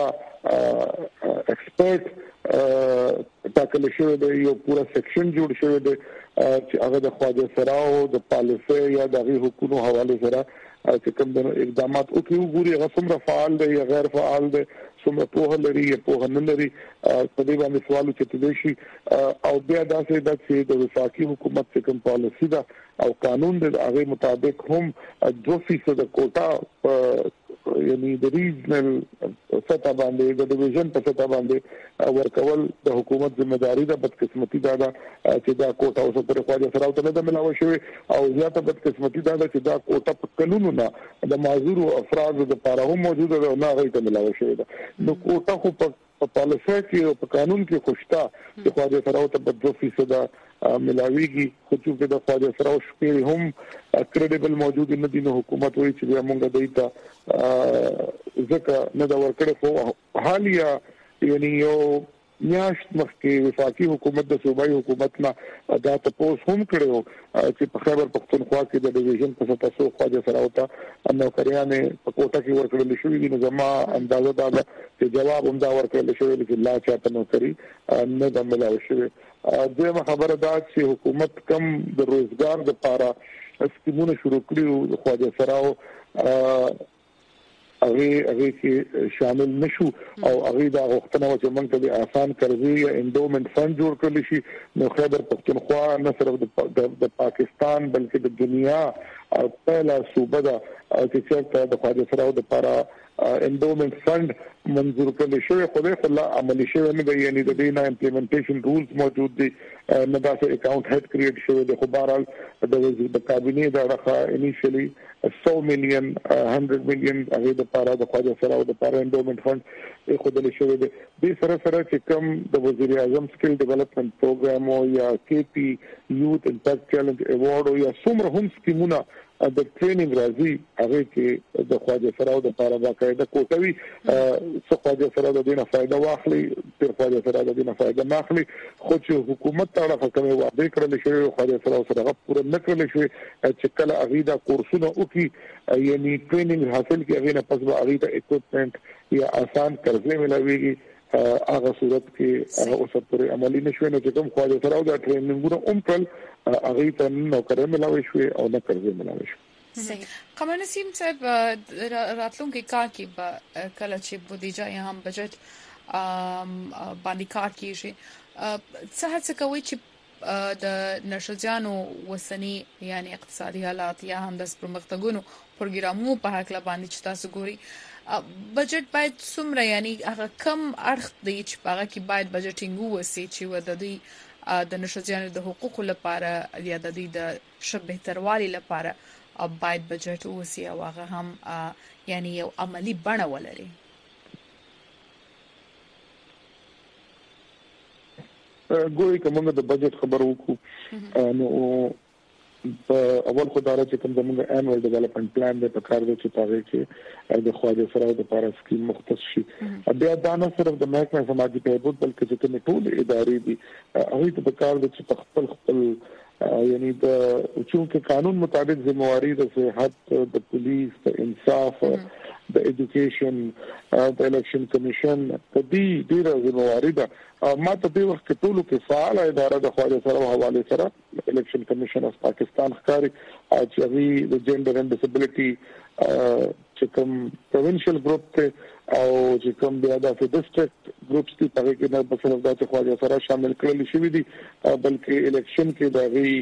Speaker 5: ایکسپرت ټاکل شوی دی یو پورا سیکشن جوړ شوی دی چې هغه د خواجه سرا او د پالیسي یا د غیر حکومت حواله سره چې کوم د اقدامات او کې وګوري هغه څومره فعال دی یا غیر فعال دی څومره په لري یا په نه لري په دې باندې سوال چې شي او بیا دا چې د وفاقي حکومت چې کوم پالیسي دا او قانون د هغه مطابق هم 2% کوټا یعنی د ریجنل سطح باندې د ډیویژن په سطح باندې ورکول د حکومت ذمہداري ده بدقسمتي ده چې دا کوټا اوس پر خواجه سره او ته نه ملاوي شوی او زیاته بدقسمتي ده چې دا کوټا په قانون نه د معذور افراد د لپاره هم موجوده ده نه غوښته ملاوي شوی ده نو کوټا خو په پالیسي کې او په قانون کې خوشتا چې خواجه سره او ته 2% ملاويږي خو چې د خواجه سره او شپې هم کریډیبل موجود نه دي نو حکومت وایي چې موږ دایته ځکه نه دا ورکړې خو حالیا یعنی یو میاشت مخکې وفاقي حکومت د صوبایي حکومت نه دا تاسو هم کړو چې په خیبر پختونخوا کې د ډیویژن په تاسو خواجه سراوتا نوکریانه په کوټه کې ورکړل شوې دي. نو زما اندازه دا ده چې جواب هم دا ورکړل شوی دی چې لا چاته نوکری نه د ملاوي شوی. دغه خبره دا چې حکومت کم د روزګار لپاره سکیمونه شروع کړي خواجه سراو هغه کې شامل نشو او هغه دا غوښتنه و چې موږ ته د آسان قرضې یا انډومنت فند جوړ کړل شي. نو خیبر پختونخوا نه صرف د پاکستان بلکې د دنیا پهلا صوبه ده چې چېرته د خواجه سراو لپاره انډومنت فند منظور کړل شوی. خدای خلا عملی شوی نه دی، یعنی د دې نه امپلیمنټیشن رولز موجود دي، نه دا چې اکاونټ هډ کریټ شوی دی. خو بهرحال د کابینه دا راخه انیشلی 100 مليون 100 مليون هغه د لپاره د خواجه سراو د لپاره انډومنت فند خودل شوی دی. د سره سره چې کوم د وزیر اعظم سکل ډیولپمنٹ پروګرام او یا کې پی یوث امپیکټ چیلنج ایوارډ او یا څومره هم سکیمونه د ټریننګ راځي هغه کې د خواجه سراو د لپاره باقاعده کوټوي څو خواجه سراو د دینه فائدہ واخلي، تر خواجه سراو د دینه فائدہ ماخلي. خو چې حکومت ته راځي وعده کړل شوی خواجه سراو سره پوره نه کړل شوی چې کله اغیدا کورسونه وکي یعنی ټریننګ حاصل کی هغه نه پس به اغیدا اکوپمنٹ یا آسان قرضې ملاويږي. هغه صورت کې هغه اوس پورې عملی نشوي. نو چې کوم خواجه سراو د ټریننګونو کړل هغه ته نوکری ملاوي شوی او نه قرضې ملاوي شوی.
Speaker 2: صحیح. قمر نسیم صاحب راتلونکي کال کې به کله چې بودیجه یا هم بجټ باندې کار کیږي څه هڅه کوي چې د نشزیانو وسنی یعنی اقتصادي حالات یا هم د پرمختګونو پروګرامونو په حق باندې چې تاسو ګوري بجټ باید څومره یعنی هغه کم اړخ دی چې هغه کې باید بجټینګ وسی چې و د دې د نشزیانو د حقوقو لپاره یا د دې د شبه تروالي لپاره باید بجټ وسی او هغه هم یعنی یو عملی بڼه ولري.
Speaker 5: ګوري کومه د بجټ خبر وکړو نو په اول خدای چې کوم زموږ انوال ډیولپمنٹ پلان د پکار د چتاوي کې د خواجه سراو د لپاره سکیم مختص شي. بیا دا نه صرف د محکمه سماجی بهبود بلکې چې کوم ټول ادارې دي هغه ته پکار د چې خپل یعنی د چونکه قانون مطابق ذمہواری د صحت د پولیس د انصاف د ایجوکیشن د الیکشن کمیشن د دې ډیره ذمہواری ده. ما ته په وخت کې ټولو کې فعال اداره د خواجه سراو حواله سره الیکشن کمیشن اف پاکستان ښکاری چې د جنډر اند ډیسابیلیټي چې کوم پروینشل ګروپ ته او چې کوم بیا د ډیسټریکټ ګروپس ته په کې نه بسنه د خواجه سراو شامل کړل شوی دي بلکې الیکشن کې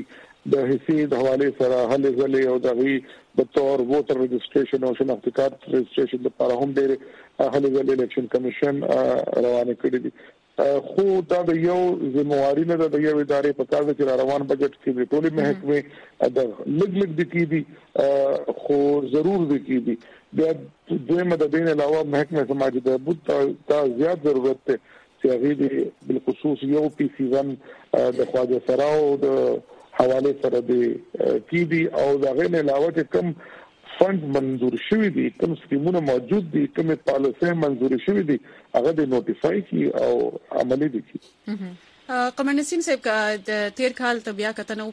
Speaker 5: د حصے د حواله سره هلې ځلې او د تور ووټر رجسټریشن او شناختی کارت رجسټریشن لپاره هم ډېر هلې ځلې الیکشن کمیشن روانه کړی دي. خو دا د یو ذمہواری نه د یو ادارې په کار کې روان بجټ کې ټولې محکمې د لګ د کی دي خو ضرور د کی دي. بیا دویمه د دین علاوه محکمه سماجی بهبود ته زیات ضرورت ته چې هغه بالخصوص یو پی سی 1 د خواجه سراو د حواله سره د کی دي او دا غیر علاوه کوم فند منظور شوی دي کوم سکیمونه موجود دي کوم پالیسي منظور شوی دي هغه د نوټیفای کی او عملی دي کی.
Speaker 1: قمر نسیم صاحب کا د تیر کال ته بیا کتنو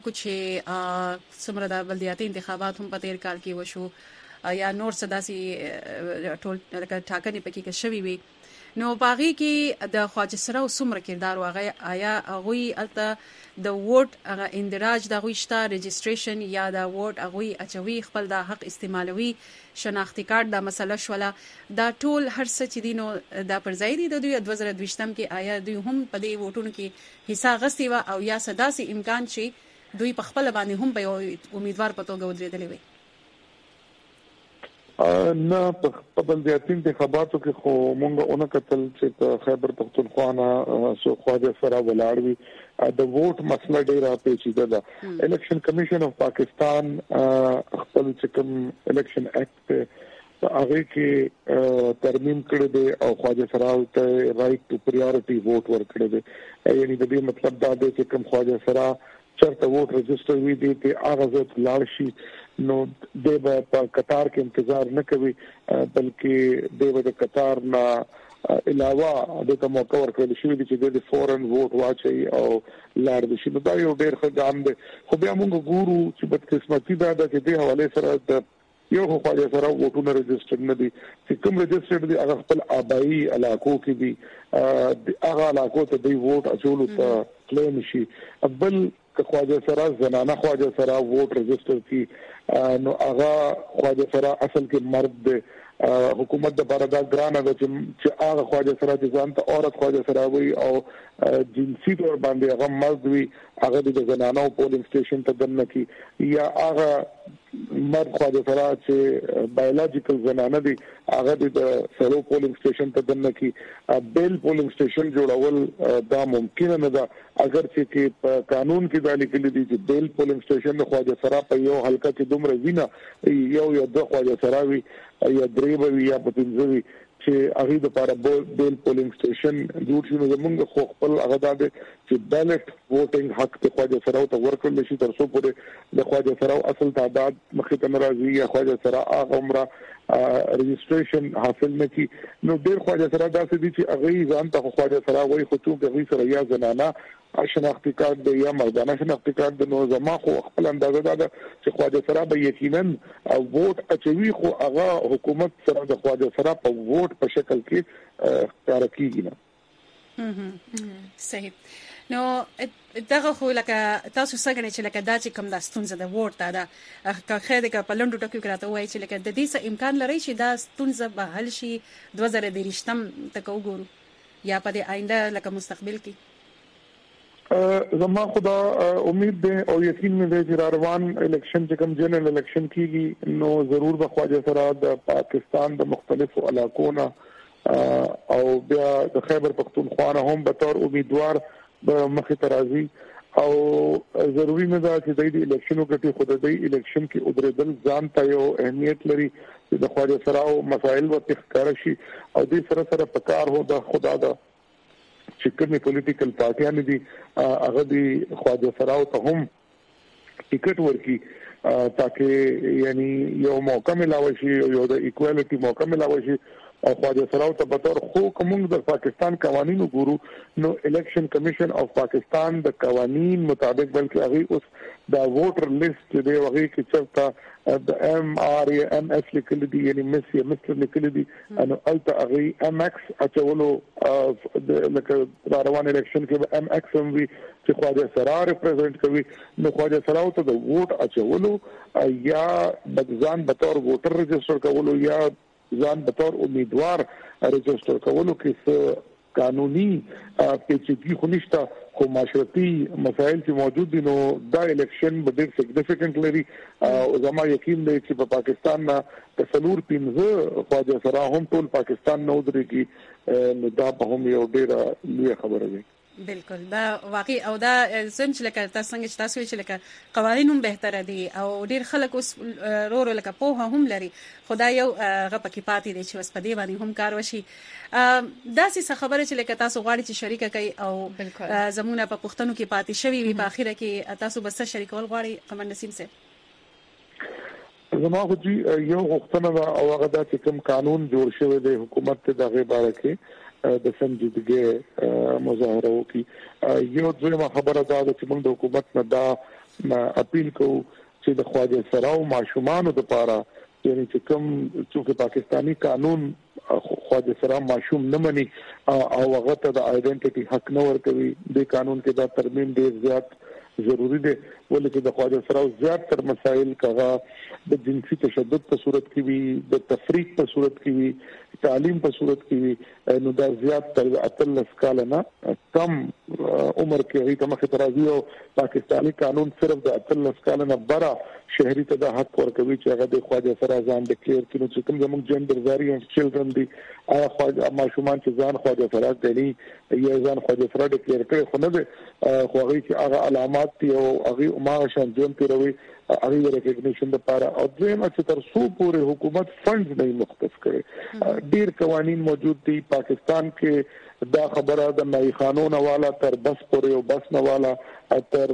Speaker 1: چې څومره د بلدیاتي انتخابات هم په تیر کال کې وشو یا نور صداسي ټول ټاکنې پکې کې شوی وي نو باغی کې د خواجه سراو څومره کردار واغی آیا هغه الته د ووټ هغه اندراج د غوښتا رجسټریشن یا د ووټ هغه اچوي خپل د حق استعمالوي شناختی کارت د مسله شوله دا ټول هر څه چې دینو د پرځای دي د 2022 کې آیا دوی هم په دې ووټونو کې حصہ غستې و او یا صداسي امکان چې دوی په خپل باندې هم په امیدوار پتوګه ودرېدلې وي.
Speaker 5: نه په بلدیاتي انتخاباتو کې خو مونږ اون کتل چې په خیبر پختونخوا نه سو خواجه سراو ولاړوي د ووټ مسله ډیره پیچیده ده. الیکشن کمیشن اف پاکستان خپل چې کوم الیکشن اکټ هغه کې ترمیم کړی دی او خواجه سراو ته رائټ ټو پریورټي ووټ ورکړی دی. یعنی د دې مطلب دا دی چې کوم خواجه سراو چرته ووټ رجسٹر وی دی ته هغه ځت لاړ شي نو د په قطار کې انتظار نه کوي بلکې د قطار نه علاوه د موقع ورکول شي چې د فورن ووټ واچي او لار د شي دا یو ډېر ښه ګام دی. خو بیا موږ ګورو چې بدقسمتي دا د دې حواله سره د یو خواجه سره ووټونه ريجستر نه دي چې کوم ريجستر دي هغه خپل آبائی علاقو کې دي هغه علاقو ته دی ووټ اچول ته کلیم شي. بل خواجه سره زنانه خواجه سره ووټ ريجستر کی نو هغه خواجه سره اصل کې مرد دی. حکومت د باردا ګرانه د چې هغه خواجه سره د ځان ته عورت خواجه سره وي او جنسي تور باندې هغه مرد وي هغه د زنانو پولینګ سټیشن ته دنه کی یا هغه مرد خواجه سره چې بایولوژیکل زنانه دي هغه د سلو پولینګ سټیشن ته دنه کی بیل پولینګ سټیشن جوړول دا ممکن نه ده اگر چې په قانون کې د لیکل دي چې بیل پولینګ سټیشن خواجه سره په یو حلقه کې دومره وینه یو یا دوه خواجه سره وي یا درې وي یا په پنځه وي چې هغه د لپاره بیل پولینګ سټیشن جوړ شي. نو زموږ خو خپل هغه د چې بیلټ ووټینګ حق ته خواجه سره ته ورکړل شي تر څو پورې د خواجه سره اصل تعداد مخې ته ناراضي یا خواجه سره هغه عمره ريجستریشن حاصل نه کی. نو ډیر خواجه سره داسې دي چې هغه ځان ته خواجه سره وایي خو چې هغه سره یا زنانه شناختی کارت دی یا مردانه شناختی کارت دی. نو زما خو خپل اندازه ده چې خواجه سره به یقینا ووټ اچوي خو هغه حکومت سره د خواجه سره په ووټ په شکل کې کار کوي نه.
Speaker 1: صحیح. نو دغه خو لکه تاسو څنګه چې لکه دا چې کوم د ستونزه د ووټ دا که خیر د پلندو ټکو کراته وایي چې لکه د دې څه امکان لري چې دا ستونزه به حل شي 2023 تک وګورو یا په آینده لکه مستقبل کې.
Speaker 5: زما خدا امید ده او یقین مې ده چې روان الیکشن چې کوم جنرال الیکشن کیږي نو ضرور به خواجه سره د پاکستان د مختلفو علاقو نه او بیا د خیبر پختونخوا نه هم به تور امیدوار به مخې ترازی او ضروری نه ده چې د الیکشنو کې خود د الیکشن کې ودرېدل ځان ته یو اهمیت لري چې د خواجه سره مسائل و تخکار شي او دې سره سره پکار هو د خدا دا چې کومه پولیټیکل پارټیان دي هغه دي خواجه سراو ته هم ټیکټ ورکي تاکي یعنی یو موقع ملاوي شي یو د ایکوالټي موقع ملاوي شي او خواجه سراو ته به تور خو کوم د پاکستان قوانینو ګورو نو الیکشن کمیشن اف پاکستان د قوانین مطابق بلکې هغه اوس دا ووټر لیست دی هغه کې چرته د ام ار ام اس لیکل دي یعنی مستر لیکل دي انه الته هغه ام ایکس اچولو لکه روان الیکشن کې ام ایکس هم وی چې خواجه سرا ریپرزینټ کوي نو خواجه سراو ته د ووټ اچولو یا بځان به تور ووټر ريجستر کولو یا ځان به تور امیدوار ريجستر کولو کې قانوني پیچیدګي خو نشته خو معاشرتي مسائل چې موجود دي نو دا الیکشن به ډېر سیګنیفیکانت لري او زما یقین دی چې په پاکستان نه تسلور 15 خواجه سره هم ټول پاکستان نو درېږي نو دا په هم یو ډېر لوی خبره ده.
Speaker 1: بالکل دا واقعي او دا زم چې لکه تاسو څنګه چې تاسو چې لکه قوانين هم بهتره دي او ډیر خلک اوس رورو لکه په هم لري خدای یو غپکی پاتې دي چې اوس په دې باندې هم کار وشي. دا څه خبره چې لکه تاسو غواړئ چې شریکه کوي او زمونه په پښتنو کې پاتې شوی وي په اخیره کې تاسو بس شریکول غواړئ قمر نسیم سره
Speaker 5: زما خو یو غوښتنه او هغه د کوم قانون جوړ شوی دی حکومت ته دغه باره کې د سنجیدګۍ مظاهره وکي. یو ځینې خبره دا ده چې موږ د حکومت نه دا اپیل کوو چې د خواجه سراو ماشومانو لپاره یعنی چې کوم چې پاکستانی قانون خواجه سرا ماشوم نه مني او هغه ته د ائیډنټیټي حق نه ورکوي د قانون کې دا ترمیم ډیر زیات ضروری دی ولکه د خواجه سراو زیات تر مسائل کغه د جنسي تشدد په صورت کې وي د تفریق په صورت کې وي تعلیم په صورت کې وي نو دا زیات تر اتل سکاله نه کم عمر کې هي کومه ترازی او پاکستانی قانون صرف د اتل سکاله نه برا شهري ته د حق ورکوي چې هغه د خواجه سرا ځان ډیکلیئر کړي چې کوم زموږ جندر ویریانټ چلډرن دي خواجه ماشومان چې ځان خواجه سرا دلی یا ځان خواجه سرا ډیکلیئر کړي خو نه ده خو هغه چې هغه علامات دي او هغه ما شان جون تیروي هغه ریکګنیشن لپاره او دویم چې تر څو پورې حکومت فند نه مختص کړي ډیر قوانين موجود دي پاکستان کې دا خبره د نای قانون والا تر بس پورې او بس نه والا تر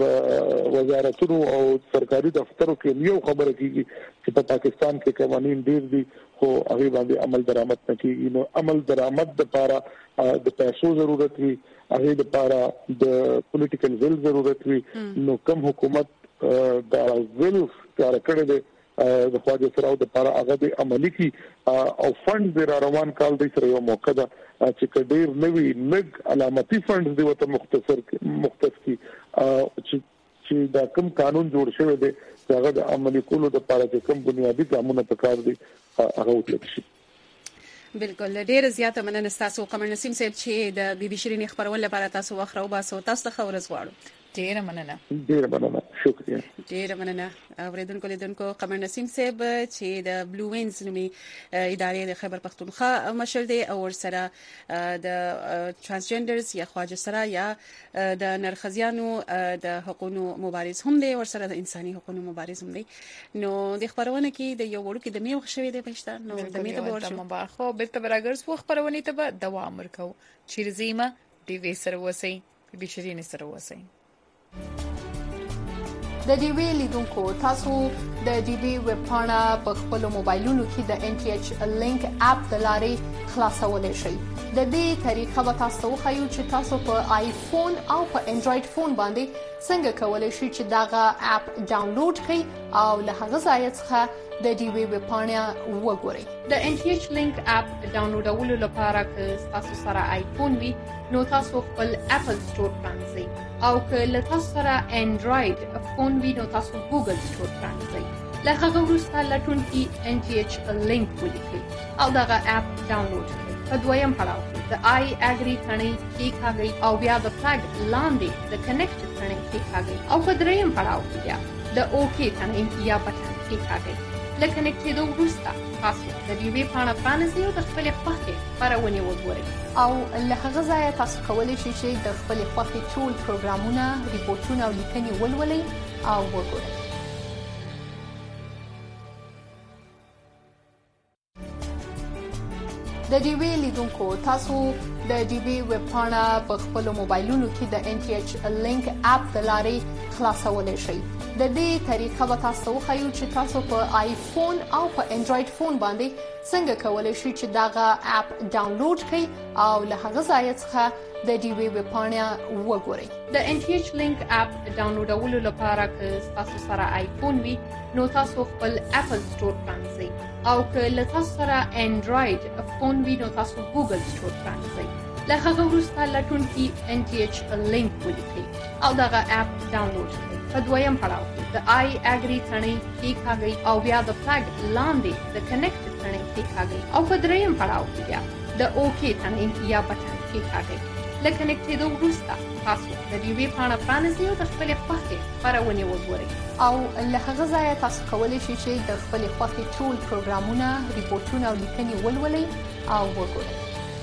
Speaker 5: وزارتونو او سرکاري دفترو کې یو خبره کیږي چې په پاکستان کې قوانين ډیر دي خو هغه باندې عمل درآمد نکېږي. نو عمل درآمد لپاره د پیسو ضرورت وي، هغه لپاره د پولیټیکل ویل ضرورت وي. نو کوم حکومت دا ویل کار کړی دی د خواجه سراو د لپاره هغه د عملی کی او فند د روان کال د سره یو موقع ده چې کډیر نوی نګ علامتي فند دی وته مختص کی چې دا کوم قانون جوړ شوی دی هغه د عملی کولو د لپاره چې کوم بنیادی ګامونه پکار دي هغه وکړي.
Speaker 1: بالکل ډیر زیاته مننه تاسو قمر نسیم صاحب چې د بي بي شيرين خبرونه لپاره تاسو وخت راو باسو. تاسو ته خبرز غواړو.
Speaker 2: ډیر مننه.
Speaker 5: ډیر مننه. شکریہ.
Speaker 1: ډیر مننه. اوریدونکو لیدونکو قمر نسیم صاحب چې د بلو وینز نومي ادارې د خیبر پختونخوا مشر دی او سره د ترانسجندرز یا خواجه سرا یا د نرخزیانو د حقوقو مبارز هم دی او سره د انساني حقوقو مبارز هم دی. نو د خبرونه کې د یو وړو کې د میو شوی دی پښتا نو د میته ورشو
Speaker 2: مباخو بیرته برګرز وو خبرونه ته دوام ورکو چې رزيمه ډي وی سره وسی بي شيرين سره وسی.
Speaker 10: د ډي وی لیدونکو تاسو د ډي وی ویب پاڼه په خپل موبایلونو کې د ان ټي ایچ لینک اپ د لارې خلاصولای شئ. د دې طریقه به تاسو خو چې تاسو په آیفون او په انډراید فون باندې څنګه کولای شئ چې داغه اپ ډاونلوډ کړئ او له هغه ځای څخه د ډي وی ویب پاڼه وګورئ. د ان ټي ایچ لینک اپ ډاونلوډولو لپاره که تاسو سره آیفون وي نو تاسو خپل اپل سٹور پرانځئ او که له تاسو سره انډراید فون وي نو تاسو ګوګل سٹور پرانځئ. له هغه وروسته لټون کې ان ټي ایچ لینک ولیکئ او دغه اپ ډاونلوډ کړئ. په دویم پړاو کې د آی اګری ثنې کلیکاږئ او بیا د فلګ لاندې د کنیکټ ثنې کلیکاږئ او په دریم پړاو کې بیا د اوکی ثنې یا بټن کلیکاږئ. له کنیکټ کېدو وروسته تاسو د ډي وی پاڼه پرانیزئ او د خپلې خوښې خپرونې وګورئ او له هغه ځایه تاسو کولی شئ چې د خپلې خوښې ټول پروګرامونه، ریپورتونه او لیکنې ولولئ او وګورئ. د ډي وی لیدونکو تاسو د ډي وی ویب پاڼه په خپل موبایلونو کې د ان ټي ایچ لینک اپ د لارې خلاصولای شئ. د دې طریقه به تاسو خو چې تاسو په آیفون او په انډراید فون باندې څنګه کولای شئ چې داغه اپ ډاونلوډ کړئ او له هغه ځای څخه د ډي وی ویب پاڼه وګورئ. د ان ټي ایچ لینک اپ ډاونلوډولو لپاره که تاسو سره آیفون وي نو تاسو خپل اپل سٹور پرانځئ او که له تاسو سره انډراید فون وي نو تاسو ګوګل سٹور پرانځئ. له هغه وروسته لټون کې ان ټي ایچ لینک ولیکئ او دغه اپ ډاونلوډ کړئ. په دویم پړاو کې د آی اګری ثنې کلیکاږئ او بیا د فلګ لاندې د کنیکټ ثنې کلیکاږئ او په دریم پړاو کې بیا د اوکی ثنې یا بټن کلیکاږئ. له کنیکټ کېدو وروسته تاسو د ډي وی پاڼه پرانیزئ او د خپلې خوښې خپرونې وګورئ او له هغه ځایه تاسو کولی شئ چې د خپلې خوښې ټول پروګرامونه، ریپورتونه او لیکنې ولولئ او وګورئ.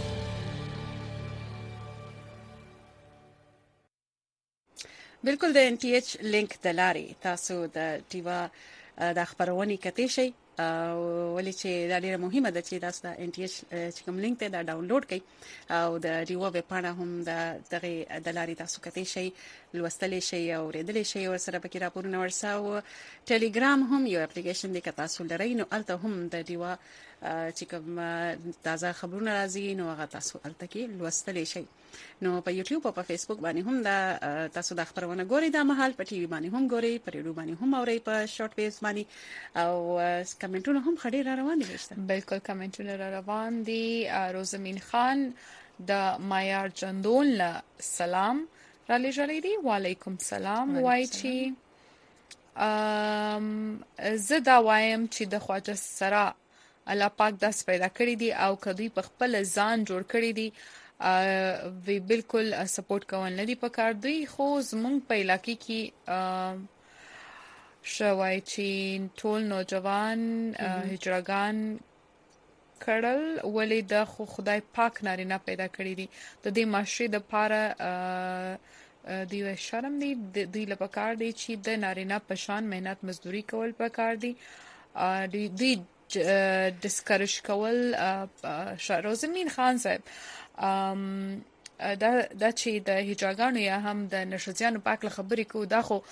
Speaker 1: بالکل د ان ټي ایچ لینک د لارې تاسو د ټیوا د خبرونې کتئ شئ ولې چې دا ډیره مهمه ده چې تاسو د ان ټي ایچ چې کوم لینک ته دا ډاونلوډ کړئ او د ریو ویب پاڼه هم دغه د لارې تاسو کتئ شئ، لوستلی شئ او ریډلی شئ او سره پکې راپورونه ورساو. ټلګرام هم یو اپلیکیشن دی که تاسو لرئ نو الته هم د ریوا چې کوم تازه خبرونه راځي نو هغه تاسو الته کې لوستلی شئ. نو په یوټیوب او په فیسبوک باندې هم دا تاسو د خبرونه ګورئ، د مهال په ټي وي باندې هم ګورئ، په ریډیو باندې هم اورئ، په شارټ ویوز باندې او کمنټونه هم خړې را روان دي.
Speaker 2: بالکل کمنټونه را روان دي. روزمین خان د مایار جندون له سلام را لېږلی دی. وعلیکم سلام. وایي چې زه دا وایم چې د خواجه سرا الله پاک داس پیدا کړی دی او کدی په خپل ځان جوړ کړی دی وی بالکل سپورټ کول نه دی پکار دی. خو زمونږ په علاقې کې شوای چې ټول نوجوان هجرګان کړل ولې د خدای پاک نارینه پیدا کړی دی. د دې معاشري د پاره دی شرم دی دوی له پکار دی چې د نارینه په شان مهنت مزدوري کول پکار دی. دوی ډسکرش کول. روزمین خان صاحب دا چې د هجاګانو یا هم د نشزیانو پاک خبرې کو دا خو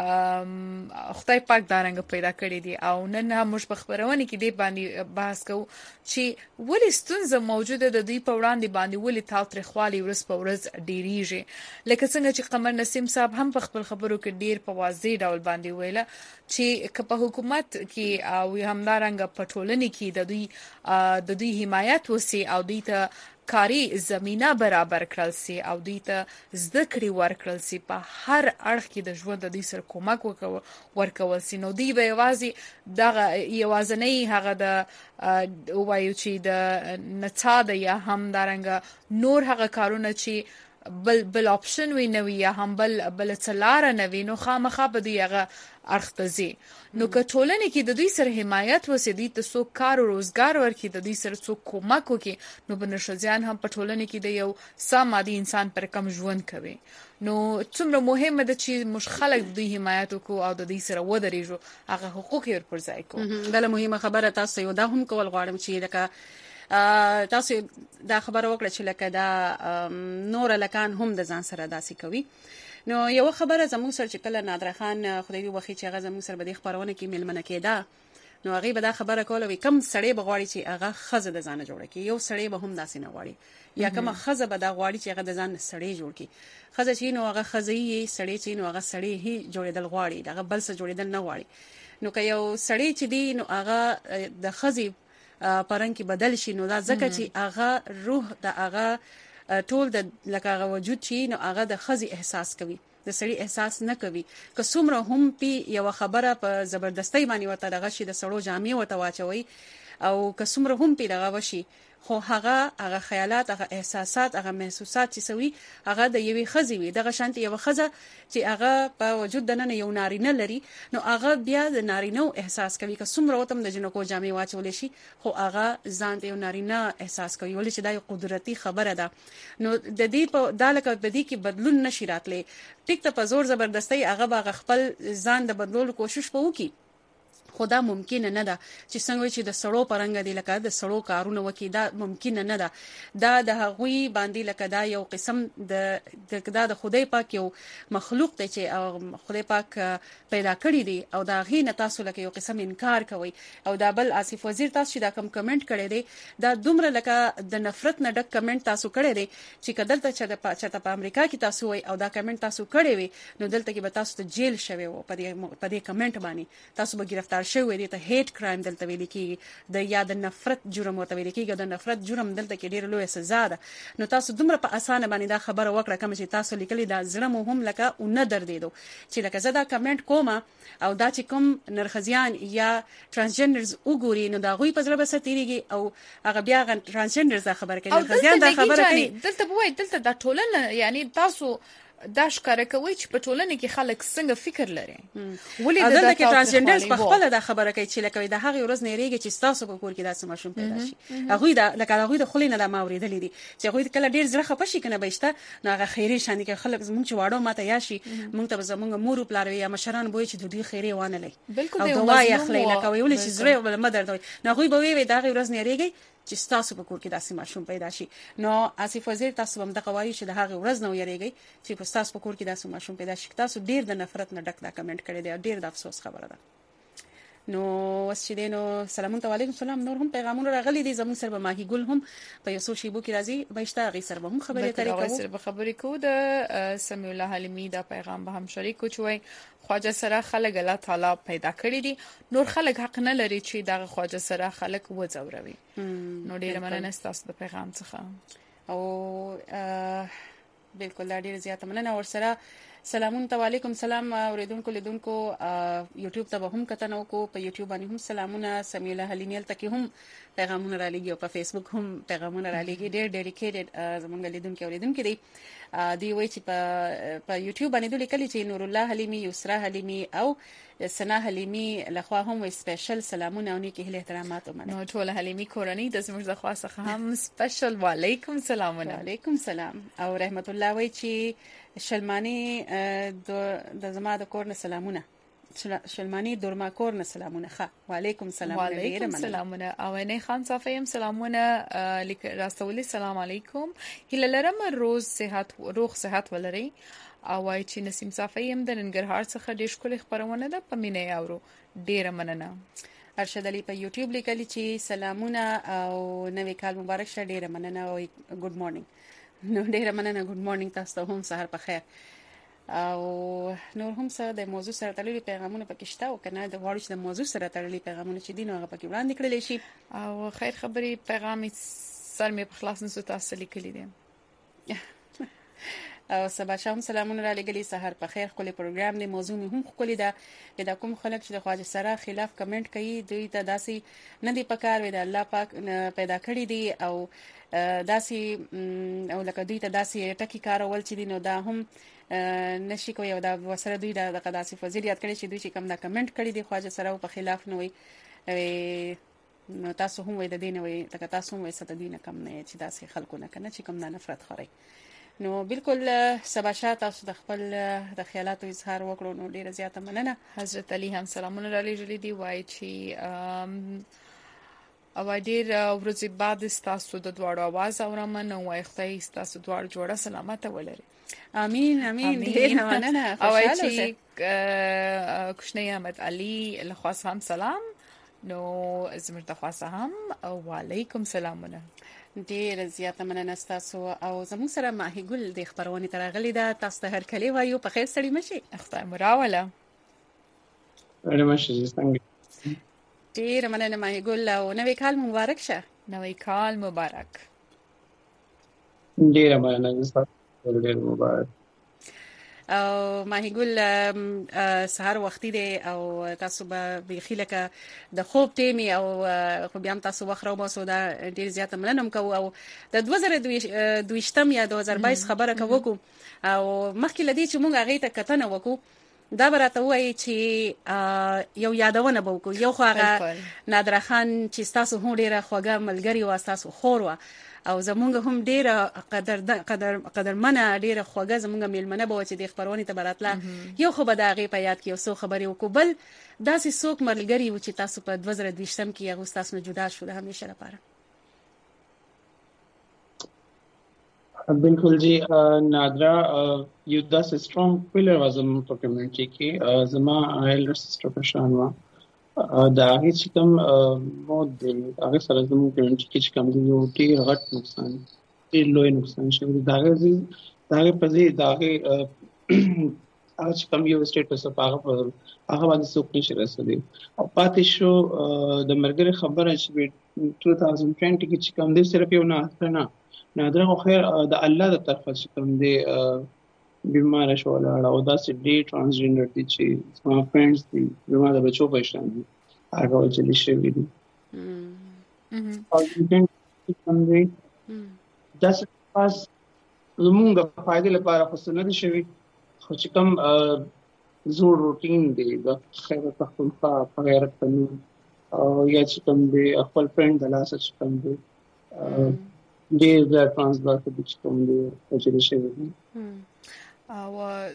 Speaker 2: خدای پاک دارنګ پیدا کړی دی او نن هم موږ په خبرونه کې دی باندې بحث کوو چې ولې ستونزه موجوده د دوی په وړاندې باندې ولې تاوتریخوالي ورځ په ورځ ډیریږي لکه څنګه چې قمر نسیم صاحب هم په خپل خبرو کې ډیر په واضح ډول باندې ویله چې په حکومت کې او همدارنګ په ټولنه کې د دوی حمایت وسی او دوی ته کاری زمينه برابر کړل سي او دوی ته زده کړې ورکړل سي په هر اړخ کې د ژوند د دوی سره کومک ورکول سي نو دوی به یوازې دغه یوازنۍ هغه د وایو چې د نڅا د یا هم دارنګ نور هغه کارونه چې بل اپشن وي نو یا هم بل څلاره نوي نو خامخا به دوی هغه اړختزي نو که ټولنه کې د دوی سره حمایت وسیدي ته څو کار او روزګار ورکړي د دوی سره څو کومک وکړي نو بنشزیان هم په ټولنه کې د یو سمادي انسان پر کم ژوند کوي نو څومره مهمه ده چې مش خلک د دوی حمایت وکړو او د دوی سره ودرېږو هغه حقوق یې پر ځای کوو
Speaker 1: دا مهمه خبره تاسو یو دا هم کول غواړم چې لکه تاسو دا خبره وکړه چې لکه دا نور لکان هم د ځان سره داسي کوي نو یو خبره زموږ سره چې کله نادر خان خدای دې وخی چې هغه زموږ سره به د خبرونه کې ملمنه کېده نو هغه به دا خبره کوله وي کم سړی بغواړي چې هغه خزه د ځان جوړه کی یو سړی به هم داسې نه غواړي یا کوم خزه به دا غواړي چې هغه د ځان سړی جوړ کی خزه چې نو هغه خزه سړی چې نو هغه سړی هی جوړېدل غواړي هغه بل څه جوړېدل نه غواړي نو که یو سړی چې دی نو هغه د خزي پرنګ کې بدل شي نو دا ځکه چې هغه روح د هغه ټول د لکه هغه وجود چې نو هغه د خزي احساس کوي د سړی احساس نه کوي که څومره هم پی یو خبره په زبردستی باندې وته دغه شي د سړو جامې وته واچوي او که څومره هم پی دغه وشي خو هغه خیالات هغه احساسات هغه محسوسات چې سوي هغه د یوې خزي وي دغه شانتي یو خزه چې هغه په وجود د نن یو نارینه لري نو هغه بیا د نارینه احساس کوي که څومره وتم د جنکو جامې واچول شي خو هغه ځان ته یو نارینه احساس کوي ولې چې دا یو قدرتي خبره ده نو د دې په دالکه د دې کې بدلون نشي راتلی ټیک ته په زور زبردستی هغه خپل ځان د بدلولو کوشش وکړي خدا ممکن نه ده چې څنګه چې د سړو پرنګ دی لکه د سړو کارونه وکي دا ممکن نه ده دا د هغوی باندې لکه دا یو قسم د خدای پاک یو مخلوق دی چې خدای پاک پیدا کړی دی او دا غي نه تاسو لکه یو قسم انکار کوي او دا بل آصف وزیر تاسو دا کوم کمنټ کړی دی دا دومره لکه د نفرت نه ډک کمنټ تاسو کړی دی چې کدلته چې په امریکا کې تاسو وای او دا کمنټ تاسو کړی وي نو دلته کې به تاسو ته جیل شوی وو په دې کمنټ باندې تاسو به گرفتار شوی دی ته هیټ کرایم دلته ویل کی د یاد نفرت جرم ورته ویل کیږي د نفرت جرم دلته کې ډیر لوی سزا ده نو تاسو دومره په اسانه باندې دا خبره وکړه کوم چې تاسو لیکلي دا زړه مو هم لکه اون دردیدو چې لکه زدا کمنټ کومه او دا چې کوم نرخزیان یا ترانسجندرز وګوري نو دا غوي په زړه بساتيږي او هغه بیا ترانسجندرز خبره کوي نرخزیان دا خبره کوي
Speaker 2: دلته وای دلته دا ټولنه یعنی تاسو دا ښکاره کوي چې په ټولنه کې خلک څنګه فکر لري
Speaker 1: ولې دلته کې ترانسجندرز په خپل دا خبره کوي چې لکه د هغه ورځ نه ریږي چې تاسو په کور کې داسې ماشوم پیدا شي هغه دا لکه هغه د خلینو د ماوریدلې دي چې هغه کله ډیر زړه خپه شي کنه بهشته نو هغه خیری شان دي خلک زمونږ چې واړو ماته یاشي مونږ ته زمونږ مور پلار یا مشران بوي چې د دې خیری وانه لای او دوا یې خلې لکه ویل چې زړه ول مدر دوی نو هغه به وي دا ورځ نه ریږي چې تاسو په کور کې داسې ماشوم پیدا شي نو آصف وزیر تاسو هم د قوایي چې د هغه ورځ نو یریږي چې تاسو په کور کې داسې ماشوم پیدا شي تاسو ډیر د نفرت نه ډک دا کمنټ کړی دی ډیر د افسوس خبره ده نو وسیدنو سلام علیکم سلام نور هم پیغامونه راغلي دي زموږ سره به ماهی ګل هم په یو څو شیبو کې راځي بهشته غي سره به هم خبرې کوي
Speaker 2: خبرې کو د سمیع الله حلیمی دا پیغام به هم شریک کوچوي خواجه سره خلک الله تعالی پیدا کړی دي نور خلک حق نه لري چې دا خواجه سره خلک وځوروي نو ډیر مننه تاسو د پیغام څخه
Speaker 1: او بالکل ډیر زیات مننه ور سره سلامون علیکم سلام اوریدونکو لیدونکو یوټیوب ته هم کتنو کو په یوټیوب باندې هم سلامونه سمیع الله حلیمی تل هم پیغامونه را لګي او په فیسبوک هم پیغامونه را لګي ډیر ډیډیکیټډ زمونږ لیدونکو اوریدونکو دي دی وای چې په یوټیوب باندې د لیکلي چې نور الله حلیمی یسرا حلیمی او سنا حلیمی لخوا هم سپیشل سلامونه او نیک احترامات
Speaker 2: نو ټول حلیمی کورنۍ د زموږ د خاصه هم سپیشل وعلیکم سلامونه
Speaker 1: علیکم سلام او رحمت الله وای چې شلمانی د زما د کور نه سلامونه شلمانی درماکور نه سلامونه ښه وعلیکم سلام
Speaker 2: وعلیکم سلامونه او نه خان صافیم سلامونه راستولي سلام علیکم هله لرم روغ صحت ولري او وای چې نسیم صافیم د ننګرهار څخه ډېر ښکلي خبرونه ده په مینه اورو ډیره مننه
Speaker 1: ارشد علي په یوټیوب لیکلی چې سلامونه او نوې کال مبارک شه ډیره مننه او ګډ مارنینګ نو ډیره مننه ګډ مارنینګ تاسو ته هم سحر په خیر او نور هم سره د موضوع سره تړلي پیغامونه پکې شته او کنه د واړو د موضوع سره تړلي پیغامونه چې دین هغه پکې وړاندې کړل شي
Speaker 2: او خیر خبري پیغام سر مې په خلاص نسو تاسو لیکلي دي
Speaker 1: او سبا شام سلامونه را لګلي سحر په خیر خپل پروګرام دی موضوع مې هم خپل ده د کوم خلک چې د خواجه سره خلاف کمنټ کوي دوی ته داسي نه دی پکار وي د الله پاک پیدا کړی دی او داسي او لکه دوی ته داسي ټکی کارول چې دي نو دا هم نشي کوي او دا وسره دوی د قداسي فضیلت کړي چې دوی چې کوم دا کمنټ کړي دي خواجه سره په خلاف نه وي نو تاسو هم وي د دین وي تاسو هم وي ست دین کم نه چې داسي خلکو نه کنه چې کوم نه نفرت خوري نو بالکل سبا شات تاسو د خپل د خیالاتو اظهار وکړو نو ډیره زیاته مننه
Speaker 2: حضرت علي هم سلامونه را لېږلي دي وایي چې او ډیر ورځې بعد تاسو د دواړو आवाज اورم نو وایي خدای تاسو دواړو جوړه سلامته ولري
Speaker 1: امين امين ډیره مننه
Speaker 2: او چې کوشنی احمد علي لخواس هم سلام نو زموږ د خواصه هم وعلیکم سلامونه
Speaker 1: ډیر زیاته مننه تاسو او زموږ سره ماهی ګل د خبرونه ترغلي ده تاسو ته هر کلی وایو په خیر سړی مشي
Speaker 2: اختر مراوله
Speaker 18: ډیر مشه څنګه
Speaker 1: ډیر مننه ماهی ګل او نوې کال مبارک شه
Speaker 2: نوې کال مبارک
Speaker 18: ډیر مننه تاسو ډیر مبارک
Speaker 1: او ماهی ګل سحر وختي دی او تاسو به بخیلکه د خوب ټیمي او خو بیا تاسو وخرو باسو دا ډیر زیاته مننه کوم او د 2022 یا 2022 خبره کوو او مخکې لدی چې مونږ هغه ته کتنه وکړو دا براته وایي چې یو یادونه به وکړو یو خو هغه نادر خان چې تاسو هم ډیره خوږه ملګری و تاسو خور و او زمونږ هم ډیره قدرمنه ډیره خوږه زمونږ میلمنه به چې د خبرونه ته براتله یو خو به د هغه په یاد کې یو څو خبرې وکړو بل داسې څوک ملګری و چې تاسو په 2022 کې هغه تاسو نه جدا شو د همیشه لپاره
Speaker 18: بالکل جی نادرا یو داسې سترونګ پلر و زموږ په کمیونټي کې زما ایلډر سسټر په شان و دا هغه چې کوم مو د هغه سره زموږ کمیونټي کې چې کوم یو ډیر غټ نقصان ډیر لوی نقصان شوی دا هغه په دې دا هغه چې کوم یو سټیټس په هغه باندې څوک نشي رسېدلی او پاتې شو د مرګ خبره چې 2020 کې چې کوم دې صرف یو نه نادر خو خیر د الله د طرفه چې کوم دی بیمار شو لاړه او دا چې ډی ترانسجندر دي چې ما فرندز دي زما د بچو په شان دي هغه چې لشي وي دي او دې کوم دی دا چې پاس زمونږ په فائدې لپاره خو نه دي شوی خو چې کوم زوړ روټین دی د خیر پختونخوا په غیرت پنو او یا چې کوم دی خپل فرند د لاس چې کوم دی ډیر د ترانسفر په چې کوم دی چې لشي وي
Speaker 2: او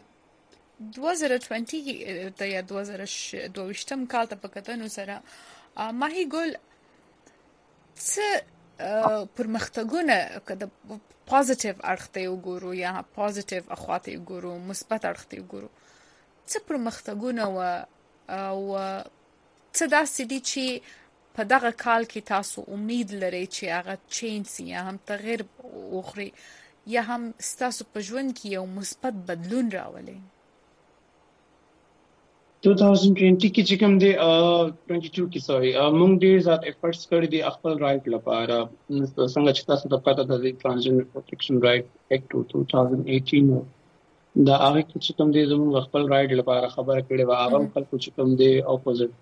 Speaker 2: 2020 ته یا 2022 کال ته پکتنو سره ماهی ګل څه پرمختګونه کده پوزټیو اړخ ته وګورو یا پوزټیو اخواته وګورو مثبت اړخ ته وګورو څه پرمختګونه او څه داسې دي چې په دغه کال کې تاسو امید لرئ چې هغه چینج یا هم تغیر وخوري یا هم ستاسو په ژوند کې یو مثبت بدلون راولي
Speaker 18: 2020 کې چې کوم دی 22 کې سوري موږ ډیر زیات افورټس کړی دي خپل رائټ لپاره څنګه چې تاسو د پاتې د ټرانسجندر پروټیکشن رائټ اکټ 2018 دا هغه چې کوم دی زموږ خپل رائټ لپاره خبره کړې و هغه خلکو چې کوم دی اپوزټ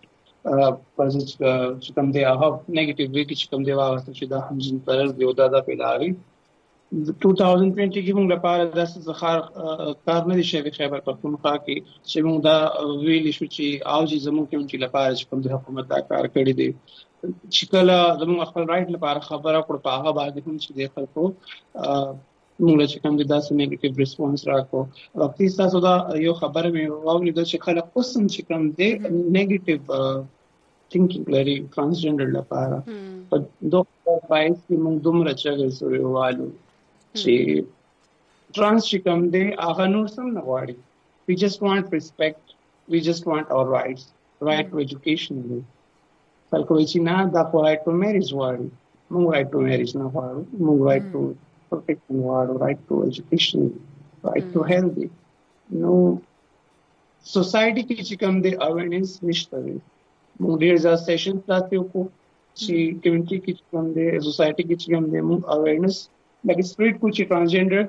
Speaker 18: چې کوم دی هغه نیگیټیو وی چې کوم دی هغه چې دا هم جن پر دی او دا پیلاري 2020 کې موږ لپاره د ځخار کار نه دي شوی خیبر پختونخوا کې چې موږ دا ویل شو چې اوجي زموږ کې لپاره چې کوم د حکومت دا کار کړی دی چې کله زموږ خپل رائټ لپاره خبره کړو په هغه باندې هم چې د خلکو موږ چې کوم داسې نیگیټیو ریسپانس راکو وختي تاسو دا یو خبره مې واورېده چې خلک اوسم چې کوم دی نیگیټیو thinking لري ترانسجنډر لپاره په 2022 کې موږ دومره چغې سوري والو چې trans چې کوم دی هغه نور سم نه غواړي. We just want respect, we just want our rights, right to education. خلکو چې نه دا right to marriage غواړي، موږ right to marriage نه غواړو، موږ right to protection غواړو، right to education, right to healthy. نو society کې چې کوم دی awareness نشته دی. موږ ډېر ځله سیشن تاسو کو چې کمیونټي کې چې کوم دی سوسایټي کې چې کوم دی موږ awareness لکه سپریټ کو چې transgender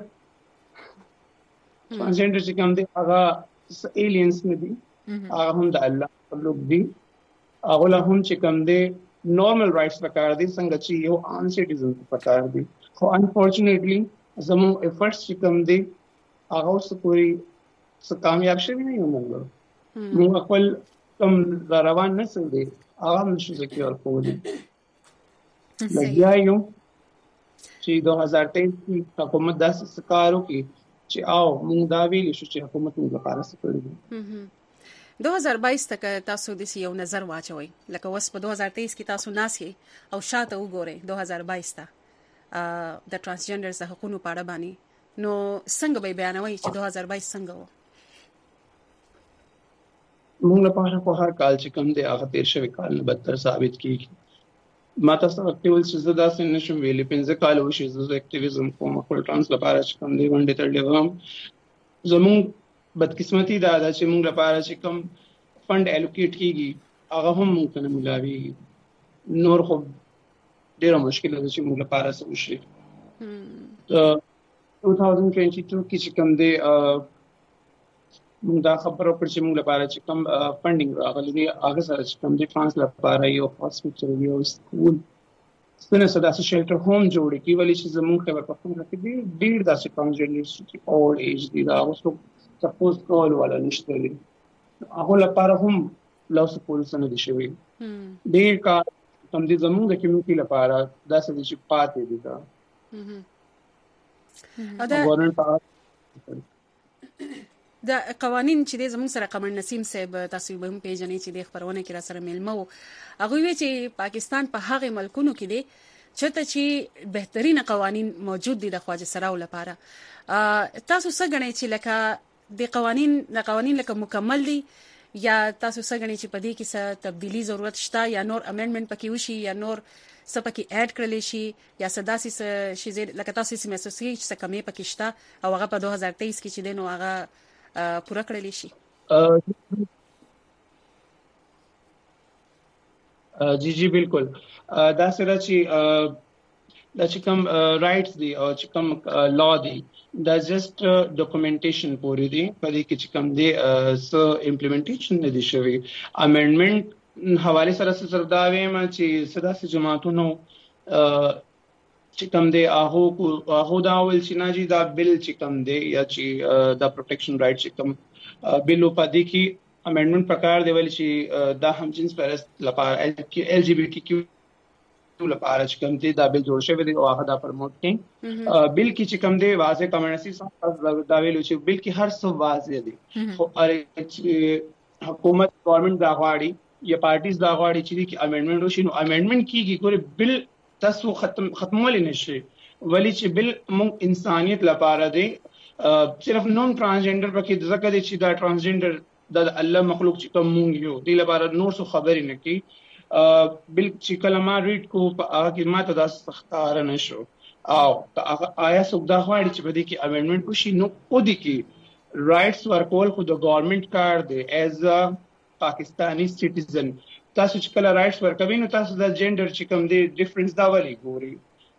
Speaker 18: چې کوم دی هغه aliens نه دي، هغه هم د الله مخلوق دي، هغه له هم چې کوم دی normal rights پکار دي څنګه چې یو عام citizen پکار دي. خو unfortunately زموږ efforts چې کوم دی هغه اوس پوری کامیاب شوی نه یو موږ خپل کوم روان نسل دی هغه نشو ذکر کولی. لګیا یو چې 2023 کې حکومت داسې کارو کې چې او موږ دا ویل شو چې حکومت موږ لپاره څه کړی.
Speaker 1: 2022 تک تاسو د یو نظر واچوي لکه اوس په 2023 کې تاسو ناسي او شاته وګورئ 2022 ته د ترانسجنډرز د حقوقو په اړه باندې نو څنګه به بیانوي چې 2022 څنګه و؟
Speaker 18: موږ لپاره په هر کال چې کوم دی هغه تیر شوی کال نه بدتر ثابت کیږي. ما تاسو اکټیویل چې زه داسې نشم ویلي 15 کال وشي زه اکټیویزم کوم خپل ټرانس لپاره چې کوم دی باندې تر لوم زموږ بدقسمتي دا ده چې موږ لپاره چې کوم فند الوکیټ کیږي هغه هم موږ ته نه ملاوي. نور خو ډیره مشکله ده چې موږ لپاره څه وشي. 2022 کې چې کوم دی موږ دا خبره پر چې موږ لپاره چې کوم فندینګ راغلی دی هغه سره چې کوم دی ټرانس لپاره یو هاسپټل یو سکول څنګه داسې شیلټر هوم جوړ کی ولی چې زموږ خبر پښتون کې دی ډیر داسې ټرانسجنډر چې اولډ ایج دی دا اوس سپوز کول ولا نشته دی هغه لپاره هم لو سپورټ سره دي شوی ډیر کار کوم دي زموږ د کمیونټي لپاره داسې چې پاتې دي دا
Speaker 1: دا قوانين چې د زموږ سره قمر نسیم صاحب تاسو به هم پیژنئ چې د خبرونه کې را سره ملمو هغه وی چې پاکستان په هغه ملکونو کې دي چې بهترین قوانين موجود دي د خواجه سراو لپاره. تاسو څه غنئ چې لکه د قوانين لکه مکمل دي یا تاسو څه غنئ چې په دې کې څه تبدیلی ضرورت شته یا نور امندمنت پکې وشي یا نور څه پکې اډ کړل شي یا سداسي شي لکه تاسو چې محسوسي چې کمې پکې شته او هغه په 2023 کې چې دینو هغه پورا کړل شي؟
Speaker 18: جی بالکل دا سره چې کوم رائټس دي او چې کوم لا دي دا جست ډاکومنټیشن پورې دي په دې کې چې کوم دي سو امپلیمنټیشن نه دي شوی. امندمنت حواله سره صرف دا وایم چې سداسي جماعتونو چې کوم دی هغه دا ول چې ناجی دا بل چې کوم دی یا چې دا پروټیکشن رائټ چې کوم بل په دې کې امندمنت پکار دی ول چې دا هم جنس پرست لپاره ال جی بی ټی کیو لپاره چې کوم دی دا بل جوړ شوی دی او هغه دا پرموټ کړي. بل کې چې کوم دی واضح کمیونټي سره دا ویل چې بل کې هر څه واضح دي خو حکومت گورنمنت دا غواړي یا پارټیز دا غواړي چې امندمنت وشي نو امندمنت کیږي ګوره بل تاسو ختمول نشي ولی چې بل مونږ انسانيت لپاره دی صرف نون ترانسجنډر پکې ځکه دی چې دا ترانسجنډر د الله مخلوق چې کوم مونږ یو دی لپاره نور څه خبرې نه کی بل چې کلمه ریډ کو هغه کې ماته دا سختار نشو او آیا څوک دا غواړي چې په دې کې امندمنت وشي نو او دي کې رائټس ورکول خو د گورنمنت کار دی ایز ا پاکستانی سټیزن. تاسو چې کله رائټس ورکوي نو تاسو د جندر چې کوم دی ډیفرنس دا ولي ګوري.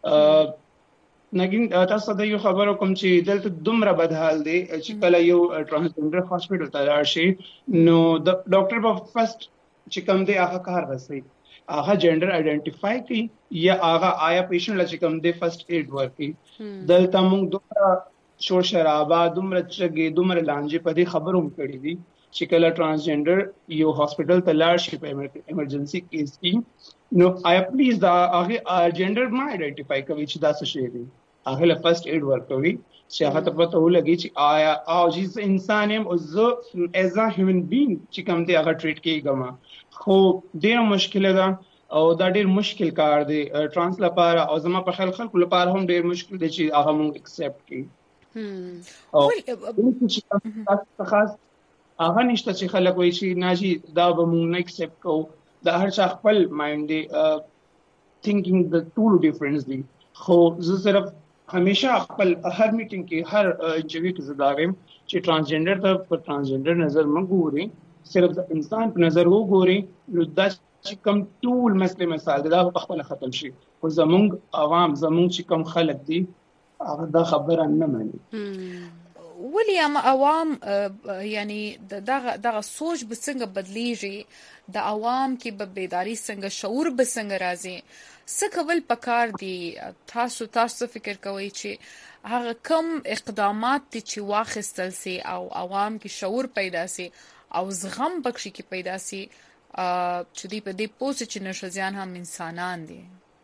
Speaker 18: نګین تاسو د یو خبرو کوم چې دلته دومره بدحال دی چې کله یو ترانسجنډر هاسپټل ته راشي نو د ډاکټر په فرست چې کوم دی هغه کار رسي هغه جندر آئیډنټیفای کوي یا هغه آیا پیشنټ لږ کوم دی فرست ایډ ورکي. دلته موږ دومره شور شرابه دومره چګي دومره لانجه په دې خبرو کړې دي چې کله ترانسجنډر یو هاسپټل ته لاړ شي په ایمرجنسي کیس کې نو آیا پلیز دا هغه جندر ما آئیډنټیفای کوي چې دا څه شی دی هغه له فرست ایډ ورکوي چې هغه ته پته ولګي چې آیا او چې انسان هم او زه ایز ا هیومن بینګ چې کوم دی هغه ټریټ کیږم خو ډیره مشکله ده او دا ډیر مشکل کار دی ترانس لپاره او زما په خلکو لپاره هم ډیر مشکل دی چې هغه مونږ ایکسپټ کړي او چې خاص هغه نشته چې خلک وایي چې ناجی دا به مونږ نه ایکسپټ کوو دا هر چا خپل مایند دی thinking the two difference دی خو زه صرف همیشه خپل هر میټینګ کې هر انټرویو کې زداوم چې ترانسجنډر ته په ترانسجنډر نظر مګوري صرف د انسان په نظر وګوري نو دا چې کوم ټول مسله مثال دا په خپل ختم شي او زمونږ عوام زمونږ چې کوم خلک دي هغه دا خبره نه مانی
Speaker 2: ولی عوام یعنی دغه سوچ به څنګه بدلیږي د عوام کې به بیداری څنګه شعور به څنګه راځي څه کول پکار دي تاسو فکر کوئ چې هغه کم اقدامات دي چې واخیستل سي او عوام کې شعور پیدا سي او زغم پکې کې پیدا سي چې دی په دې پوسټ چې نشزیان هم انسانان دي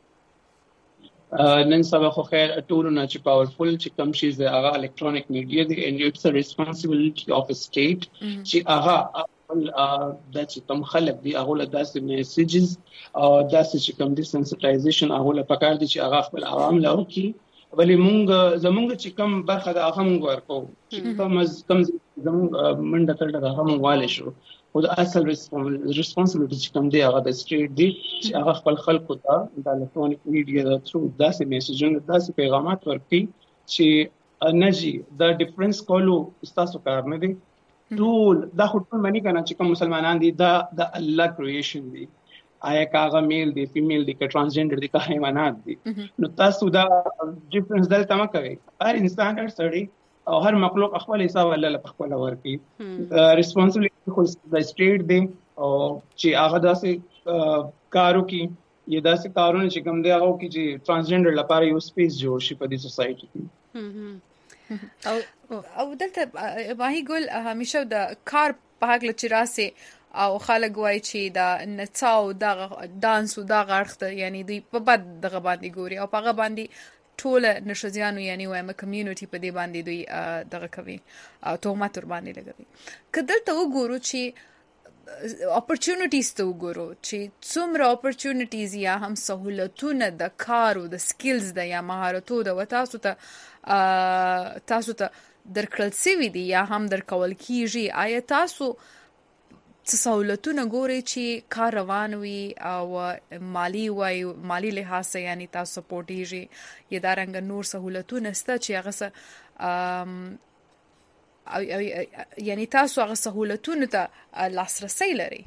Speaker 18: نن سبا خو خیر ټولونه چې پاورفل چې کوم شي هغه الکترونیک میډیا دی and it's a responsibility of a state چې هغه دا چې کوم خلک دي هغه له داسې میسیجز او داسې چې کوم دي سنسټایزیشن هغه له پکار دي چې هغه خپل عوام له وکي ولی مونږ زمونږ چې کوم برخه د هغه مونږ ورکو چې کوم زمونږ منډه تړه هغه مونږ والي شو او د اصل ریسپانسیبিলিټي چې کوم دی هغه د سټیټ دی چې هغه خپل خلکو ته د الکترونیک میډیا د ثرو داسې میسیجونه داسې پیغامات ورکړي چې نجی د ډیفرنس کولو تاسو کار نه دی ټول دا ټول معنی کنه چې کوم مسلمانان دي دا د الله کریشن دی آیا کاغه میل دی فیمیل دی که ترانسجنډر دی که حیوانات دي نو تاسو دا ډیفرنس دلته ما کوي هر انسان هر سړی او هر مخلوق خپل حساب الله له خپل ورکی ریسپانسیبিলিټي خو د سټیټ دی او چې هغه داسې کارو کې یا داسې کارونه چې کوم دی هغه کې چې ترانسجنډر لپاره یو سپیس جوړ شي په دې سوسایټي کې
Speaker 2: او دلته ماهی ګل همیشه د کار په حق لچ راسه او خلک وای چې دا نڅاو د دانس او د غړخته یعنی دی په بد دغه باندې ګوري او په باندې ټول نشزیانو یعنی وایم کمیونټي په دې باندې دوی دغه کوي تهمت ور باندې لګوي کله ته وګورو چې اپورچونټیز ته وګورو چې څومره اپورچونټیز یا هم سہولتونه د کار او د سکلز د یا مهارتونو د تاسو ته درکړل سوي دي یا هم درکول کیږي آیا تاسو سہولتونه ګوري چې کار روان وي او مالی لحاظ یعنی تاسو سپورټیږي یا دارنګ نور سہولتونه سته چې هغه یعنی تاسو هغه سہولتونه ته لاسرسي لري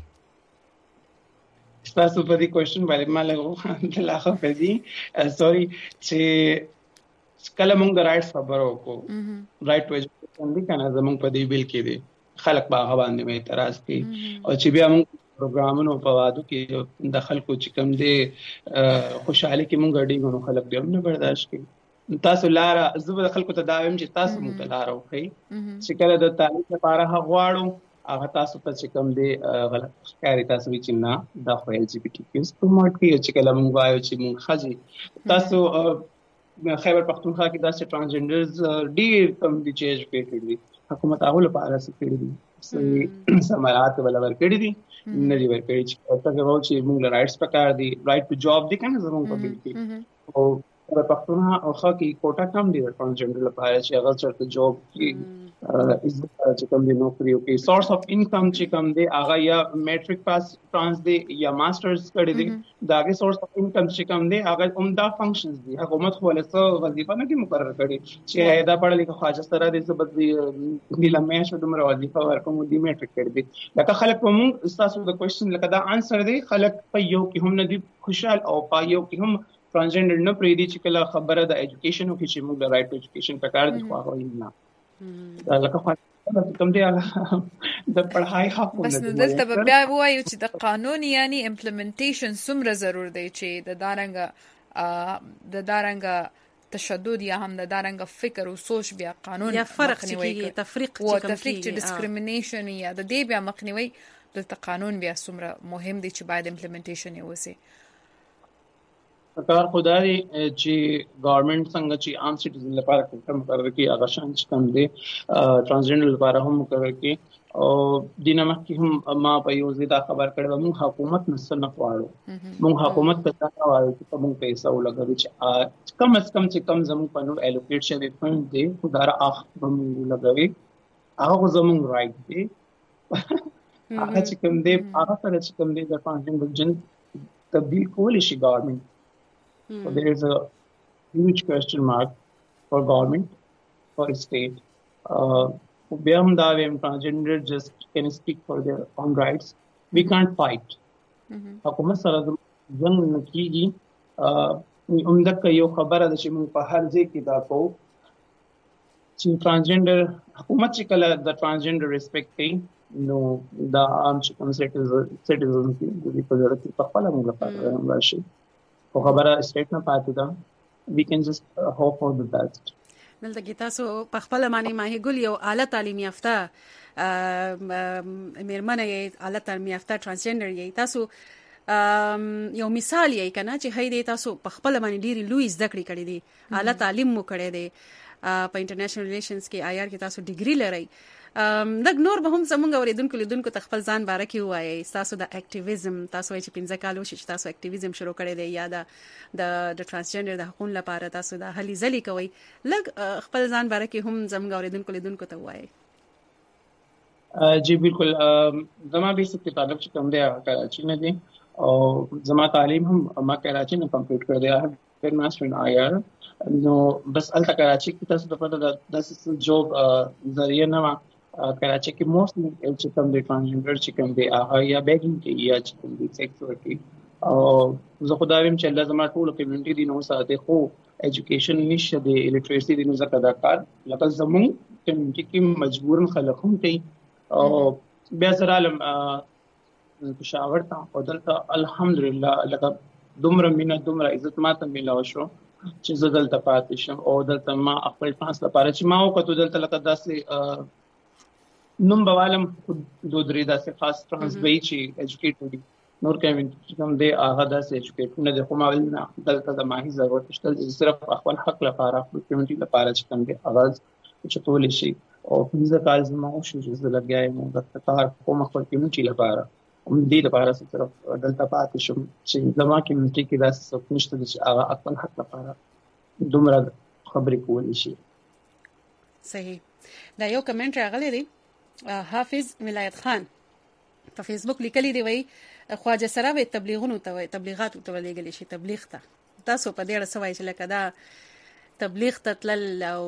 Speaker 18: تاسو په دې کوېشن باندې ما له لاخه پدې سوري چې کله مونږ رائټس خبرو کو رائټ ټو ایجوکیشن دي کنه زمونږ په دې بیل کې دي خلق باغ باندې مې اعتراض کوي او چې بیا موږ پروګرامونو په وادو کې د خلکو چې کوم دي خوشحالي کې موږ ډیګو خلک دې هم نه برداشت کوي تاسو لاره زه د خلکو ته داوم چې تاسو موږ ته لاره وکړئ چې کله د تعلیم لپاره غواړو هغه تاسو ته چې کوم دي غلط ښکاري تاسو چې نه دا خو ال جی بی ټی کیوز پروموټ کوي چې کله موږ وایو چې موږ خځې تاسو خیبر پختونخوا کې داسې ترانسجنډرز ډیر کم دي چې ایجوکیټډ دي حکومت هغه لپاره څه کړی دي سمارات ولا ورکړي دي نه دی ورکړي چې تاسو غواړئ چې موږ له رائټس پکار دي رائټ ټو جاب دي کنه زموږ په بل کې او په پښتونخوا او خا کې کوټا کم دي ترانسجنډر لپاره چې هغه چرته جاب کې چې کوم دي نوکری او کې سورس اف انکم چې کوم دي هغه یا میټریک پاس ترانس دي یا ماسترز کړی دي داګه سورس اف انکم چې کوم دي هغه عمده فنکشنز دي حکومت خو له څه وظیفه نه کې مقرر کړي چې دا پړل کې خواجه سره دې ثبت دي لمه شو دمر وظیفه ورکوم دي میټریک کړی دي لکه خلک په موږ تاسو د کوېشن لکه دا انسر دی خلک په یو کې هم نه دي خوشحال او په یو کې هم ترانسجنډر نه پرې دي چې کله خبره د ایجوکیشن او کې چې موږ د رائټ ټو ایجوکیشن په کار دي خو هغه نه دا لکه کوم دی د پڑھائی حق
Speaker 2: بس نو دلته بیا وایو چې د قانون یعنی امپلیمنټیشن څومره ضرور دی چې د دارنګ تشدد یا هم د دارنګ فکر او سوچ بیا قانون
Speaker 1: یا فرق چې تفریق
Speaker 2: چې ډیسکریمینیشن یا د دې بیا مخنیوي دلته قانون بیا څومره مهم دی چې باید امپلیمنټیشن یې وسی
Speaker 18: کار خدای چې گورنمنت څنګه چې عام سټیزن لپاره کوم مقرر کی هغه شان چې کوم دی ترانسجنډر لپاره هم مقرر کی او دینه مخکې هم ما په یو ځای دا خبر کړو موږ حکومت نسل نه غواړو موږ حکومت ته دا وایو چې موږ پیسې ولګوي چې کم از کم چې کم زموږ په نور الوکیټ شوی فند دی خدای اخ موږ لګوي هغه زموږ رائټ دی هغه چې کوم دی هغه سره چې کوم دی د ترانسجنډر جن تبدیل کولی شي گورنمنت. So there is a huge question mark for government, for state. Beyond that, transgender just can speak for their own rights. We can't fight. حکومت سره جنگ نکېږي. عمدہ یو خبره ده چې موږ په هر ځای کې دا کوو چې ترانسجنډر حکومت چې کله د ترانسجنډر ریسپیکټ کوي نو دا عام چې کوم سټیزن دي په ضرورت په خپل موږ لپاره راشي. خبره سټیټ نه پاتې ده. we can just hope for the best.
Speaker 1: دلته کې تاسو په خپل معنی ماهي ګل یو اعلی تعلیم یافته میرمنه یې اعلی تعلیم یافته ترانسجنډر یې تاسو یو مثال یې کنه چې هی تاسو په خپل معنی ډیری لوی زده کړې کړې دي اعلی تعلیم مو کړې دي په انټرنیشنل ریلیشنز کې آی آر کې تاسو ډیګري لرئ. دغه نور به هم زمونږ اوریدونکو ته خپل ځان باره کې وایي تاسو د اکټیویزم تاسو چې 15 کال وشي چې تاسو اکټیویزم شروع کړی دی یا د ترانسجنډر د حقوقو لپاره تاسو د هلي ځلي کوي لږ خپل ځان باره کې هم زمونږ اوریدونکو ته وایي.
Speaker 18: جی بالکل زما بیسیک تعلق چې کوم دی کراچي نه دی او زما تعلیم هم ما کراچي نه کمپلیټ کړی دی. فیر ماستر ان آی آر نو بس الته کراچي کې تاسو د پته د جوب ذریعہ نه کراچي کې موستلی چې کوم دی ترانسجنډر چې کوم دی هغه یا بیګینګ کې یا چې کوم دی سیکس ورکی او زه خدای ویم چې الله زما ټول کمیونټي دي نو ساته خو ایجوکیشن نشه دی الیټریسي دي نو زکه دا کار لکه زمون کمیونټي کې مجبورن خلک هم کوي او بیا سره علم پېښور ته او دلته الحمدلله لکه دومره مینا دومره عزت ماته ملاو شو چې زه دلته پاتې شم او دلته ما خپل ټرانس لپاره چې ما وکړو دلته لکه داسې نوم بوالم دو درې داسې خاص ټرانس به چې ایجوکیټډ دي نور کمیونټي کوم دی هغه داسې ایجوکیټډ نه دي خو ما ول نه دلته د ماهي ضرورت شته صرف خپل حق لپاره خپل کمیونټي لپاره چې کوم دی اواز چې ټول شي او څنګه کال زما شو چې لګیاي مو د کار کوم خپل کمیونټي لپاره دې لپاره صرف دلته پاتې شم چې زما کمیونټي کې داسې څه نشته چې هغه خپل حق لپاره دومره خبرې کولې شي.
Speaker 1: صحیح. دا یو کمنټ راغلی دی حافظ ولایت خان په فیسبوک لیکلی دی وای خواجه سره وي تبلیغات ته ولېګل شي تبلیغ ته تاسو په ډېر سوای چې لکه دا تبلیغ ته تلل او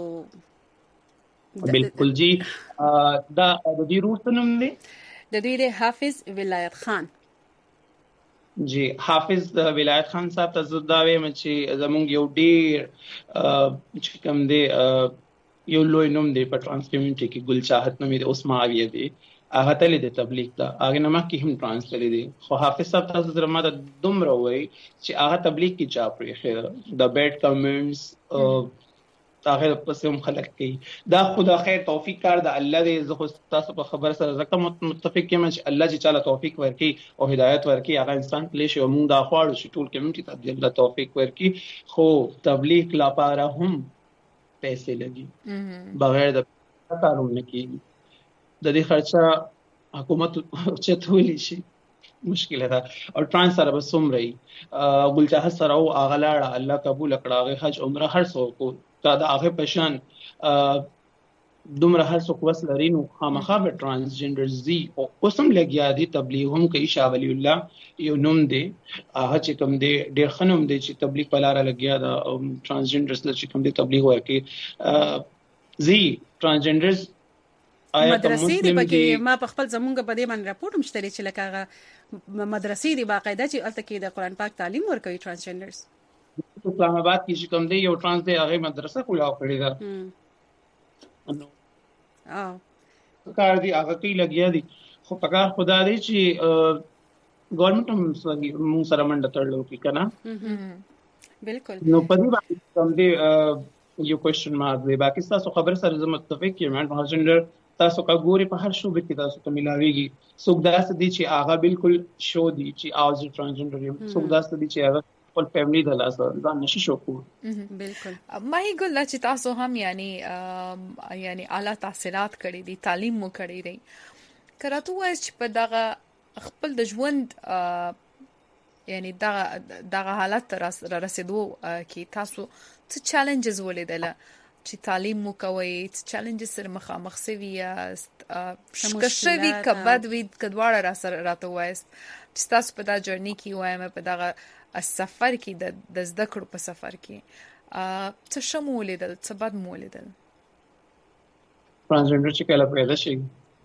Speaker 18: بالکل جی دا د دې روټ نوم دی
Speaker 1: د دې حافظ ولایت خان.
Speaker 18: جی حافظ ولایت خان صاحب ته زدا ویم چې زمونږ یو ډیر چې کوم دی یو لوی نوم دی په ترانس کمیونټي کې ګل چاحت نوم دی اوس ماویه دی هغه تل د تبلیغ ته هغه نه مخکې هم ترانس تل دی خو حافظ صاحب تاسو سره ما د دومره وای چې هغه تبلیغ کې چا پرې خیر د بیډ کمنټس هغه پس هم خلک کوي دا خدا خیر توفیق کار د الله دې زه خو تاسو په خبر سره زکه متفق یم چې الله چې چاله توفیق ورکي او هدایت ورکي هغه انسان کله شي موږ دا خواړو چې ټول کمیونټي ته د توفیق ورکي خو تبلیغ لپاره هم پیسې لګي بغیر د کارونه کېږي د دې خرچه حکومت چتولی شي مشکله ده او ترانس سره به سومري ګل چاحت سره او اغلاړه الله قبول کړه هغه حج عمره هر څو کو دا هغه پشان دومره هر څو وس لري نو خامخا به ترانسجنډر زی او قسم لګیا دي تبلیغ هم کوي شاه ولی الله یو نوم دی هغه چې کوم دی ډیر خنوم دی چې تبلیغ په لار لګیا دا ترانسجنډرز چې کوم دی تبلیغ ورکي زی ترانسجنډرز
Speaker 1: مدرسې دی پکې ما په خپل زمونږ په دې باندې راپورټ مشتري چې لکه مدرسې دی باقاعده چې الته کې د قرآن پاک تعلیم ورکوي ترانسجنډرز
Speaker 18: اسلام آباد کې چې کوم دی یو ترانس دی هغه مدرسه کولاو کړی دا کار دی هغه کې لګیا دي خو پکار خدا دی چې ګورنمنت هم موږ سره منډه تړلو کې کنه
Speaker 1: بالکل
Speaker 18: نو په دې باندې کوم دی یو کوېسچن مارک دی باقي تاسو خبر سره زه متفق یم ترانسجنډر تاسو کا ګوري په هر شوبه کې تاسو ته ملاويږي څوک داسې دي چې هغه بالکل شو دي چې اوز ترانسجنډر یم څوک داسې دي چې هغه خپل فیملی د لاس ځان نشي شو کو.
Speaker 1: بالکل
Speaker 2: ماهی ګل چې تاسو هم یعنی اعلی تحصیلات کړي دي، تعلیم مو کړی دی، کراته وایي چې په دغه خپل د ژوند یعنی دغه حالت را رسیدو کې تاسو څه چیلنجز ولیدل چې تعلیم مو کوي، څه چیلنجز سره مخامخ سوي شکشوي کبد وی کډواړه را سره راته وایست چې تاسو په دا جرنی کې وایم په دغه سفر کې د زده کړو په سفر کې څه شمو ولیدل، څه بد مو ولیدل؟
Speaker 18: ترانسجنډر چې کله پیدا شي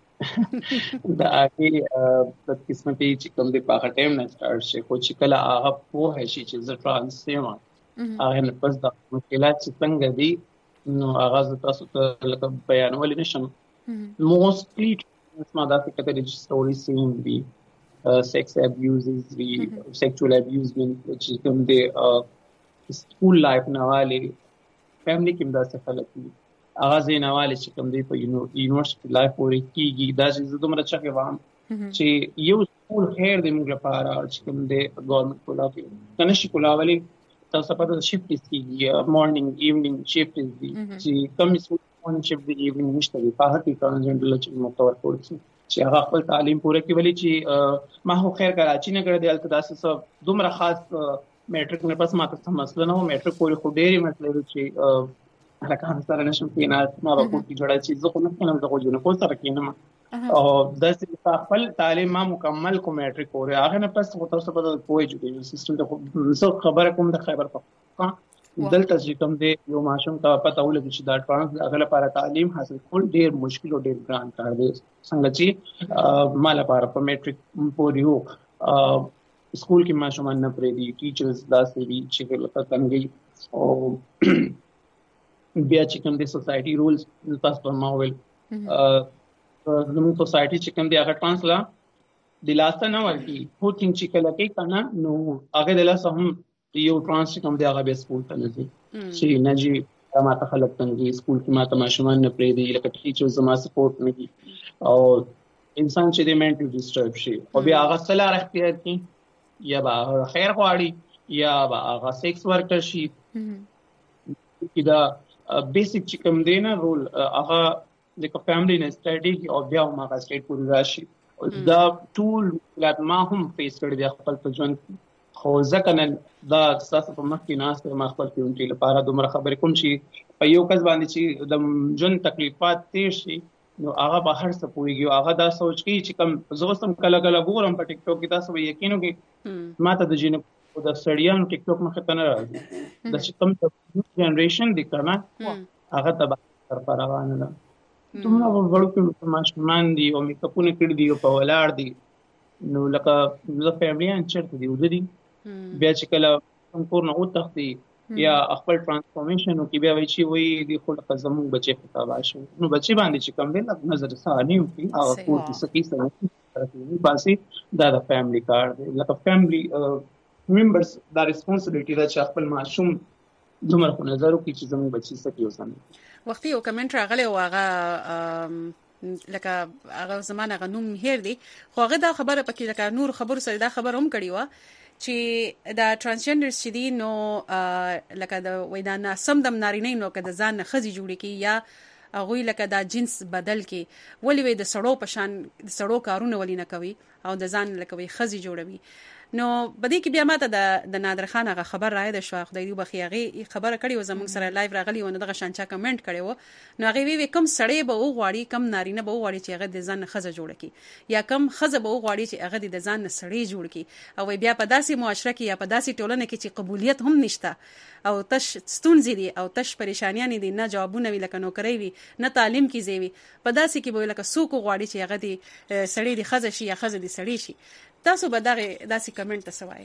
Speaker 18: دا هغه د قسمتي چې کوم د پاخه ټایم نه سٹارټ شي، خو چې کله هغه په هشي چې زه ترانس یم هغه نه پس د مشکلات چې څنګه دي نو هغه تاسو ته لکه بیانول نشم. موستلی اسمه دا فکر د سټوري سیم دی sex abuses sexual abusement چې کوم دی سکول لایف نه والی فیملی کې دا څه خلک دي هغه زینواله چې کوم دی په یونیورسيټي لایف پورې کیږي. دا چې دومره چکه وام چې یو سکول خیر دی موږ لپاره چې کوم دی ګورنمنت کولا کې کنه شي کولاولي تاسو په د شفټ کیږي مارنینګ ایونینګ شفټ دی چې کوم سکول مارنینګ شفټ دی ایونینګ نشته دی په هغه ترانسجنډر چې متور کوي چې هغه خپل تعلیم پوره کوي چې ما هو خیر کراچي نه کړی دی البته تاسو دومره خاص میټریک نه پس ماته څه مسله نه و، میټریک پورې خو ډېری مسله چې هلکان سره نشم کېناست ما به کور کې جوړه چې زه خو نه کېنم زه خو جونکو سره کېنم او داسې خپل تعلیم ما مکمل کو میټریک پورې هغه نه پس خو تاسو په پوهه ایجوکیشن سیستم ته خو خبره کوم د خیبر پختونخوا دلته چې کوم دی یو ماشوم ته پته ولګي چې دا ټرانس هغه لپاره تعلیم حاصل کول ډېر مشکل او ډېر ګران کار دی. څنګه چې ما لپاره په میټریک پورې وو سکول کې ماشومان نه پرې دي، ټیچرز داسې دي چې لکه څنګه او بیا چې کوم دی سوسایټي رولز تاسو په ما ویل زموږ سوسایټي چې کوم دی هغه ټرانس لا د لاسته نه ورتي هو ټینګ چې کله کې کنه نو هغه د لاسه هم یو ټرانس کوم دی هغه به سکول ته نه ځي چې نه جی ما ته خلک څنګه سکول کې ما ته ماشومان نه پرې دي لکه ټیچرز ما سپورټ نه دي او انسان چې د منټل ډیسټرب شي او بیا هغه سلار اختیار کړي یا به خیر غواړي یا به هغه سیکس ورکر شي چې دا بیسیک چې کوم دی نه رول هغه د فیملی نه سټډي او بیا هم هغه سټیټ پورې راشي دا ټول لات ما هم فیس کړی دی خپل په ژوند خو ځکه نن دا تاسو په مخ کې ناست ما خپل کیونټي لپاره دومره خبرې کوم چې په یو کس باندې چې د جون تکلیفات تیر شي نو هغه به هر څه پوهیږي هغه دا سوچ کوي چې کوم زوستم کله کله ګورم په ټیک ټاک کې تاسو به یقین وکړئ ما ته د جن د سړیانو ټیک ټاک مخه ته نه راځي د چې کوم جنریشن دی کنه هغه تبع تر روانه ده دومره وړو کې ماشومان دي او میکاپونه کړی دي په ولاړ دي نو لکه زه فیملیان چرته دی ودی بیا چې کله کور نه وتښتي یا خپل ترانسفورمیشن کې بیا وایي چې وایي د خپل قزمو بچي په تاباشه نو بچي باندې چې کوم دی نظر ثاني وي او کور کې سکی سره باسي دا د فیملی کار دی لکه فیملی ممبرز دا ریسپانسیبিলিټي دا چې خپل ماشوم دومره په نظر کې چې زموږ بچي سکی وسنه.
Speaker 1: وختي یو کمنټ راغلی او هغه لکه هغه زمانه غنوم هیر دی خو هغه دا خبره پکې لکه نور خبرو سره دا خبر هم کړی و چې دا ترانسجنډر چې دي نو لکه د وېدانا سم د نارینه نو که د ځان خزي جوړ کی یا هغه لکه دا جنس بدل کی ولې وې د سړو پشان د سړو کارونه ولې نه کوي او د ځان لکه وې خزي جوړوي نو بده کې بیا ماته د نادر خان هغه خبر راځي شو خدای دې بخیاغي خبره کړي و زموږ سره لایو راغلی و نو دغه شانچا کمنټ کړي و نو هغه وی کم سړی به وغواړي کم نارینه به وغواړي چې هغه د ځان خزه جوړ کی یا کم خزه به وغواړي چې هغه د ځان سړی جوړ کی او بیا په داسې معاشره کې یا په داسې ټولنه کې چې قبولیت هم نشته او تش ستونزې دي او تش پریشانیاں دي نه جوابونه وی لکه نو کوي وی نه تعلیم کې زیوي په داسې کې به لکه سوق غواړي چې هغه د سړی د خزه شي یا خزه د سړی شي تاسو به داسې کمنټ تاسو وایي.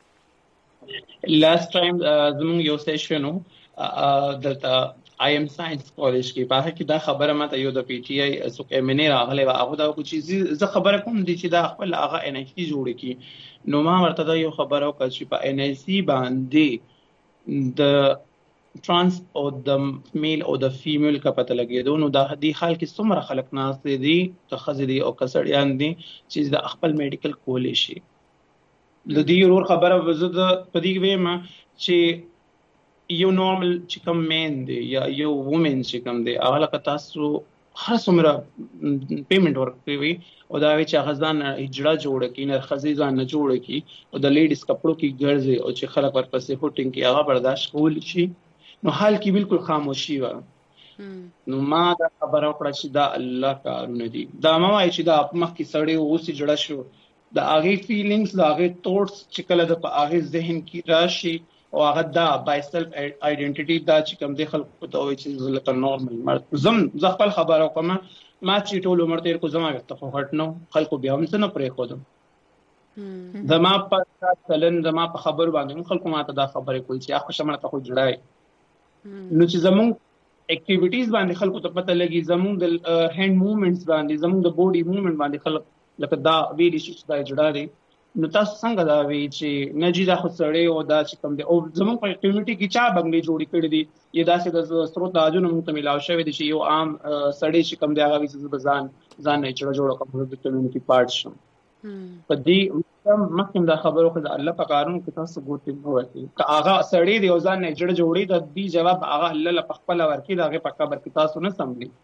Speaker 18: لاست ټایم زموږ یو سیشن دلته آی ایم ساينس کالج کې په هغه کې دا خبره ماته یو د پی ټی آی سو کې منې راغله هغه دا کوم چیز زه خبره کوم دي چې دا خپل هغه ان ایچ سی جوړ کی نو ما ورته دا یو خبره او چې په ان ایچ سی باندې د ترانس او د میل او د فیمیل کا پته لګیدو نو دا د خلک کې څومره خلک ناس دي ته خزدي او کسړیان دي چې د خپل میډیکل کولې شي د دې ورور خبره زه د پدې ویم چې یو نورمال چې کوم مین دی یا یو وومن چې کوم دی هغه لکه تاسو هر څومره پیمنٹ ورکوي او دا وی چې غزان هجړه جوړه کی نه خزیزان نه جوړه کی او د لیډیز کپړو کی ګرځي او چې خلک ورپسې هوټینګ کی هغه برداشت کول شي نو حال کې بالکل خاموشي و نو ما دا خبره وکړه چې دا الله کارونه دي دا ما وایي چې دا مخ کې سړی اوسې جوړه شو د هغه فیلینګز د هغه ټوټس چې کله د هغه ذهن کې راشي او هغه دا بای سلف آیډنټیټي دا چې کوم د خلکو ته وایي چې لکه نورمال زم خپل خبره وکم ما چې ټول عمر تیر کو زما وخت خو هټ نو خلکو بیا هم څه نه پرې خودم زما په چلن زما په خبرو باندې خلکو ماته دا خبره کوي چې اخو شمنه ته خو جوړای نو چې زمون اکټیویټیز باندې خلکو ته پته لګي زمون د هاند موومېنټس باندې زمون د بوډي موومېنټ باندې خلک لکه دا ویډی شي چې دا جوړا دي نو تاسو څنګه دا وی چې نجی دا خو سړی او دا چې کوم دی او زمون په کمیونټي کې چا بنگلې جوړې کړې دي یا داسې د سروت داجونو موږ ته ملاو شوی دي چې یو عام سړی چې کوم دی هغه ویسه ځان نه جوړ کوم د کمیونټي پارت شم په دې مخکې دا خبرو خو د الله په قانون کې تاسو ګوتې وایي که هغه سړی دی او ځان نه جوړي د دې جواب هغه الله په خپل ورکی دا هغه په قبر کې تاسو نه سملی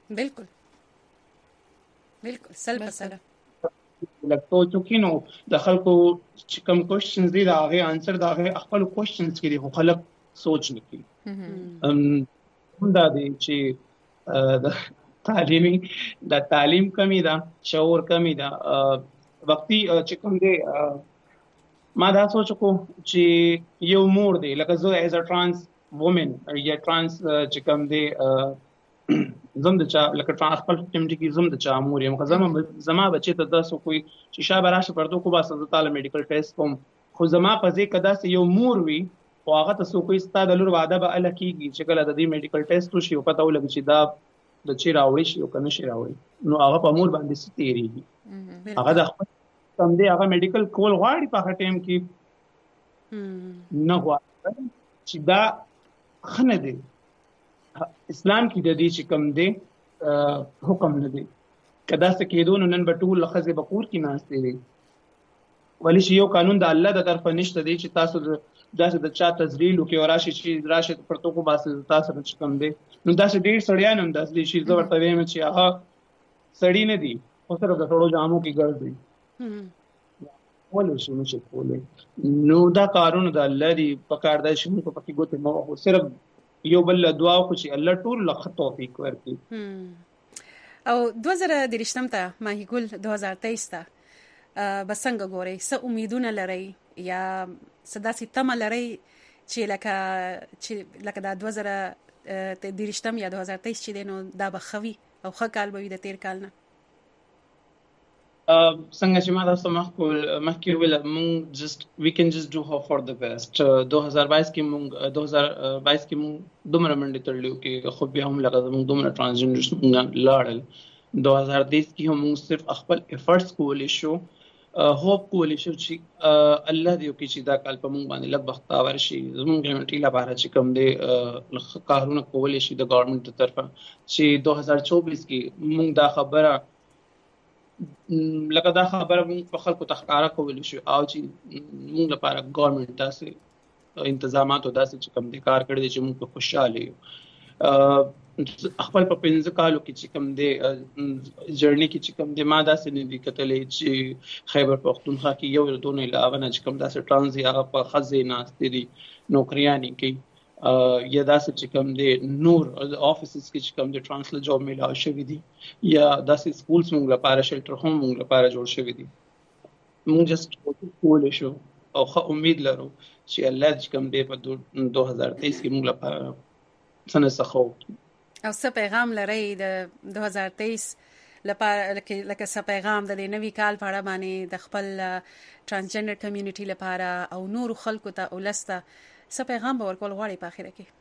Speaker 1: بالکل سلام
Speaker 18: لکه چونکی نو د خلکو چې کوم کوېشنز دي دا هغه انسر دا هغه خپل کوېشنز کې دي خو خلک سوچ نه کوي دا دي چې د تعلیم کمی ده شعور کمی ده وقتی چې کوم دی ما دا سوچ کو چې یو مور دی لکه زه ایز ا ترانس وومن یا ترانس چې کوم دی زم د چا لکه ترانس خپل کمیونټي کې زم د چا مور یم زما بچی ته تاسو کوئی چې شابه راشه پردو کو باسه تعالی میډیکل ټیسټ کوم خو زما په ځای کدا سه یو مور وي او هغه تاسو کوئی ستاد لور وعده به ال کیږي چې کله د دې میډیکل ټیسټ وشي او پته ولګي چې دا د چی راوړي شي او کنه شي راوړي نو هغه په مور باندې ستېریږي هغه د خپل سم دی هغه میډیکل کول غواړي په هغه ټیم کې نه غواړي چې دا خنه دی اسلام کې د دې چې کوم دی حکم نه دی کدا څه کېدو نو نن به ټول لخذ بقور کې ناشته وي ولی چې یو قانون د الله د طرف نشته دی چې تاسو داسې د چا تذلیل وکي او راشي چې راشه پرتو کو باسه تاسو چې کوم دی نو داسې ډېر سړیان هم داسې شي زه ورته وایم چې هغه سړی نه دی خو سره د ټولو جامو کې ګرځي ولې شي نشي کولای نو دا قانون د الله دی پکار دی چې موږ په کې ګوتې مو صرف یو بل دعا کو چې الله ټول لخ توفیق ورکړي
Speaker 1: او 2023 ته ماهی ګل 2023 ته بسنګ غوري څه امیدونه لري یا صداسي تم لري چې لکه دا 2023 یا 2023 چې دینو دا بخوي او ښه کال به د تیر کال نه
Speaker 18: څنګه چې ما تاسو مخکې ویل مونږ we can just do hope for the best 2022 کې مونږ دومره منډې تړلیو کې خو بیا هم لکه مونږ دومره ټرانسجنډرز مونږ لاړل 2023 کې هم مونږ صرف خپل افورټس کولی شو هوپ کولی شو چې الله دې وکړي چې دا کال په مونږ باندې لږ بختاور شي زمونږ کمیونټي لپاره چې کوم دی کارونه کولی شي د ګورنمنټ د طرفه چې 2024 کې مونږ دا خبره لکه دا خبره مونږ په خلکو تخکاره کولی شو او چې مونږ لپاره ګورنمنټ داسې انتظامات او داسې چې کوم دي کار کړی دی چې مونږ په خوشاله یو خپل په 15 کالو کې چې کوم دی جرنی کې چې کوم دی ما داسې نه دي کتلې چې خیبر پختونخوا کې یو دونه علاوه نه چې کوم داسې ټرانزي هغه په خزې ناستې دي نوکریانې کوي یا داسې چې کوم دی نور افیسز کې چې کوم دی ټرانسلر جاب میلاو شوی دي یا داسې سکولز مونږ لپاره شیلټر هم مونږ لپاره جوړ شوی دي مونږ جست کولی شو او ښه امید لرو چې الله چې کوم دی په 2023 کې مونږ لپاره څه څه
Speaker 1: او څه پیغام لري د 2023 لپاره لکه څه پیغام د نوي کال په اړه باندې د خپل ترانسجنډر کمیونټي لپاره او نور خلکو ته ولسته څه پیغام به ورکول غواړي په اخر کې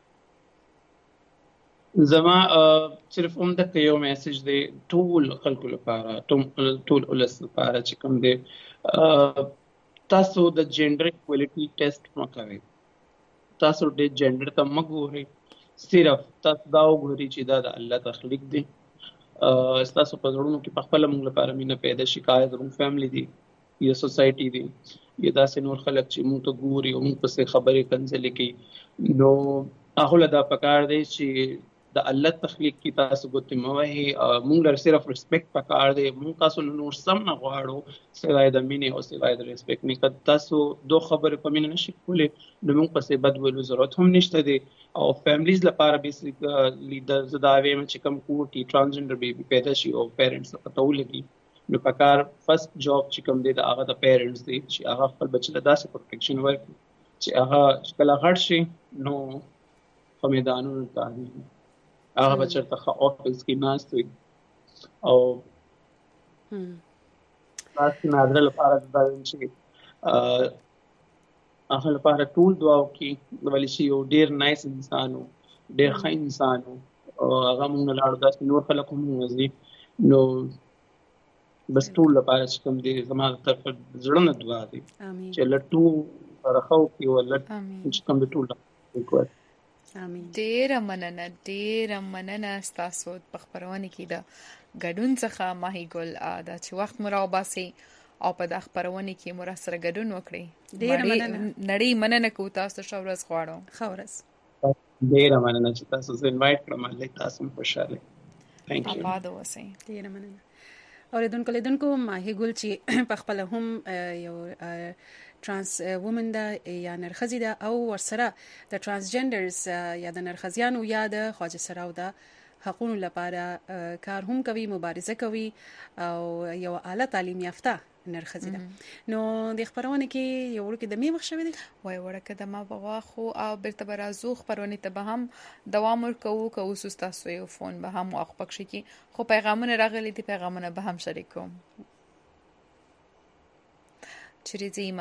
Speaker 18: زما صرف د یو میسج دی ټول خلکو لپاره ټول ولس لپاره چې کوم دی تاسو د جنډر ایکوالټي ټیسټ مکوئ تاسو د جنډر ته مګورئ صرف تاسو دا وګورئ چې دا د الله تخلیق دی تاسو په زړونو کې په خپل موږ لپاره مینه پیدا شي کای زموږ فیملی دی یا سوسایټي دی یا داسې نور خلک چې موږ ته ګوري او موږ پسې خبرې کنځلې کوي، نو هغه له دا پکار دی چې د الله تخلیق کی تاسو ګوتې مه وهئ. موږ لره صرف ریسپیکټ پکار دی. موږ تاسو نور سم نه غواړو سوای د مینې او سوای د ریسپیکټ نه. که تاسو دو خبرې په مینه نشئ کولی نو موږ پسې بد ویلو ضرورت هم نشته دی. او فیملیز لپاره بیسیکلی زه دا وایم چې کوم کور کې ټرانسجنډر بیبي پیدا شي او پیرنټس ته پته ولګي نو پکار فرست جاب چې کوم دی د هغه د پیرنټس دی چې هغه خپل بچي ته داسې پروټیکشن ورکړي چې هغه کله غټ شي نو په میدانونو ته هغه بچر ته افیس کې ناست وي. او تاسو نادر لپاره دا چې هغه لپاره ټول دعا وکړي ولی شي یو ډیر نایس انسان و، ډیر ښه انسان و او هغه موږ نه لاړو داسې نور خلک هم وځي. نو بس ټول لپاره چې کوم دی زما د طرفه زړه نه دعا دی چې الله ټول سره ښه وکړي او الله چې کوم دی ټول وکړي.
Speaker 2: ډیره مننه ستاسو په خبرونه کې د ګډون څخه ماهی ګل دا چې وخت مو راوباسي او په د خبرونه کې مو سره ګډون وکړي. ډیره نړۍ مننه کوم تاسو ښه ورځ غواړم. ښه ورځ.
Speaker 18: ډیره مننه چې تاسو زه انوایټ کړم. الله تاسو خوشاله. ثانک یو.
Speaker 2: آباد اوسئ.
Speaker 1: ډیره مننه. اوریدونکو ماهی ګل چې په خپل هم یو ترانس وومن ده یا نرخزی ده او ورسره د ترانسجندرز یا د نرخزیانو یا د خواجه سراو ده حقوقو لپاره کار هم کوي، مبارزه کوي او یو اعلی تعلیم یافته نرخزی ده. نو د خبرونه کې یو ورکه د می مخ شوی دی
Speaker 2: وای ورکه د ما بغاخو او برته برازو خبرونه ته به هم دوام ورکو که اوس تاسو یو فون به هم واخ پکښ کی خو پیغامونه راغلي دي، پیغامونه به هم شریکوم. چری زیمه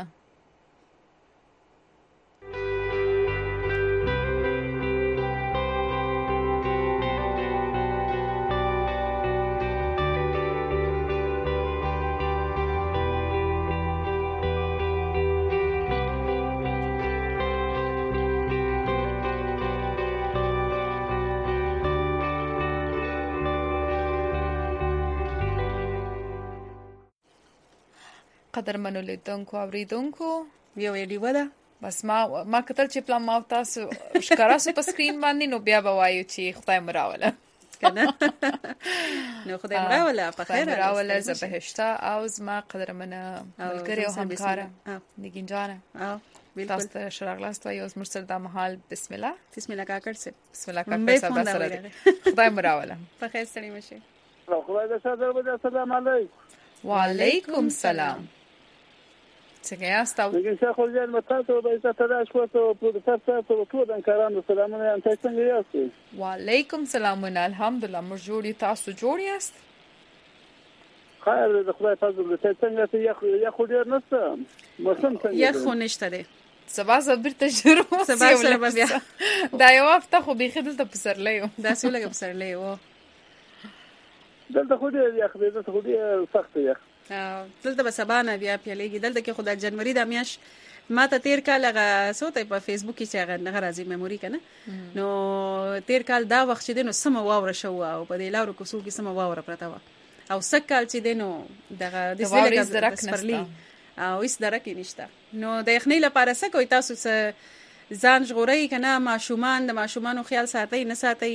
Speaker 2: قدرمنو لیدونکو اوریدونکو
Speaker 1: یو ویډیو ده
Speaker 2: بس ما کتل چې پلان ما تاسو ښکارا سو په سکرین باندې نو بیا به وایو چې خدای مراوله
Speaker 1: کنه نو خدای مراوله په خیر
Speaker 2: مراوله زبهشته او زما قدرمنه ملګری او همکار نگین جان تاسو ته شراغلاست و یو مرسل د محل بسم الله کاکر سے بسم الله کاکر صاحب سره خدای مراوله
Speaker 1: په خیر سړی مشه
Speaker 19: خدای دې سره السلام علیکم.
Speaker 2: وعلیکم السلام. څنګه یاست؟
Speaker 19: دغه څه خو ځان متاسو به تاسو تاسو په پروډوسر تاسو ټول انکارانو سلامونه ان تاسو څنګه یاست؟
Speaker 2: وعلیکم السلام. الحمدلله موږ جوړی، تاسو جوړ یاست؟
Speaker 19: خیر د خدای فضل دې څنګه ته یا خو ډیر نشته موسم څنګه
Speaker 1: یا خو نشته دی
Speaker 2: سبا صبر ته شروع
Speaker 1: سبا سره بیا
Speaker 2: دا یو هفته خو به خدل ته پسرلې
Speaker 1: دا سولګه پسرلې و
Speaker 19: دلته خو دې یخ دې خو دې سخت یخ
Speaker 1: دلته به سبا نه بیا پیلېږي. دلته کې خدای جنوري د میاش ما ته تیر کال هغه سوته په فیسبوک کې چې هغه نه راځي میموري کنه نو تیر کال دا وخت چې دنو سم واوره شو او په دې لارو کوسو کې سم واوره پرتا و او سکال چې دنو دغه د
Speaker 2: زلګه درکنستا
Speaker 1: او هیڅ درک نشته. نو د یخنۍ لپاره څه کوي تاسو؟ ځان ژغورئ کنه؟ د ماشومانو خیال ساتئ نه ساتئ؟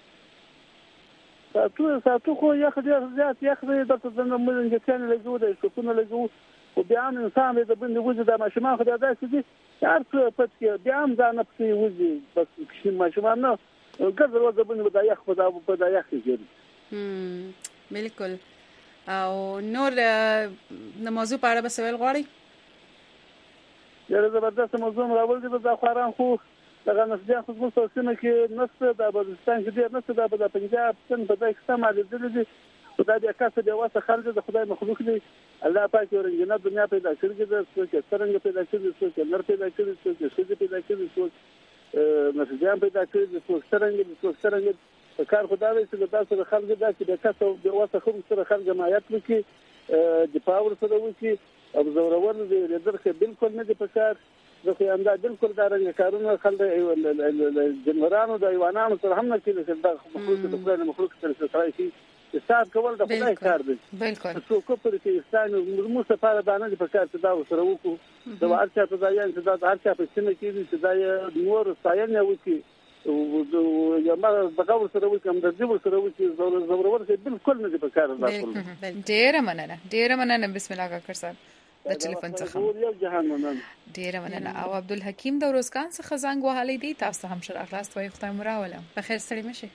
Speaker 19: ساتو خو یخ ډیر زیات یخ دی د څنګه موږ چې څنګه لګو د شکونه لګو او بیا هم انسان د باندې وځي د ماشومان خو دا داسې دي هر څه پټ کې بیا هم ځان په وځي بس چې ماشومان نه ګرځي د باندې د یخ په د یخ کې
Speaker 1: بالکل. او نور د موضوع په اړه به سوال غواړئ؟
Speaker 19: یاره زبردست موضوع راول دي د خوران خو دغه نسبیان خو موږ سیمه کې نسته د بلوچستان کې ډیر نسته د پنجاب څن په دای کې سم عادت دي خدای دې کاسه دی واسه خلک د خدای مخلوق دی الله پاک ورنګنه دنیا پیدا کړې ده چې څنګه پیدا کړې چې نر پیدا کړې چې څه پیدا کړې چې نسبیان پیدا کړې چې څنګه کار خدای دې چې تاسو د خلک داسې د کاسه د واسه خو سره خلک جماعت وکړي د پاور سره وکړي او زورور دې درکه بالکل نه دي پکار ځکه انده بالکل دا رنګ کارونه خلک جنورانو د ایوانانو سره هم نه کېږي چې دا مخلوق سره سره شي حساب کول د خدای کار دی
Speaker 2: بالکل
Speaker 19: څو کو پر کې اسلام مو سفاره باندې په کار ته دا وسره وکړو دا ارچا ته دا یان چې دا ارچا په سیمه کې چې دا نور ساين وکي او یا ما بغاور سره وکم د دې سره وکي زورور کې بالکل نه په کار راځي
Speaker 2: ډیر مننه بسم الله کاکر صاحب د ټلیفون څخه ډیر مننه او عبدالحکیم د روزګان څخه زنګ وهلی دی تاسو هم شر اخلاص توي خدای مراوله په خیر سړی مشه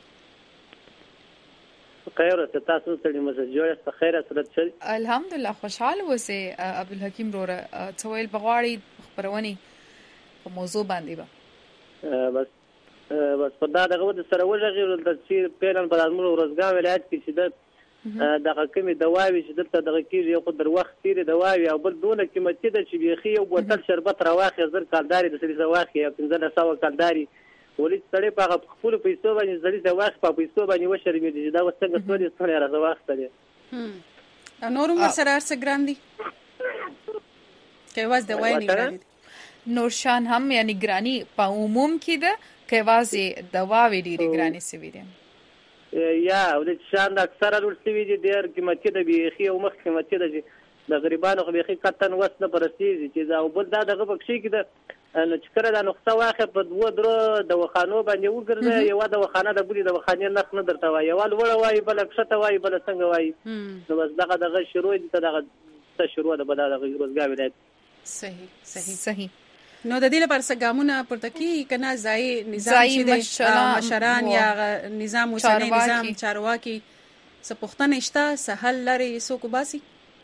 Speaker 20: خیر تاسو سړی مشه جوړه په خیر سره چل
Speaker 2: الحمدلله خوشاله وسه عبدالحکیم روره څویل بغواړي خبرونی په موضوع باندې
Speaker 20: بس په دا دغه د سره وژغیر د چې پیران په لازم روزګان ولایت کې چې د دغه کمی دواوی چې دلته دغه کېږي یو قدر وخت تیری دواوی او بل دونه قیمتي ده چې بیخي یو بوتل شربت راواخي زر کالداري د سړي زواخي 1500 کالداري ولې سړی په خپل پیسو باندې زړی زواخ په پیسو باندې وشرمې دي دا وسنګ ټولې سره راواخته
Speaker 1: نورم سره ارڅ ګراندي کې واز د وای نه ګرانی
Speaker 2: نورشان هم یعنی ګرانی په عموم کې ده کې واز دواوی ډیری ګرانی سوي دي
Speaker 20: یا ولې شان د اکثره ورسوي دي ډېر قیمتي ده بیخي او مخ قیمتي ده چې د غریبانو خو بیخي کتن وس نه پرستیږي چې دا او بل دا دغه بخشي کې ده نو چې کړه د نقطه واخه په دوه درو د وخانو باندې وګرځي یو د وخانه د بلی د وخانې نخ نه درته وایي یو لوړ وایي بل کښته وایي بل څنګه وایي نو بس دغه شروع دي ته دغه شروع ده بل د روزګار ولایت
Speaker 2: صحیح
Speaker 1: نو د دې لپاره څه ګامونه پورته کی کنه ځای نظام چې د مشران یا نظام اوسنی نظام چارواکي څه پښتنه شته سهل لري سو کو باسي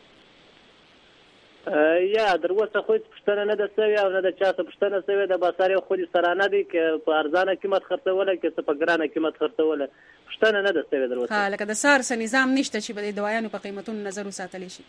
Speaker 20: یا دروازه خو پښتنه نه د سوي او نه د چا څه پښتنه سوي د بازار خو دي سرانه دي چې په ارزانه قیمت خرڅوله کې څه په ګرانه قیمت خرڅوله پښتنه نه د سوي دروازه
Speaker 1: ها لکه د سار سره نظام نشته چې د دوايانو په قیمتونو نظر وساتل شي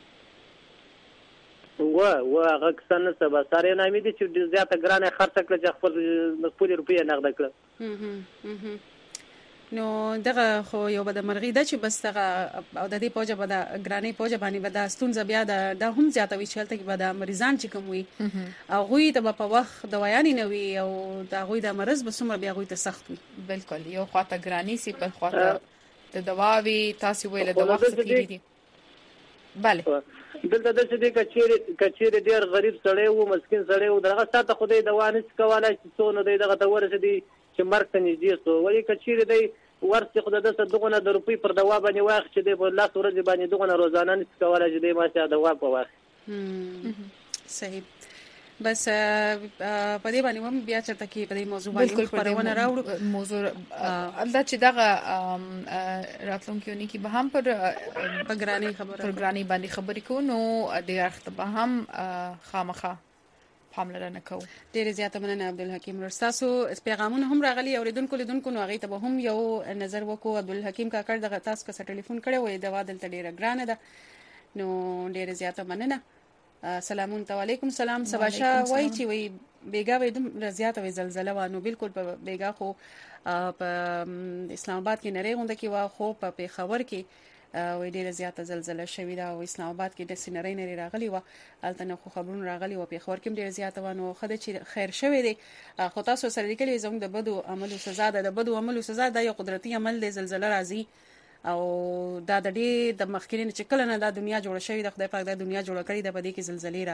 Speaker 20: و هغه څنګه سبا ساري نامې دي چې زیاته ګرانه خرڅ کړل چې خپل مسؤل روپیه نقد کړل
Speaker 1: نو دغه خو یو بد مرغی ده چې بس دغه او د دې پوجا بد ګرانې پوجا باندې بد ستونزه بیا د هم زیاتوي چې هلته کې بد مریضان چې کوم وي او غوي ته په وخت دوايانې نه وي او د غوي د مرز بسمره بیا غوي ته سخت وي
Speaker 2: بالکل یو خواته ګرانی سي په خواته د دواوي تاسو ویل د وخت تیری دي bale
Speaker 20: دلته د څه کچېره ډیر غریب سړی وو مسکین سړی وو دغه ساته خدای دوا نه کولای چې څونه دی دغه تورسه دي چې مرګ ته نږدې سو وایي کچېره دی ورته خدای د دغه د روپی پر دوا باندې واخ چې دی په لاس ورځ باندې دغه روزانه نه کولای چې دی ماشه دوا په واخ
Speaker 1: صحیح بس په دې باندې هم بیا چرته کې په دې موضوع باندې خبرونه راوړو
Speaker 2: موضوع البته چې دغه راتلونکي کې به هم پر
Speaker 1: ګرانی
Speaker 2: باندې خبرې کوو نو د وخت به هم خامخه پاملرنه کوو
Speaker 1: ډېر زیاته مننه عبدالحکیم تاسو پیغامونه هم راغلي اوریدونکو لیدونکو نو هغه ته به هم یو نظر وکړو عبدالحکیم کاکړ دغه تاسو کا ټلیفون کړی وای د وادل ډېر ګرانه ده نو ډېر زیاته مننه سلامون علیکم سلام سباشا وای چې وای بیګا وای د زیاته وای زلزلہ وانه بالکل په بیګا خو په اسلام آباد کې نری غونډه کې وا خو په پیښور کې وای ډیره زیاته زلزلہ شوې ده او اسلام آباد کې د سینری نری راغلی و الته خو خبرونه راغلی و پیښور کې ډیره زیاته وانه خدای چې خیر شوې ده خو تاسو سره لیکلي زموږ د بدو عملو سزا ده د بدو عملو سزا ده یو قدرتي عمل دی زلزلہ راځي او دا د دې د مخکرین چې کله نه د دنیا جوړ شوی د خدای پاک د دنیا جوړ کړی د پدې کې زلزلې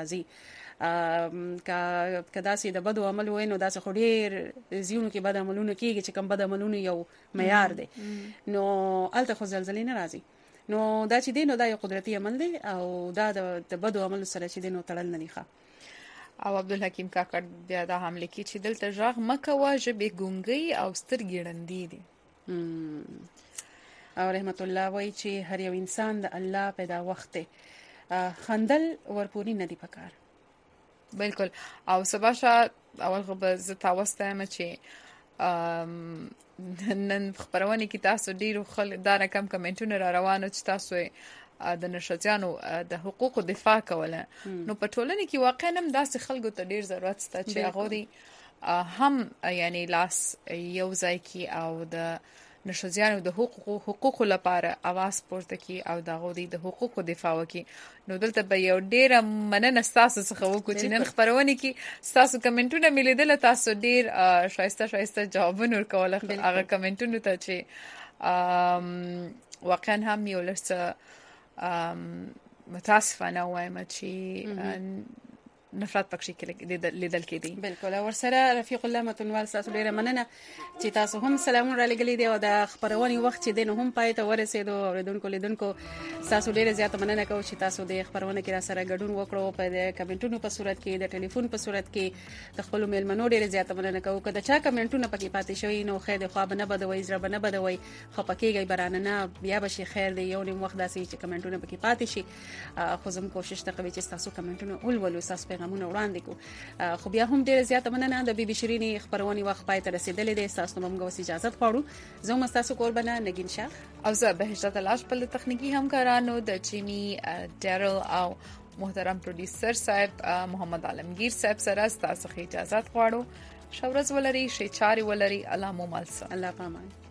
Speaker 1: راځي کدا سي د بدو عمل وینو دا څه خډیر زیونو کې بد عملونه کیږي چې کم بد عملونه یو معیار دی نو الته خو زلزلې نه راځي نو دا چې دی نو دا یو قدرتي عمل دی او دا د بدو عمل سره چې دی نو تړل نه دی ښه
Speaker 2: او عبدالحکیم کاکړ بیا دا هم لیکي چې دلته ژغ مکوه ژبې ګونګۍ او سترګې ړندې دي
Speaker 1: او رحمت الله وای چې هر یو انسان د الله پیدا وخت خندل ورپوري نه دی پکار
Speaker 2: بالکل او سباشا اول خو به تاسو ته چې نن خبرونه کې تاسو ډیرو خلک دا رقم کمنټونه را روانو چې تاسو د نشځانو د حقوقو دفاع کوله نو په ټولنه کې واقعا هم داسې خلکو ته ډیر ضرورت شته چې هغه هم یعنی لاس یو ځای کې او د نشځانو د حقوقو لپاره आवाज پورته کی او د غوډي د حقوقو دفاع وکي نو دلته به یو ډیر مننه تاسو څخه وکړو چې نن خبرونه کې تاسو کمنټونه ملیدل تاسو ډیر شایسته جوابونه ورکول هغه کمنټونه ته چې واقعا هم یو لرڅ متاسفانه وایم چې نفرت پکې کې لیدل کېدی.
Speaker 1: بالکل. ورسره رفیق الله متنوال تاسو ډیره مننه چې تاسو هم سلامونه را لګلې دي او د خبرونې وخت چې دین هم پای ته ورسېدو اوریدونکو لیدونکو تاسو ډیره زیاته مننه کوم چې تاسو د خبرونه کې را سره ګډون وکړو په کمنټونو په صورت کې د ټلیفون په صورت کې د خپل میلمنو ډیره زیاته مننه کوم کله چې کمنټونه پکې پاتې شوی نو خیر د خو به نه بدوي زړه به نه بدوي خو پکې گئی برانه نه بیا به شي خیر دی یو نیم وخت داسې چې کمنټونه پکې پاتې شي خو زم کوشش کوي چې تاسو کمنټونه اول تاسو پیغامونه وړاندې کو خو بیا هم ډیره زیاته مننه د بي بي شيريني خبرونې وخت پای ته رسیدلې ده. تاسو موږ اوس اجازه غواړو زه مستاسو قربانه نگین شاه
Speaker 2: او زه بهشت تلاش په تخنیکی همکارانو د چینی ډیرل او محترم پروډوسر صاحب محمد عالمگیر صاحب سره تاسو اجازه غواړو. شورز ولري شي چاري ولري الله مو مالسه الله پامان.